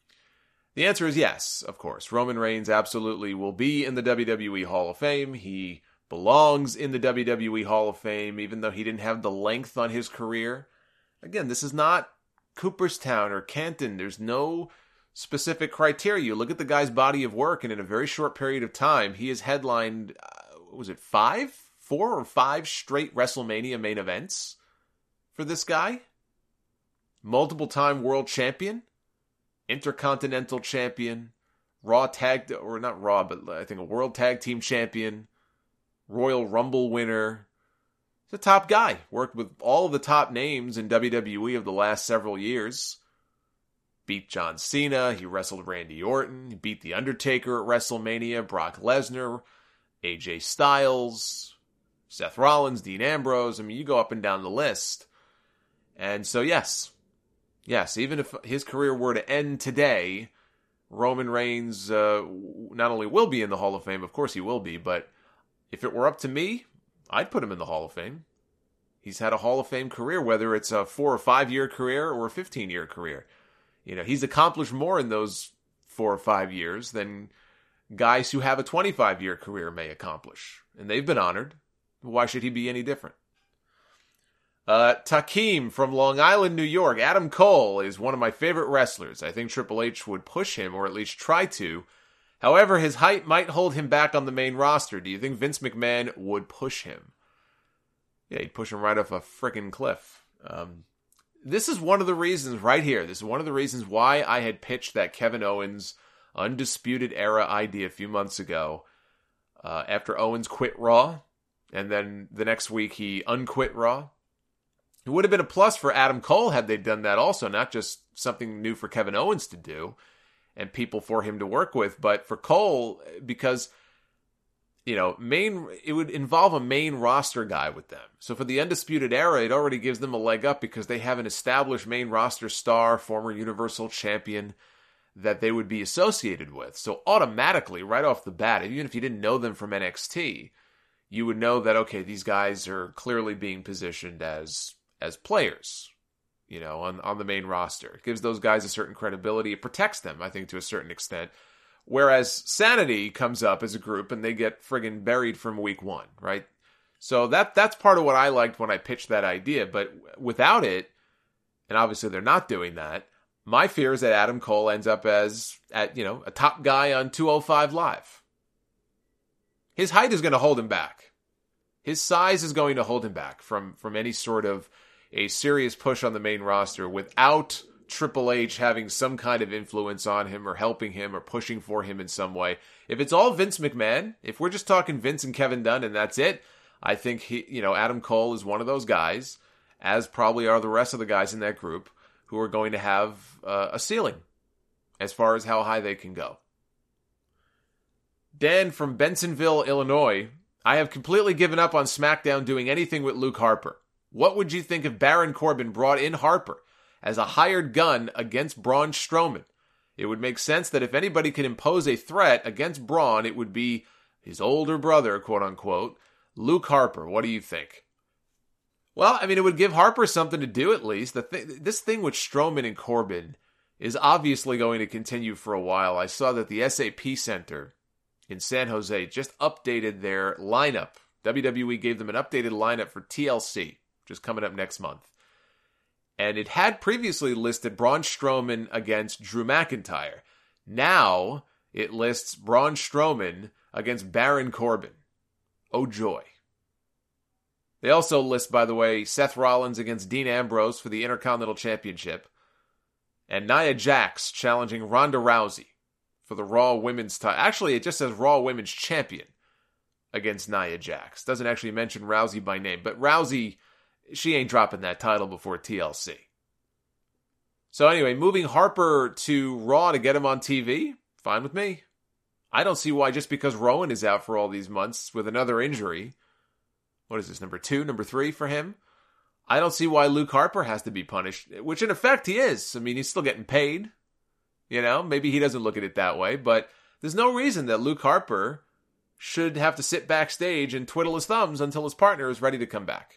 The answer is yes, of course. Roman Reigns absolutely will be in the W W E Hall of Fame. He belongs in the W W E Hall of Fame, even though he didn't have the length on his career. Again, this is not Cooperstown or Canton. There's no specific criteria. You look at the guy's body of work, and in a very short period of time, he has headlined, uh, what was it, five? Four or five straight WrestleMania main events for this guy. Multiple-time world champion, Intercontinental champion, Raw tag, or not Raw, but I think a World Tag Team champion, Royal Rumble winner. He's a top guy. Worked with all of the top names in W W E of the last several years. Beat John Cena. He wrestled Randy Orton. He beat The Undertaker at WrestleMania. Brock Lesnar. A J Styles. Seth Rollins. Dean Ambrose. I mean, you go up and down the list. And so, yes. Yes, even if his career were to end today, Roman Reigns uh, not only will be in the Hall of Fame, of course he will be, but if it were up to me, I'd put him in the Hall of Fame. He's had a Hall of Fame career, whether it's a four or five year career or a fifteen year career. You know, he's accomplished more in those four or five years than guys who have a twenty-five year career may accomplish. And they've been honored. Why should he be any different? Uh, Takeem from Long Island, New York. Adam Cole is one of my favorite wrestlers. I think Triple H would push him, or at least try to. However, his height might hold him back on the main roster. Do you think Vince McMahon would push him? Yeah, he'd push him right off a frickin' cliff. Um, this is one of the reasons right here. This is one of the reasons why I had pitched that Kevin Owens Undisputed Era idea a few months ago. Uh, after Owens quit Raw, and then the next week he unquit Raw. It would have been a plus for Adam Cole had they done that also, not just something new for Kevin Owens to do and people for him to work with, but for Cole, because, you know, main it would involve a main roster guy with them. So for the Undisputed Era, it already gives them a leg up because they have an established main roster star, former Universal Champion, that they would be associated with. So automatically, right off the bat, even if you didn't know them from N X T, you would know that, okay, these guys are clearly being positioned as as players, you know, on, on the main roster. It gives those guys a certain credibility. It protects them, I think, to a certain extent. Whereas Sanity comes up as a group and they get friggin' buried from week one, right? So that that's part of what I liked when I pitched that idea. But without it, and obviously they're not doing that, my fear is that Adam Cole ends up as, at you know, a top guy on two oh five Live. His height is going to hold him back. His size is going to hold him back from, from any sort of a serious push on the main roster without Triple H having some kind of influence on him or helping him or pushing for him in some way. If it's all Vince McMahon, if we're just talking Vince and Kevin Dunn and that's it, I think he, you know, Adam Cole is one of those guys, as probably are the rest of the guys in that group, who are going to have uh, a ceiling as far as how high they can go. Dan from Bensonville, Illinois, I have completely given up on SmackDown doing anything with Luke Harper. What would you think if Baron Corbin brought in Harper as a hired gun against Braun Strowman? It would make sense that if anybody could impose a threat against Braun, it would be his older brother, quote unquote, Luke Harper. What do you think? Well, I mean, it would give Harper something to do at least. The th- this thing with Strowman and Corbin is obviously going to continue for a while. I saw that the S A P Center in San Jose just updated their lineup. W W E gave them an updated lineup for T L C, which is coming up next month. And it had previously listed Braun Strowman against Drew McIntyre. Now it lists Braun Strowman against Baron Corbin. Oh joy. They also list, by the way, Seth Rollins against Dean Ambrose for the Intercontinental Championship. And Nia Jax challenging Ronda Rousey for the Raw Women's title. Actually, it just says Raw Women's Champion against Nia Jax. Doesn't actually mention Rousey by name. But Rousey, she ain't dropping that title before T L C. So anyway, moving Harper to Raw to get him on T V, fine with me. I don't see why just because Rowan is out for all these months with another injury, what is this, number two, number three for him? I don't see why Luke Harper has to be punished, which in effect he is. I mean, he's still getting paid. You know, maybe he doesn't look at it that way, but there's no reason that Luke Harper should have to sit backstage and twiddle his thumbs until his partner is ready to come back.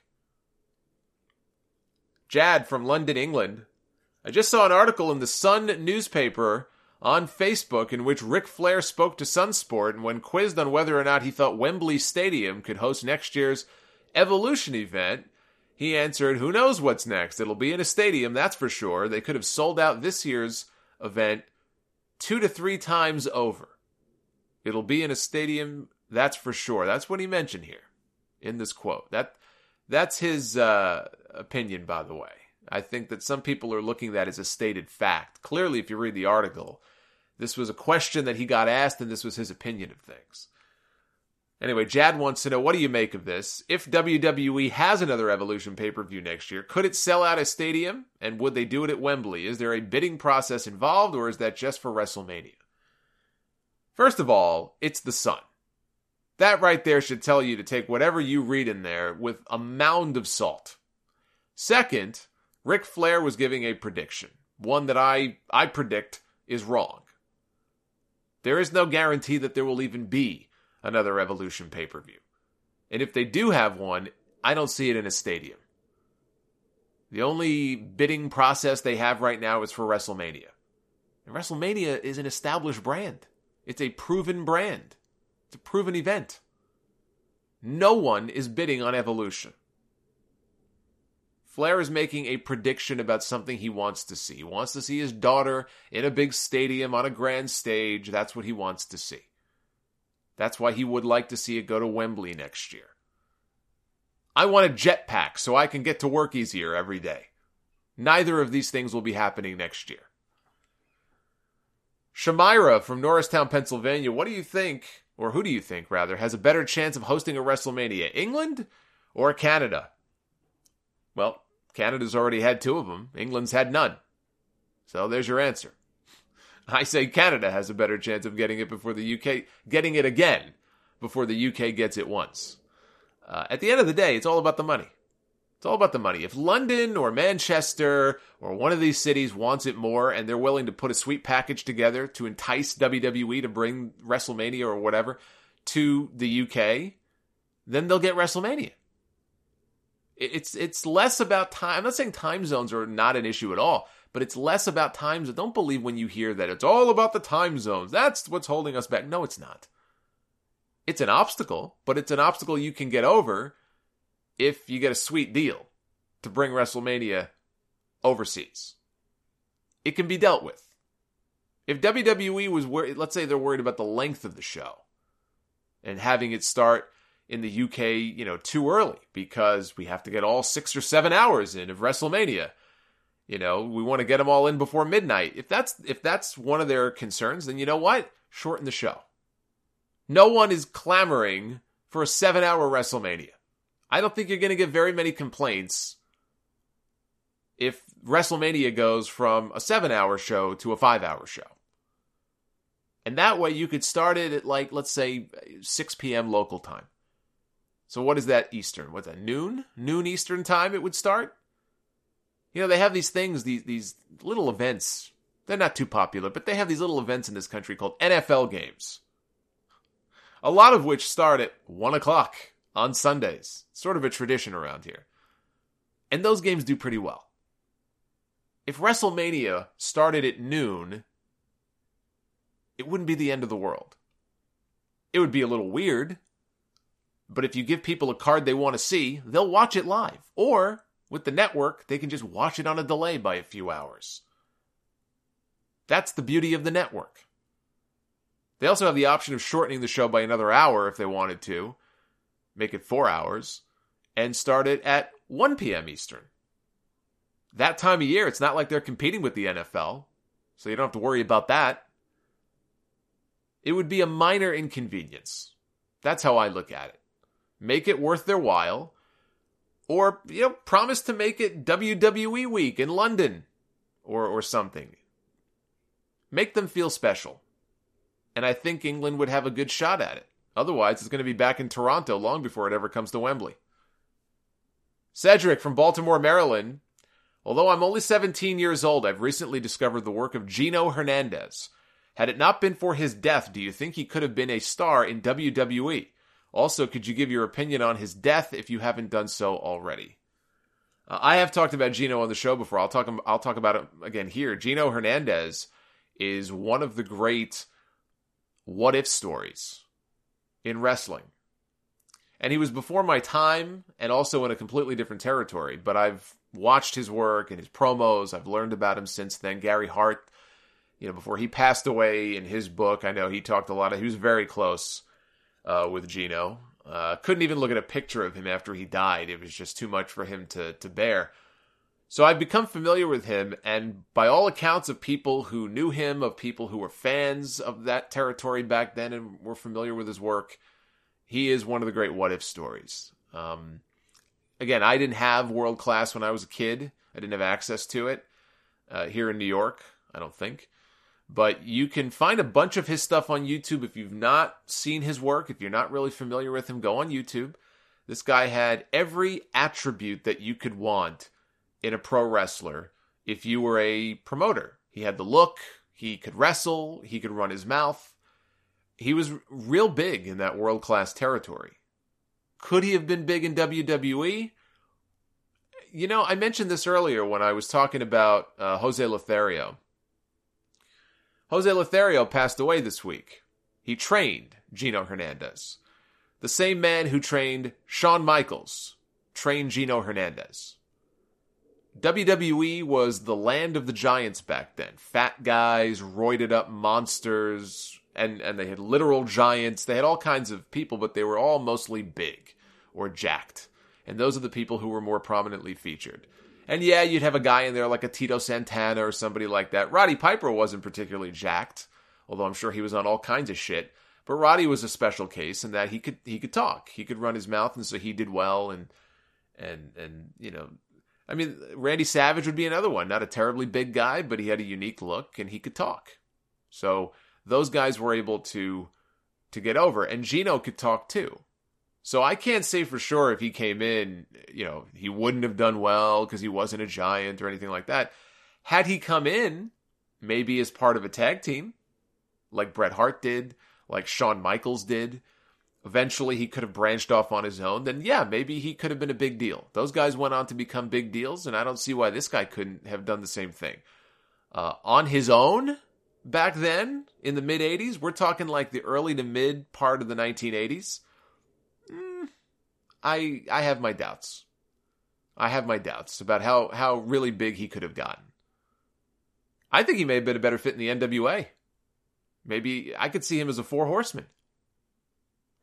Jad from London, England. I just saw an article in the Sun newspaper on Facebook in which Ric Flair spoke to Sunsport, and when quizzed on whether or not he thought Wembley Stadium could host next year's Evolution event, he answered, who knows what's next? It'll be in a stadium, that's for sure. They could have sold out this year's event two to three times over. It'll be in a stadium, that's for sure. That's what he mentioned here in this quote. That That's his uh, opinion, by the way. I think that some people are looking at that as a stated fact. Clearly, if you read the article, this was a question that he got asked, and this was his opinion of things. Anyway, Jad wants to know, what do you make of this? If W W E has another Evolution pay-per-view next year, could it sell out a stadium? And would they do it at Wembley? Is there a bidding process involved, or is that just for WrestleMania? First of all, it's the Sun. That right there should tell you to take whatever you read in there with a mound of salt. Second, Ric Flair was giving a prediction, one that I, I predict is wrong. There is no guarantee that there will even be another Evolution pay-per-view. And if they do have one, I don't see it in a stadium. The only bidding process they have right now is for WrestleMania. And WrestleMania is an established brand. It's a proven brand. It's a proven event. No one is bidding on Evolution. Flair is making a prediction about something he wants to see. He wants to see his daughter in a big stadium on a grand stage. That's what he wants to see. That's why he would like to see it go to Wembley next year. I want a jetpack so I can get to work easier every day. Neither of these things will be happening next year. Shamira from Norristown, Pennsylvania. What do you think, or who do you think, rather, has a better chance of hosting a WrestleMania? England or Canada? Well, Canada's already had two of them. England's had none. So there's your answer. I say Canada has a better chance of getting it before the U K, getting it again before the U K gets it once. Uh, at the end of the day, it's all about the money. It's all about the money. If London or Manchester or one of these cities wants it more and they're willing to put a sweet package together to entice W W E to bring WrestleMania or whatever to the U K, then they'll get WrestleMania. It's it's less about time. I'm not saying time zones are not an issue at all, but it's less about time zones. Don't believe when you hear that it's all about the time zones. That's what's holding us back. No, it's not. It's an obstacle, but it's an obstacle you can get over if you get a sweet deal to bring WrestleMania overseas. It can be dealt with. If W W E was worried, let's say they're worried about the length of the show and having it start in the U K, you know, too early because we have to get all six or seven hours in of WrestleMania. You know, we want to get them all in before midnight. If that's if that's one of their concerns, then you know what? Shorten the show. No one is clamoring for a seven-hour WrestleMania. I don't think you're going to get very many complaints if WrestleMania goes from a seven-hour show to a five-hour show. And that way you could start it at, like, let's say, six p.m. local time. So what is that Eastern? What's that, noon? Noon Eastern time it would start? You know, they have these things, these these little events. They're not too popular, but they have these little events in this country called N F L games. A lot of which start at one o'clock on Sundays. Sort of a tradition around here. And those games do pretty well. If WrestleMania started at noon, it wouldn't be the end of the world. It would be a little weird, but if you give people a card they want to see, they'll watch it live. Or, with the network, they can just watch it on a delay by a few hours. That's the beauty of the network. They also have the option of shortening the show by another hour if they wanted to, make it four hours, and start it at one p.m. Eastern. That time of year, it's not like they're competing with the N F L, so you don't have to worry about that. It would be a minor inconvenience. That's how I look at it. Make it worth their while, or, you know, promise to make it W W E week in London, or or something. Make them feel special. And I think England would have a good shot at it. Otherwise, it's going to be back in Toronto long before it ever comes to Wembley. Cedric from Baltimore, Maryland. Although I'm only seventeen years old, I've recently discovered the work of Gino Hernandez. Had it not been for his death, do you think he could have been a star in W W E? Also, could you give your opinion on his death if you haven't done so already? Uh, I have talked about Gino on the show before. I'll talk, I'll talk about it again here. Gino Hernandez is one of the great what-if stories in wrestling. And he was before my time and also in a completely different territory. But I've watched his work and his promos. I've learned about him since then. Gary Hart, you know, before he passed away, in his book, I know he talked a lot of, he was very close uh, with Gino. Uh, couldn't even look at a picture of him after he died. It was just too much for him to, to bear. So I've become familiar with him, and by all accounts of people who knew him, of people who were fans of that territory back then and were familiar with his work, he is one of the great what-if stories. Um, again, I didn't have World Class when I was a kid. I didn't have access to it uh, here in New York, I don't think. But you can find a bunch of his stuff on YouTube. If you've not seen his work, if you're not really familiar with him, go on YouTube. This guy had every attribute that you could want in a pro wrestler if you were a promoter. He had the look, he could wrestle, he could run his mouth. He was real big in that world-class territory. Could he have been big in W W E? You know, I mentioned this earlier when I was talking about uh, Jose Lothario. Jose Lothario passed away this week. He trained Gino Hernandez. The same man who trained Shawn Michaels trained Gino Hernandez. W W E was the land of the giants back then. Fat guys, roided up monsters, and, and they had literal giants. They had all kinds of people, but they were all mostly big or jacked. And those are the people who were more prominently featured. And yeah, you'd have a guy in there like a Tito Santana or somebody like that. Roddy Piper wasn't particularly jacked, although I'm sure he was on all kinds of shit. But Roddy was a special case in that he could he could talk. He could run his mouth, and so he did well. And, and, and you know... I mean, Randy Savage would be another one. Not a terribly big guy, but he had a unique look and he could talk. So those guys were able to to get over. And Gino could talk too. So I can't say for sure if he came in, you know, he wouldn't have done well because he wasn't a giant or anything like that. Had he come in, maybe as part of a tag team, like Bret Hart did, like Shawn Michaels did, eventually he could have branched off on his own, then yeah, maybe he could have been a big deal. Those guys went on to become big deals, and I don't see why this guy couldn't have done the same thing. Uh, on his own, back then, in the mid-eighties, we're talking like the early to mid part of the nineteen eighties, mm, I I have my doubts. I have my doubts about how, how really big he could have gotten. I think he may have been a better fit in the N W A. Maybe I could see him as a four horseman.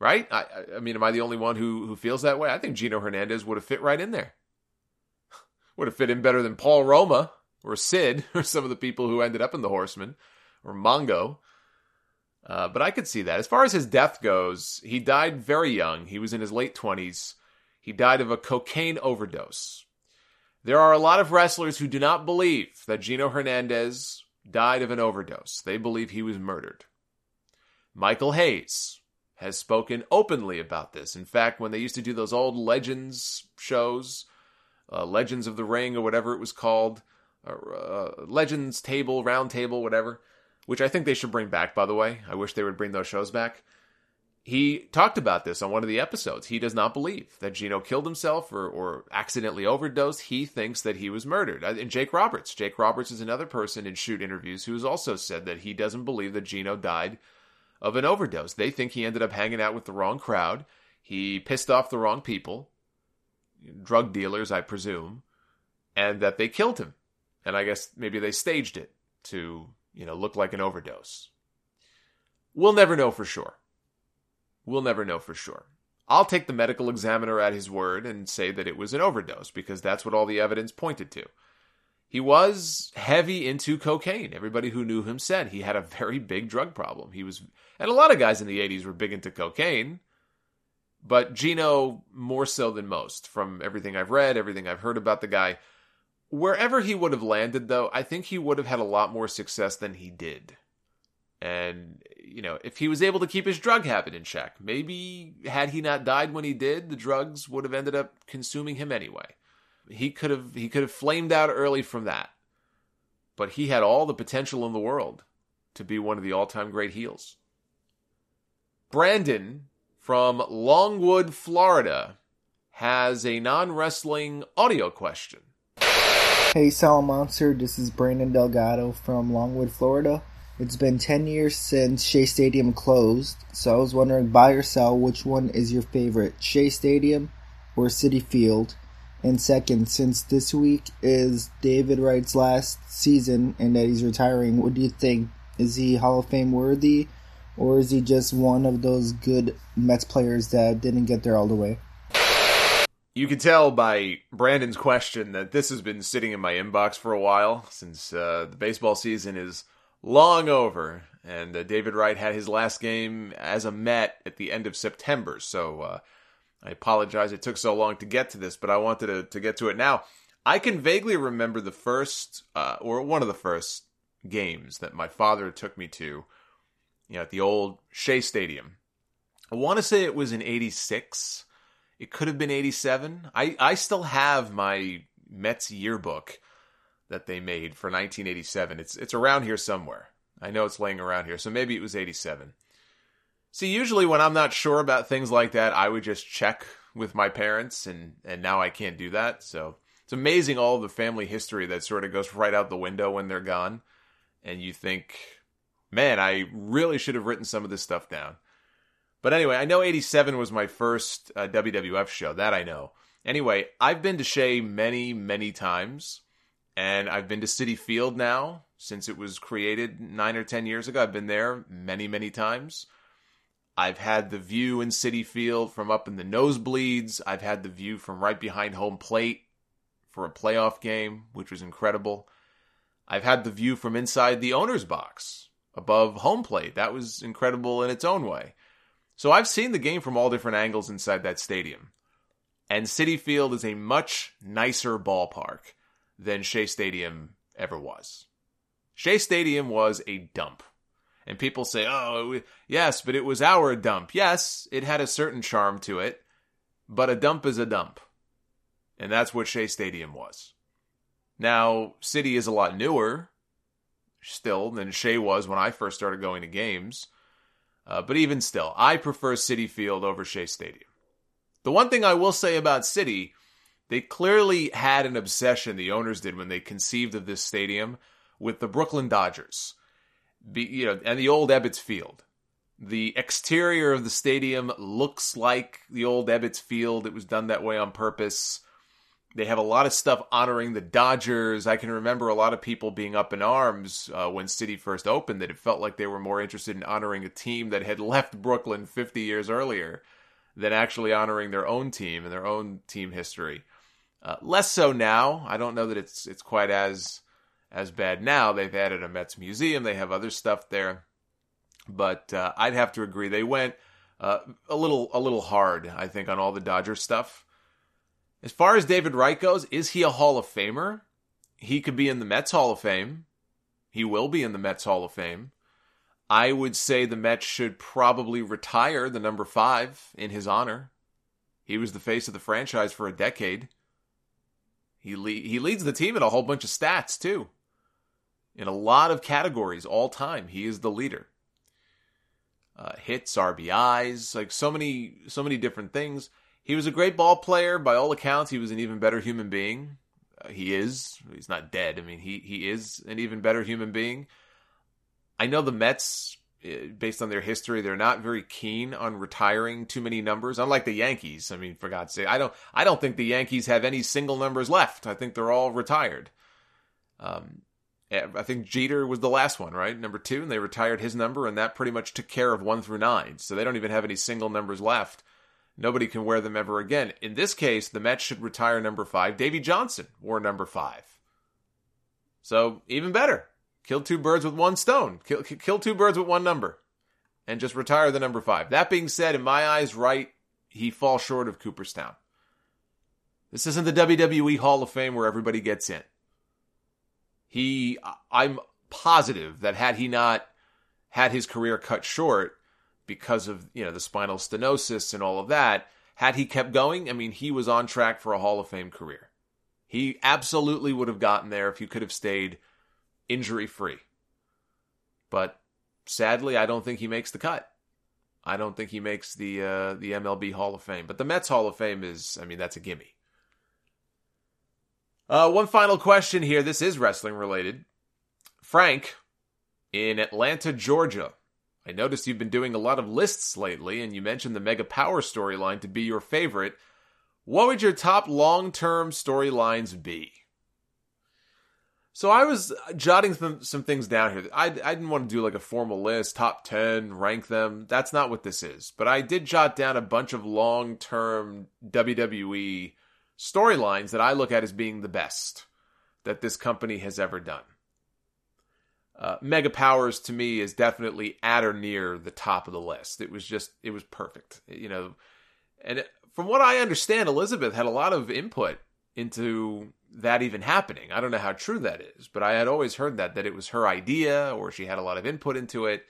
Right? I, I mean, am I the only one who, who feels that way? I think Gino Hernandez would have fit right in there. Would have fit in better than Paul Roma or Sid or some of the people who ended up in the Horsemen or Mongo. Uh, but I could see that. As far as his death goes, he died very young. He was in his late twenties. He died of a cocaine overdose. There are a lot of wrestlers who do not believe that Gino Hernandez died of an overdose. They believe he was murdered. Michael Hayes has spoken openly about this. In fact, when they used to do those old Legends shows, uh, Legends of the Ring or whatever it was called, or, uh, Legends Table, Round Table, whatever, which I think they should bring back, by the way. I wish they would bring those shows back. He talked about this on one of the episodes. He does not believe that Gino killed himself or, or accidentally overdosed. He thinks that he was murdered. And Jake Roberts. Jake Roberts is another person in shoot interviews who has also said that he doesn't believe that Gino died of an overdose. They think he ended up hanging out with the wrong crowd. He pissed off the wrong people, drug dealers, I presume, and that they killed him. And I guess maybe they staged it to, you know, look like an overdose. We'll never know for sure. We'll never know for sure. I'll take the medical examiner at his word and say that it was an overdose because that's what all the evidence pointed to. He was heavy into cocaine. Everybody who knew him said he had a very big drug problem. He was, and a lot of guys in the eighties were big into cocaine, but Gino more so than most. From everything I've read, everything I've heard about the guy, wherever he would have landed, though, I think he would have had a lot more success than he did. And, you know, if he was able to keep his drug habit in check, maybe had he not died when he did, the drugs would have ended up consuming him anyway. He could have he could have flamed out early from that. But he had all the potential in the world to be one of the all-time great heels. Brandon from Longwood, Florida, has a non-wrestling audio question. Hey, Salamonster, this is Brandon Delgado from Longwood, Florida. It's been ten years since Shea Stadium closed, so I was wondering, buy or sell, which one is your favorite, Shea Stadium or Citi Field? And second, since this week is David Wright's last season and that he's retiring, what do you think? Is he Hall of Fame worthy, or is he just one of those good Mets players that didn't get there all the way? You can tell by Brandon's question that this has been sitting in my inbox for a while, since uh, the baseball season is long over, and uh, David Wright had his last game as a Met at the end of September, so uh, I apologize it took so long to get to this, but I wanted to, to get to it now. I can vaguely remember the first, uh, or one of the first games that my father took me to, you know, at the old Shea Stadium. I want to say it was in eighty-six. It could have been eighty-seven. I, I still have my Mets yearbook that they made for nineteen eighty-seven. It's it's around here somewhere. I know it's laying around here, so maybe it was eighty-seven. See, usually when I'm not sure about things like that, I would just check with my parents, and, and now I can't do that. So it's amazing all the family history that sort of goes right out the window when they're gone. And you think, man, I really should have written some of this stuff down. But anyway, I know eighty-seven was my first uh, W W F show. That I know. Anyway, I've been to Shea many, many times. And I've been to Citi Field now since it was created nine or ten years ago. I've been there many, many times. I've had the view in Citi Field from up in the nosebleeds. I've had the view from right behind home plate for a playoff game, which was incredible. I've had the view from inside the owner's box above home plate. That was incredible in its own way. So I've seen the game from all different angles inside that stadium. And Citi Field is a much nicer ballpark than Shea Stadium ever was. Shea Stadium was a dump. And people say, oh, yes, but it was our dump. Yes, it had a certain charm to it, but a dump is a dump. And that's what Shea Stadium was. Now, Citi is a lot newer still than Shea was when I first started going to games. Uh, but even still, I prefer Citi Field over Shea Stadium. The one thing I will say about Citi, they clearly had an obsession, the owners did, when they conceived of this stadium, with the Brooklyn Dodgers. Be, you know, and the old Ebbets Field. The exterior of the stadium looks like the old Ebbets Field. It was done that way on purpose. They have a lot of stuff honoring the Dodgers. I can remember a lot of people being up in arms uh, when City first opened, that it felt like they were more interested in honoring a team that had left Brooklyn fifty years earlier than actually honoring their own team and their own team history. Uh, less so now. I don't know that it's it's quite as as bad now. They've added a Mets museum. They have other stuff there. But uh, I'd have to agree. They went uh, a little a little hard, I think, on all the Dodger stuff. As far as David Wright goes, is he a Hall of Famer? He could be in the Mets Hall of Fame. He will be in the Mets Hall of Fame. I would say the Mets should probably retire the number five in his honor. He was the face of the franchise for a decade. He le- he leads the team in a whole bunch of stats, too. In a lot of categories, all time, he is the leader. Uh, hits, R B Is, like so many, so many different things. He was a great ball player. By all accounts, he was an even better human being. Uh, he is. He's not dead. I mean, he, he is an even better human being. I know the Mets, based on their history, they're not very keen on retiring too many numbers, unlike the Yankees. I mean, for God's sake, I don't, I don't think the Yankees have any single numbers left. I think they're all retired. Um, I think Jeter was the last one, right? Number two, and they retired his number, and that pretty much took care of one through nine. So they don't even have any single numbers left. Nobody can wear them ever again. In this case, the Mets should retire number five. Davey Johnson wore number five. So, even better. Kill two birds with one stone. Kill, kill two birds with one number. And just retire the number five. That being said, in my eyes, Wright, he falls short of Cooperstown. This isn't the W W E Hall of Fame where everybody gets in. He, I'm positive that had he not had his career cut short, because of, you know, the spinal stenosis and all of that, had he kept going, I mean, he was on track for a Hall of Fame career. He absolutely would have gotten there if he could have stayed injury-free. But sadly, I don't think he makes the cut. I don't think he makes the uh, the M L B Hall of Fame. But the Mets Hall of Fame is, I mean, that's a gimme. Uh, one final question here. This is wrestling related. Frank, in Atlanta, Georgia. I noticed you've been doing a lot of lists lately, and you mentioned the Mega Power storyline to be your favorite. What would your top long-term storylines be? So I was jotting some, some things down here. I, I didn't want to do like a formal list, top ten, rank them. That's not what this is. But I did jot down a bunch of long-term W W E storylines that I look at as being the best that this company has ever done. Uh, Mega Powers to me is definitely at or near the top of the list. It was just, it was perfect, you know. And it, from what I understand, Elizabeth had a lot of input into that even happening. I don't know how true that is, but I had always heard that, that it was her idea or she had a lot of input into it.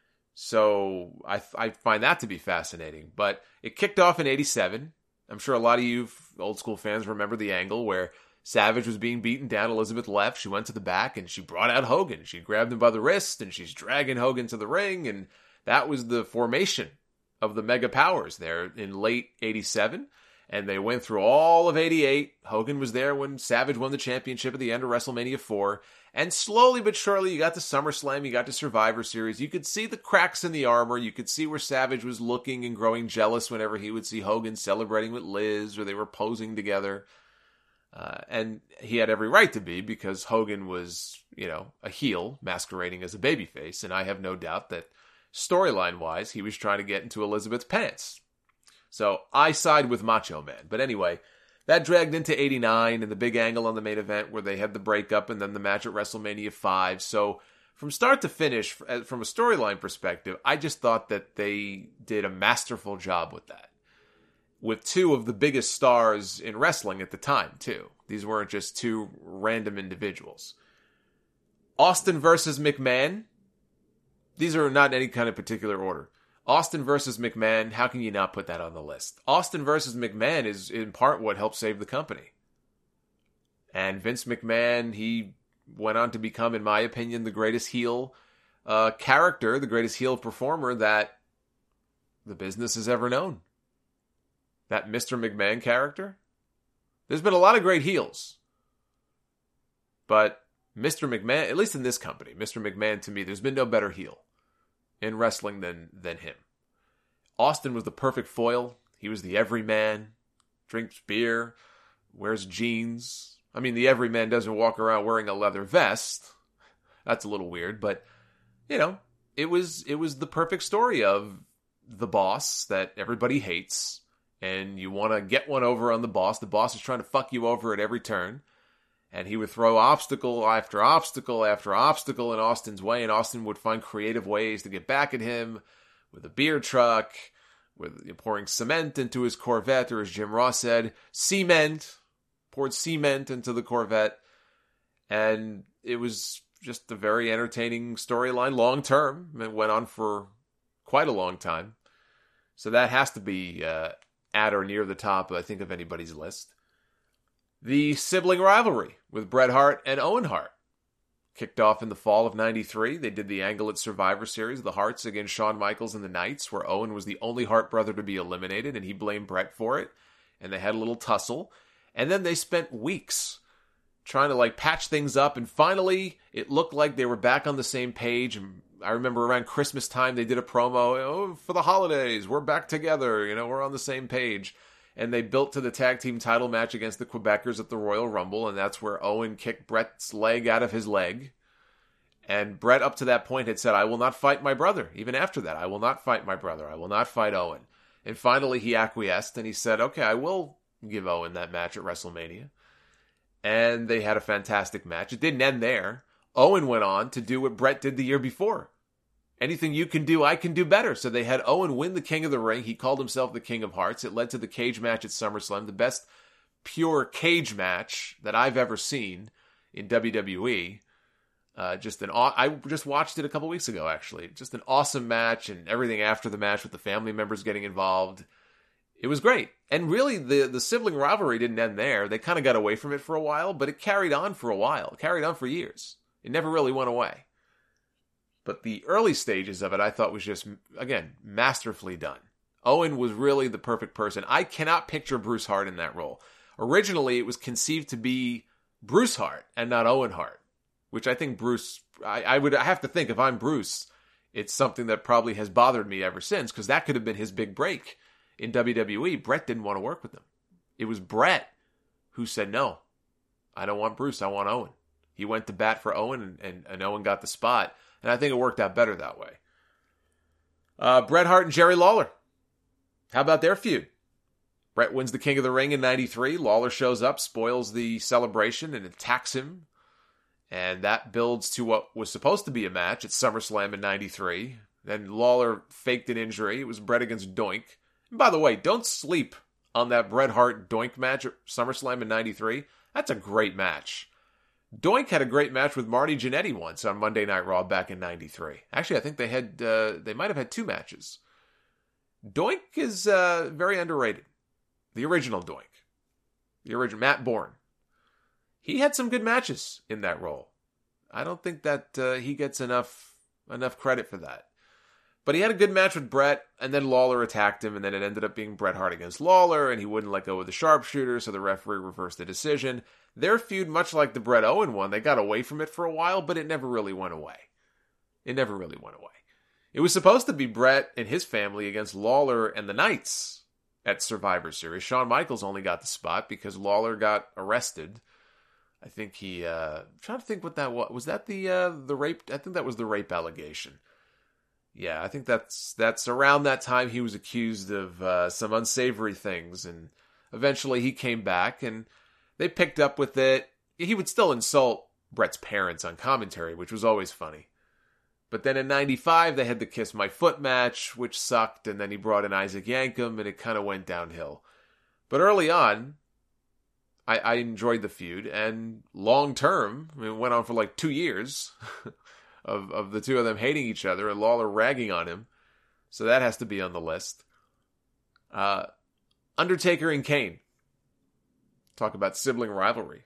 So I, I find that to be fascinating. But it kicked off in eighty-seven. I'm sure a lot of you old school fans remember the angle where Savage was being beaten down. Elizabeth left. She went to the back and she brought out Hogan. She grabbed him by the wrist and she's dragging Hogan to the ring. And that was the formation of the Mega Powers there in late eighty-seven. And they went through all of eighty-eight. Hogan was there when Savage won the championship at the end of WrestleMania four. And slowly but surely, you got to SummerSlam, you got to Survivor Series. You could see the cracks in the armor. You could see where Savage was looking and growing jealous whenever he would see Hogan celebrating with Liz or they were posing together. Uh, and he had every right to be because Hogan was, you know, a heel masquerading as a babyface. And I have no doubt that storyline-wise, he was trying to get into Elizabeth's pants. So I side with Macho Man. But anyway, that dragged into eighty-nine and the big angle on the main event where they had the breakup and then the match at WrestleMania five. So from start to finish, from a storyline perspective, I just thought that they did a masterful job with that. With two of the biggest stars in wrestling at the time, too. These weren't just two random individuals. Austin versus McMahon. These are not in any kind of particular order. Austin versus McMahon, how can you not put that on the list? Austin versus McMahon is in part what helped save the company. And Vince McMahon, he went on to become, in my opinion, the greatest heel uh, character, the greatest heel performer that the business has ever known. That Mister McMahon character. There's been a lot of great heels. But Mister McMahon, at least in this company, Mister McMahon, to me, there's been no better heel in wrestling than than him. Austin was the perfect foil. He was the everyman. Drinks beer. wears jeans. I mean, the everyman doesn't walk around wearing a leather vest. That's a little weird, but, you know, it was it was the perfect story of the boss that everybody hates, and you want to get one over on the boss. The boss is trying to fuck you over at every turn, and he would throw obstacle after obstacle after obstacle in Austin's way, and Austin would find creative ways to get back at him with a beer truck, with you know, pouring cement into his Corvette, or as Jim Ross said, cement, poured cement into the Corvette, and it was just a very entertaining storyline long term. It went on for quite a long time. So that has to be uh, at or near the top, I think, of anybody's list. The sibling rivalry with Bret Hart and Owen Hart kicked off in the fall of ninety-three. They did the angle at Survivor Series, the Harts against Shawn Michaels and the Knights, where Owen was the only Hart brother to be eliminated, and he blamed Bret for it. And they had a little tussle. And then they spent weeks trying to like patch things up, and finally it looked like they were back on the same page. And I remember around Christmas time they did a promo, oh, for the holidays, we're back together, you know, we're on the same page. And they built to the tag team title match against the Quebecers at the Royal Rumble, and that's where Owen kicked Bret's leg out of his leg. And Bret up to that point had said, I will not fight my brother. Even after that, I will not fight my brother. I will not fight Owen. And finally he acquiesced and he said, okay, I will give Owen that match at WrestleMania. And they had a fantastic match. It didn't end there. Owen went on to do what Bret did the year before. Anything you can do, I can do better. So they had Owen win the King of the Ring. He called himself the King of Hearts. It led to the cage match at SummerSlam, the best pure cage match that I've ever seen in W W E. Uh, just an aw- I just watched it a couple weeks ago, actually. Just an awesome match, and everything after the match with the family members getting involved. It was great. And really, the, the sibling rivalry didn't end there. They kind of got away from it for a while, but it carried on for a while. It carried on for years. It never really went away. But the early stages of it, I thought was just, again, masterfully done. Owen was really the perfect person. I cannot picture Bruce Hart in that role. Originally, it was conceived to be Bruce Hart and not Owen Hart, which I think Bruce, I, I would I have to think if I'm Bruce, it's something that probably has bothered me ever since, because that could have been his big break in W W E. Bret didn't want to work with him. It was Bret who said, no, I don't want Bruce, I want Owen. He went to bat for Owen, and, and, and Owen got the spot. And I think it worked out better that way. Uh, Bret Hart and Jerry Lawler. How about their feud? Bret wins the King of the Ring in ninety-three. Lawler shows up, spoils the celebration, and attacks him. And that builds to what was supposed to be a match at SummerSlam in ninety-three. Then Lawler faked an injury. It was Bret against Doink. And by the way, don't sleep on that Bret Hart Doink match at SummerSlam in ninety-three. That's a great match. Doink had a great match with Marty Jannetty once on Monday Night Raw back in ninety-three. Actually, I think they had uh, they might have had two matches. Doink is uh, very underrated. The original Doink. The original Matt Bourne. He had some good matches in that role. I don't think that uh, he gets enough enough credit for that. But he had a good match with Bret, and then Lawler attacked him, and then it ended up being Bret Hart against Lawler, and he wouldn't let go of the sharpshooter, so the referee reversed the decision. Their feud, much like the Bret Owen one, they got away from it for a while, but it never really went away. It never really went away. It was supposed to be Bret and his family against Lawler and the Knights at Survivor Series. Shawn Michaels only got the spot because Lawler got arrested. I think he, uh, I'm trying to think what that was. Was that the, uh, the rape? I think that was the rape allegation. Yeah, I think that's that's around that time he was accused of uh, some unsavory things, and eventually he came back, and they picked up with it. He would still insult Bret's parents on commentary, which was always funny. But then in ninety-five, they had the Kiss My Foot match, which sucked, and then he brought in Isaac Yankem, and it kind of went downhill. But early on, I, I enjoyed the feud, and long term, I mean, it went on for like two years. Of, of the two of them hating each other and Lawler ragging on him. So that has to be on the list. Uh, Undertaker and Kane. Talk about sibling rivalry.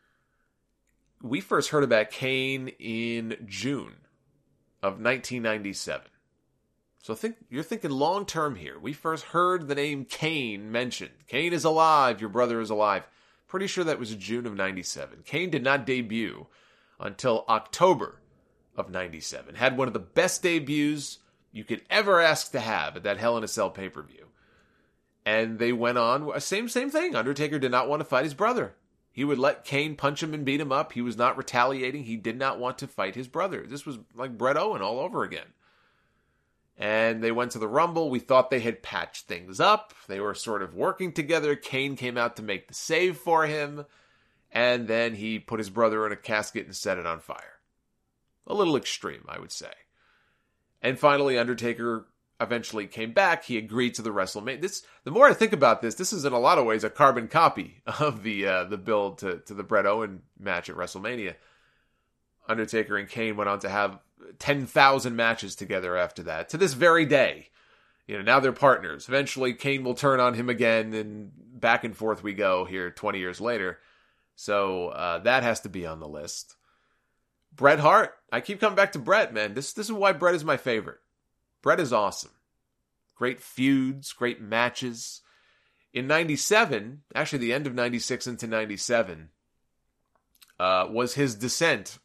We first heard about Kane in June of nineteen ninety-seven. So think you're thinking long term here. We first heard the name Kane mentioned. Kane is alive. Your brother is alive. Pretty sure that was June of ninety-seven. Kane did not debut until October of ninety-seven. Had one of the best debuts you could ever ask to have at that Hell in a Cell pay-per-view. And they went on, same, same thing. Undertaker did not want to fight his brother. He would let Kane punch him and beat him up. He was not retaliating. He did not want to fight his brother. This was like Bret Owen all over again. And they went to the Rumble. We thought they had patched things up. They were sort of working together. Kane came out to make the save for him. And then he put his brother in a casket and set it on fire. A little extreme, I would say. And finally, Undertaker eventually came back. He agreed to the WrestleMania. This, the more I think about this, this is in a lot of ways a carbon copy of the uh, the build to, to the Bret Owen match at WrestleMania. Undertaker and Kane went on to have ten thousand matches together after that, to this very day. You know, now they're partners. Eventually, Kane will turn on him again, and back and forth we go here twenty years later. So uh, that has to be on the list. Bret Hart. I keep coming back to Bret, man. This, this is why Bret is my favorite. Bret is awesome. Great feuds, great matches. In ninety-seven, actually the end of ninety-six into ninety-seven, uh, was his descent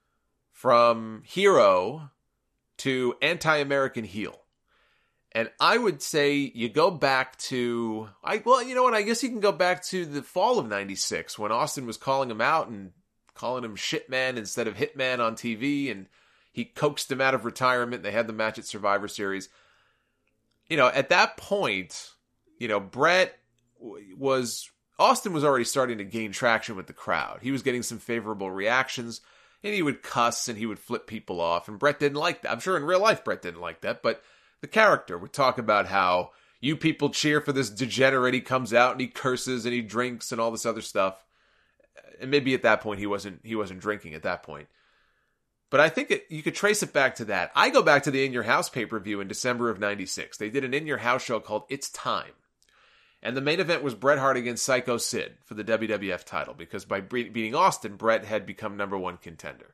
from hero to anti-American heel. And I would say you go back to, I well, you know what, I guess you can go back to the fall of ninety-six when Austin was calling him out and calling him shitman instead of hitman on T V, and he coaxed him out of retirement. They had the match at Survivor Series. You know, at that point, you know, Bret was, Austin was already starting to gain traction with the crowd. He was getting some favorable reactions, and he would cuss and he would flip people off, and Bret didn't like that. I'm sure in real life Bret didn't like that, but the character would talk about how you people cheer for this degenerate. He comes out and he curses and he drinks and all this other stuff. And maybe at that point he wasn't he wasn't drinking at that point. But I think it, you could trace it back to that. I go back to the In Your House pay-per-view in December of ninety-six. They did an In Your House show called It's Time. And the main event was Bret Hart against Psycho Sid for the W W F title, because by beating Austin, Bret had become number one contender.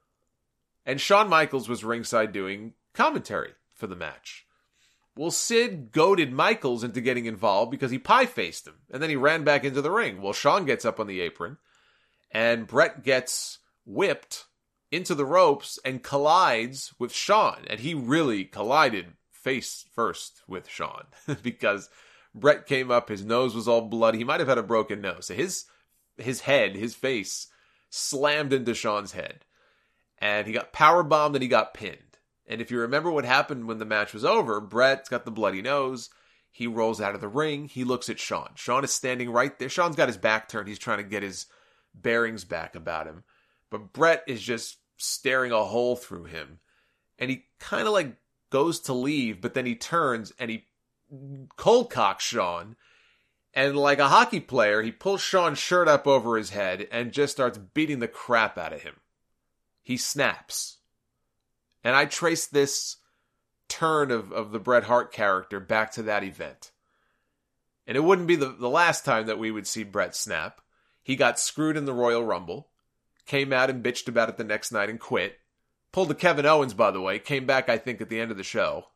And Shawn Michaels was ringside doing commentary for the match. Well, Sid goaded Michaels into getting involved because he pie-faced him, and then he ran back into the ring. Well, Shawn gets up on the apron, and Bret gets whipped into the ropes and collides with Shawn. And he really collided face first with Shawn because Bret came up, his nose was all bloody. He might have had a broken nose. So his, his head, his face slammed into Shawn's head. And he got powerbombed and he got pinned. And if you remember what happened when the match was over, Bret's got the bloody nose. He rolls out of the ring. He looks at Shawn. Shawn is standing right there. Shawn's got his back turned. He's trying to get his bearings back about him. But Bret is just staring a hole through him. And he kind of like goes to leave, but then he turns and he cold cocks Shawn. And like a hockey player, he pulls Shawn's shirt up over his head and just starts beating the crap out of him. He snaps. And I trace this turn of, of the Bret Hart character back to that event. And it wouldn't be the, the last time that we would see Bret snap. He got screwed in the Royal Rumble. Came out and bitched about it the next night and quit. Pulled a Kevin Owens, by the way. Came back, I think, at the end of the show.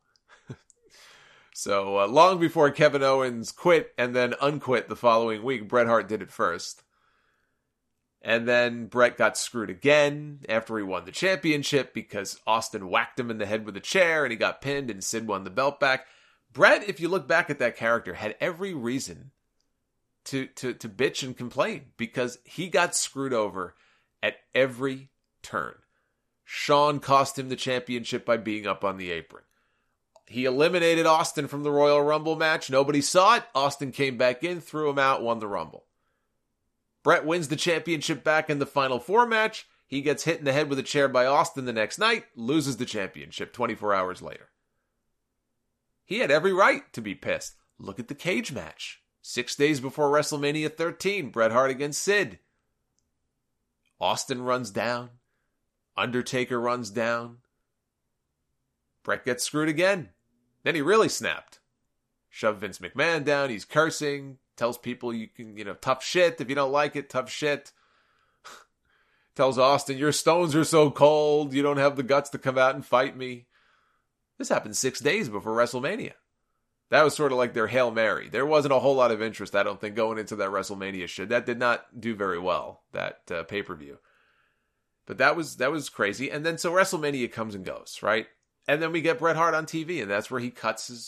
so uh, long before Kevin Owens quit and then unquit the following week, Bret Hart did it first. And then Bret got screwed again after he won the championship because Austin whacked him in the head with a chair and he got pinned and Sid won the belt back. Bret, if you look back at that character, had every reason to, to, to bitch and complain because he got screwed over at every turn. Shawn cost him the championship by being up on the apron. He eliminated Austin from the Royal Rumble match. Nobody saw it. Austin came back in, threw him out, won the Rumble. Bret wins the championship back in the Final Four match. He gets hit in the head with a chair by Austin the next night, loses the championship twenty-four hours later. He had every right to be pissed. Look at the cage match. Six days before WrestleMania thirteen, Bret Hart against Sid. Austin runs down. Undertaker runs down. Bret gets screwed again. Then he really snapped. Shoved Vince McMahon down. He's cursing. Tells people you can, you know, tough shit. If you don't like it, tough shit. Tells Austin, your stones are so cold. You don't have the guts to come out and fight me. This happened six days before WrestleMania. That was sort of like their Hail Mary. There wasn't a whole lot of interest, I don't think, going into that WrestleMania shit. That did not do very well, that uh, pay-per-view. But that was that was crazy. And then so WrestleMania comes and goes, right? And then we get Bret Hart on T V, and that's where he cuts his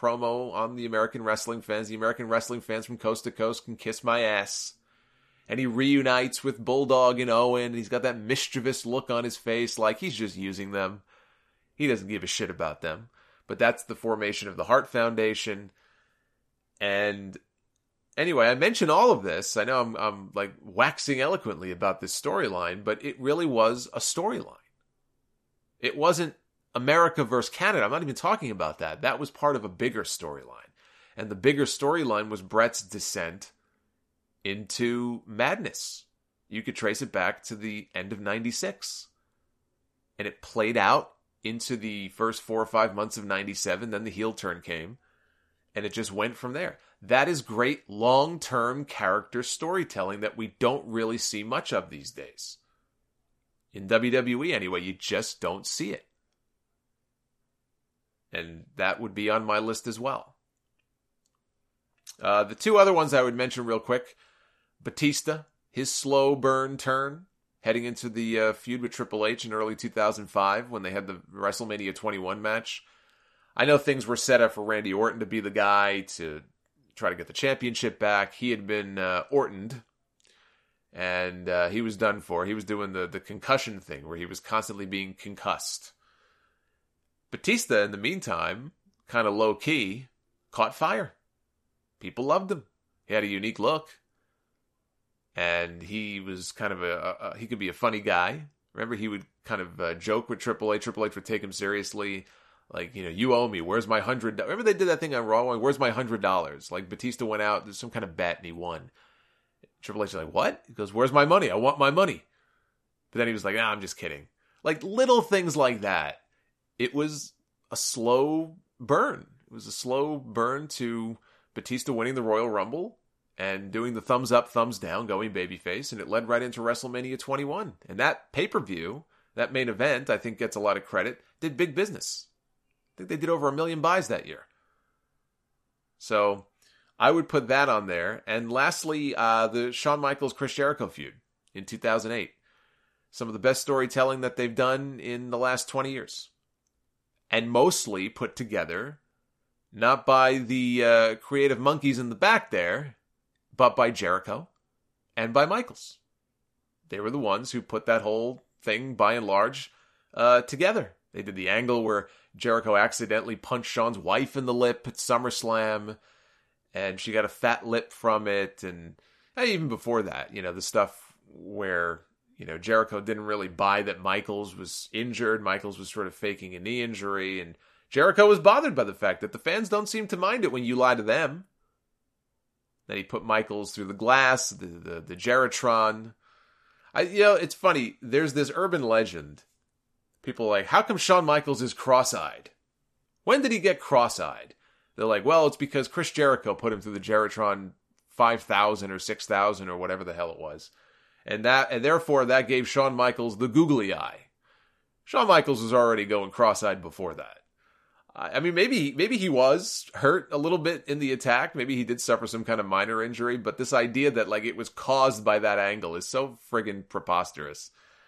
promo on the American Wrestling Fans. The American Wrestling Fans from coast to coast can kiss my ass. And he reunites with Bulldog and Owen, and he's got that mischievous look on his face like he's just using them. He doesn't give a shit about them. But that's the formation of the Hart Foundation. And anyway, I mention all of this. I know I'm, I'm like waxing eloquently about this storyline, but it really was a storyline. It wasn't America versus Canada. I'm not even talking about that. That was part of a bigger storyline. And the bigger storyline was Bret's descent into madness. You could trace it back to the end of ninety-six. And it played out into the first four or five months of ninety-seven. Then the heel turn came. And it just went from there. That is great long-term character storytelling that we don't really see much of these days. In W W E anyway, you just don't see it. And that would be on my list as well. Uh, the two other ones I would mention real quick. Batista, his slow burn turn, heading into the uh, feud with Triple H in early two thousand five when they had the WrestleMania twenty-one match. I know things were set up for Randy Orton to be the guy to try to get the championship back. He had been uh, Ortoned, and uh, he was done for. He was doing the, the concussion thing where he was constantly being concussed. Batista, in the meantime, kind of low-key, caught fire. People loved him. He had a unique look. And he was kind of a, a, a he could be a funny guy. Remember, he would kind of uh, joke with Triple H. Triple H would take him seriously. Like, you know, you owe me. Where's my hundred? Remember they did that thing on Raw? Where's my hundred dollars? Like, Batista went out, there's some kind of bet, and he won. Triple H is like, what? He goes, where's my money? I want my money. But then he was like, ah, I'm just kidding. Like, little things like that. It was a slow burn. It was a slow burn to Batista winning the Royal Rumble and doing the thumbs up, thumbs down, going babyface, and it led right into WrestleMania twenty-one. And that pay-per-view, that main event, I think gets a lot of credit, did big business. I think they did over a million buys that year. So I would put that on there. And lastly, uh, the Shawn Michaels-Chris Jericho feud in two thousand eight. Some of the best storytelling that they've done in the last twenty years. And mostly put together, not by the uh, creative monkeys in the back there, but by Jericho and by Michaels. They were the ones who put that whole thing, by and large, uh, together. They did the angle where Jericho accidentally punched Shawn's wife in the lip at SummerSlam, and she got a fat lip from it. And even before that, you know, the stuff where, you know, Jericho didn't really buy that Michaels was injured. Michaels was sort of faking a knee injury, and Jericho was bothered by the fact that the fans don't seem to mind it when you lie to them. Then he put Michaels through the glass, the the, the Jeritron. I, you know, it's funny. There's this urban legend. People are like, how come Shawn Michaels is cross-eyed? When did he get cross-eyed? They're like, well, it's because Chris Jericho put him through the Jeritron five thousand or six thousand or whatever the hell it was. And that, and therefore that gave Shawn Michaels the googly eye. Shawn Michaels was already going cross-eyed before that. I mean, maybe, maybe he was hurt a little bit in the attack. Maybe he did suffer some kind of minor injury, but this idea that like it was caused by that angle is so friggin' preposterous.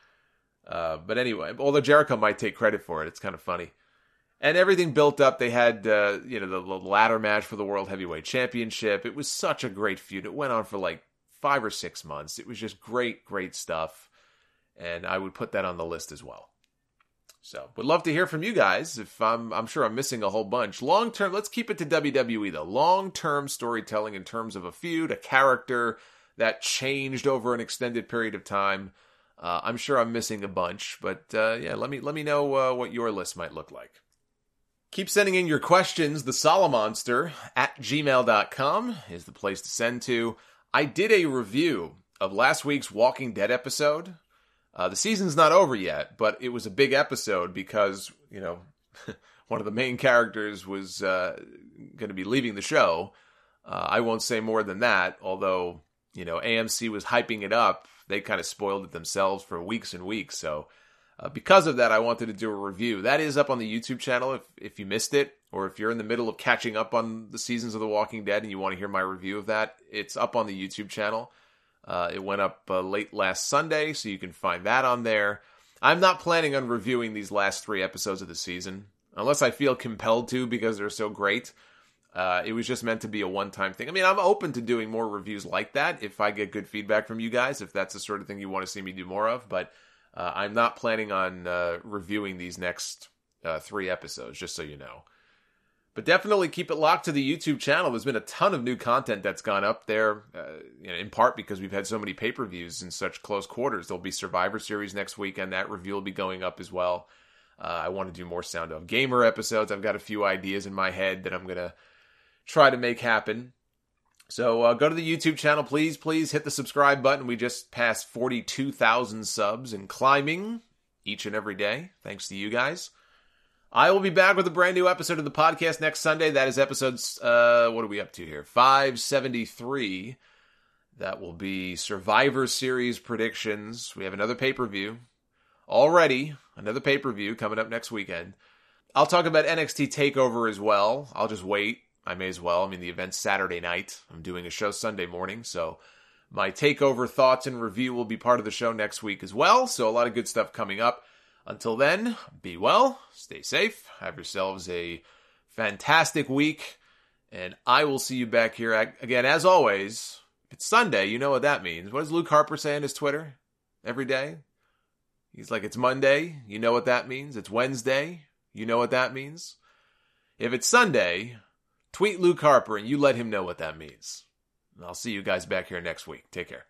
Uh, but anyway, although Jericho might take credit for it, it's kind of funny. And everything built up. They had, uh, you know, the, the ladder match for the World Heavyweight Championship. It was such a great feud. It went on for like five or six months. It was just great, great stuff. And I would put that on the list as well. So, would love to hear from you guys. If I'm, I'm sure I'm missing a whole bunch. Long term, let's keep it to W W E though. Long term storytelling in terms of a feud, a character that changed over an extended period of time. Uh, I'm sure I'm missing a bunch, but uh, yeah, let me let me know uh, what your list might look like. Keep sending in your questions. The Solomonster at gmail dot com is the place to send to. I did a review of last week's Walking Dead episode. Uh, the season's not over yet, but it was a big episode because, you know, one of the main characters was uh, going to be leaving the show. Uh, I won't say more than that, although, you know, A M C was hyping it up. They kind of spoiled it themselves for weeks and weeks. So uh, because of that, I wanted to do a review. That is up on the YouTube channel if, if you missed it, or if you're in the middle of catching up on the seasons of The Walking Dead and you want to hear my review of that, it's up on the YouTube channel. Uh, it went up uh, late last Sunday, so you can find that on there. I'm not planning on reviewing these last three episodes of the season, unless I feel compelled to because they're so great. Uh, it was just meant to be a one-time thing. I mean, I'm open to doing more reviews like that if I get good feedback from you guys, if that's the sort of thing you want to see me do more of. But uh, I'm not planning on uh, reviewing these next uh, three episodes, just so you know. But definitely keep it locked to the YouTube channel. There's been a ton of new content that's gone up there, uh, you know, in part because we've had so many pay-per-views in such close quarters. There'll be Survivor Series next week, and that review will be going up as well. Uh, I want to do more Sound Off Gamer episodes. I've got a few ideas in my head that I'm going to try to make happen. So uh, go to the YouTube channel, please, please hit the subscribe button. We just passed forty-two thousand subs and climbing each and every day, thanks to you guys. I will be back with a brand new episode of the podcast next Sunday. That is episode, uh, what are we up to here? five seventy-three. That will be Survivor Series predictions. We have another pay-per-view already. Another pay-per-view coming up next weekend. I'll talk about N X T TakeOver as well. I'll just wait. I may as well. I mean, the event's Saturday night. I'm doing a show Sunday morning, so my TakeOver thoughts and review will be part of the show next week as well. So a lot of good stuff coming up. Until then, be well, stay safe, have yourselves a fantastic week, and I will see you back here again, as always. If it's Sunday, you know what that means. What does Luke Harper say on his Twitter every day? He's like, it's Monday, you know what that means. It's Wednesday, you know what that means. If it's Sunday, tweet Luke Harper and you let him know what that means. And I'll see you guys back here next week. Take care.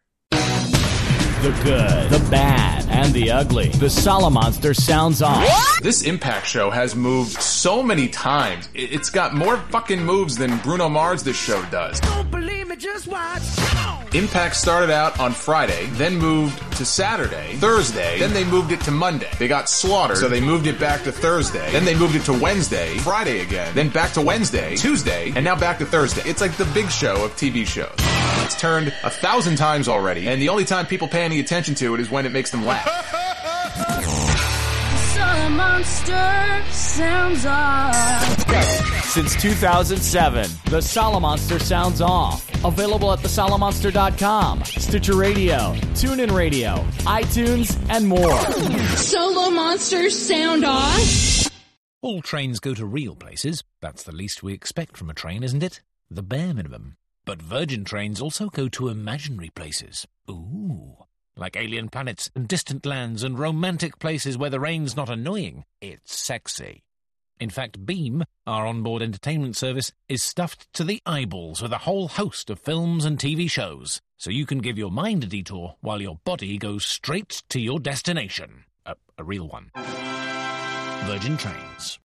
The good, the bad, and the ugly. The Solomonster sounds off. This Impact show has moved so many times. It's got more fucking moves than Bruno Mars this show does. Don't believe me, just watch. Impact started out on Friday, then moved to Saturday, Thursday, then they moved it to Monday. They got slaughtered, so they moved it back to Thursday. Then they moved it to Wednesday, Friday again, then back to Wednesday, Tuesday, and now back to Thursday. It's like the Big Show of T V shows. It's turned a thousand times already, and the only time people pay any attention to it is when it makes them laugh. Solomonster sounds off. Since two thousand seven, the Solomonster sounds off. Available at the solomonster dot com, Stitcher Radio, TuneIn Radio, iTunes, and more. Solomonster sound off. All trains go to real places. That's the least we expect from a train, isn't it? The bare minimum. But Virgin trains also go to imaginary places. Ooh. Like alien planets and distant lands and romantic places where the rain's not annoying. It's sexy. In fact, Beam, our onboard entertainment service, is stuffed to the eyeballs with a whole host of films and T V shows, so you can give your mind a detour while your body goes straight to your destination. A, a real one. Virgin Trains.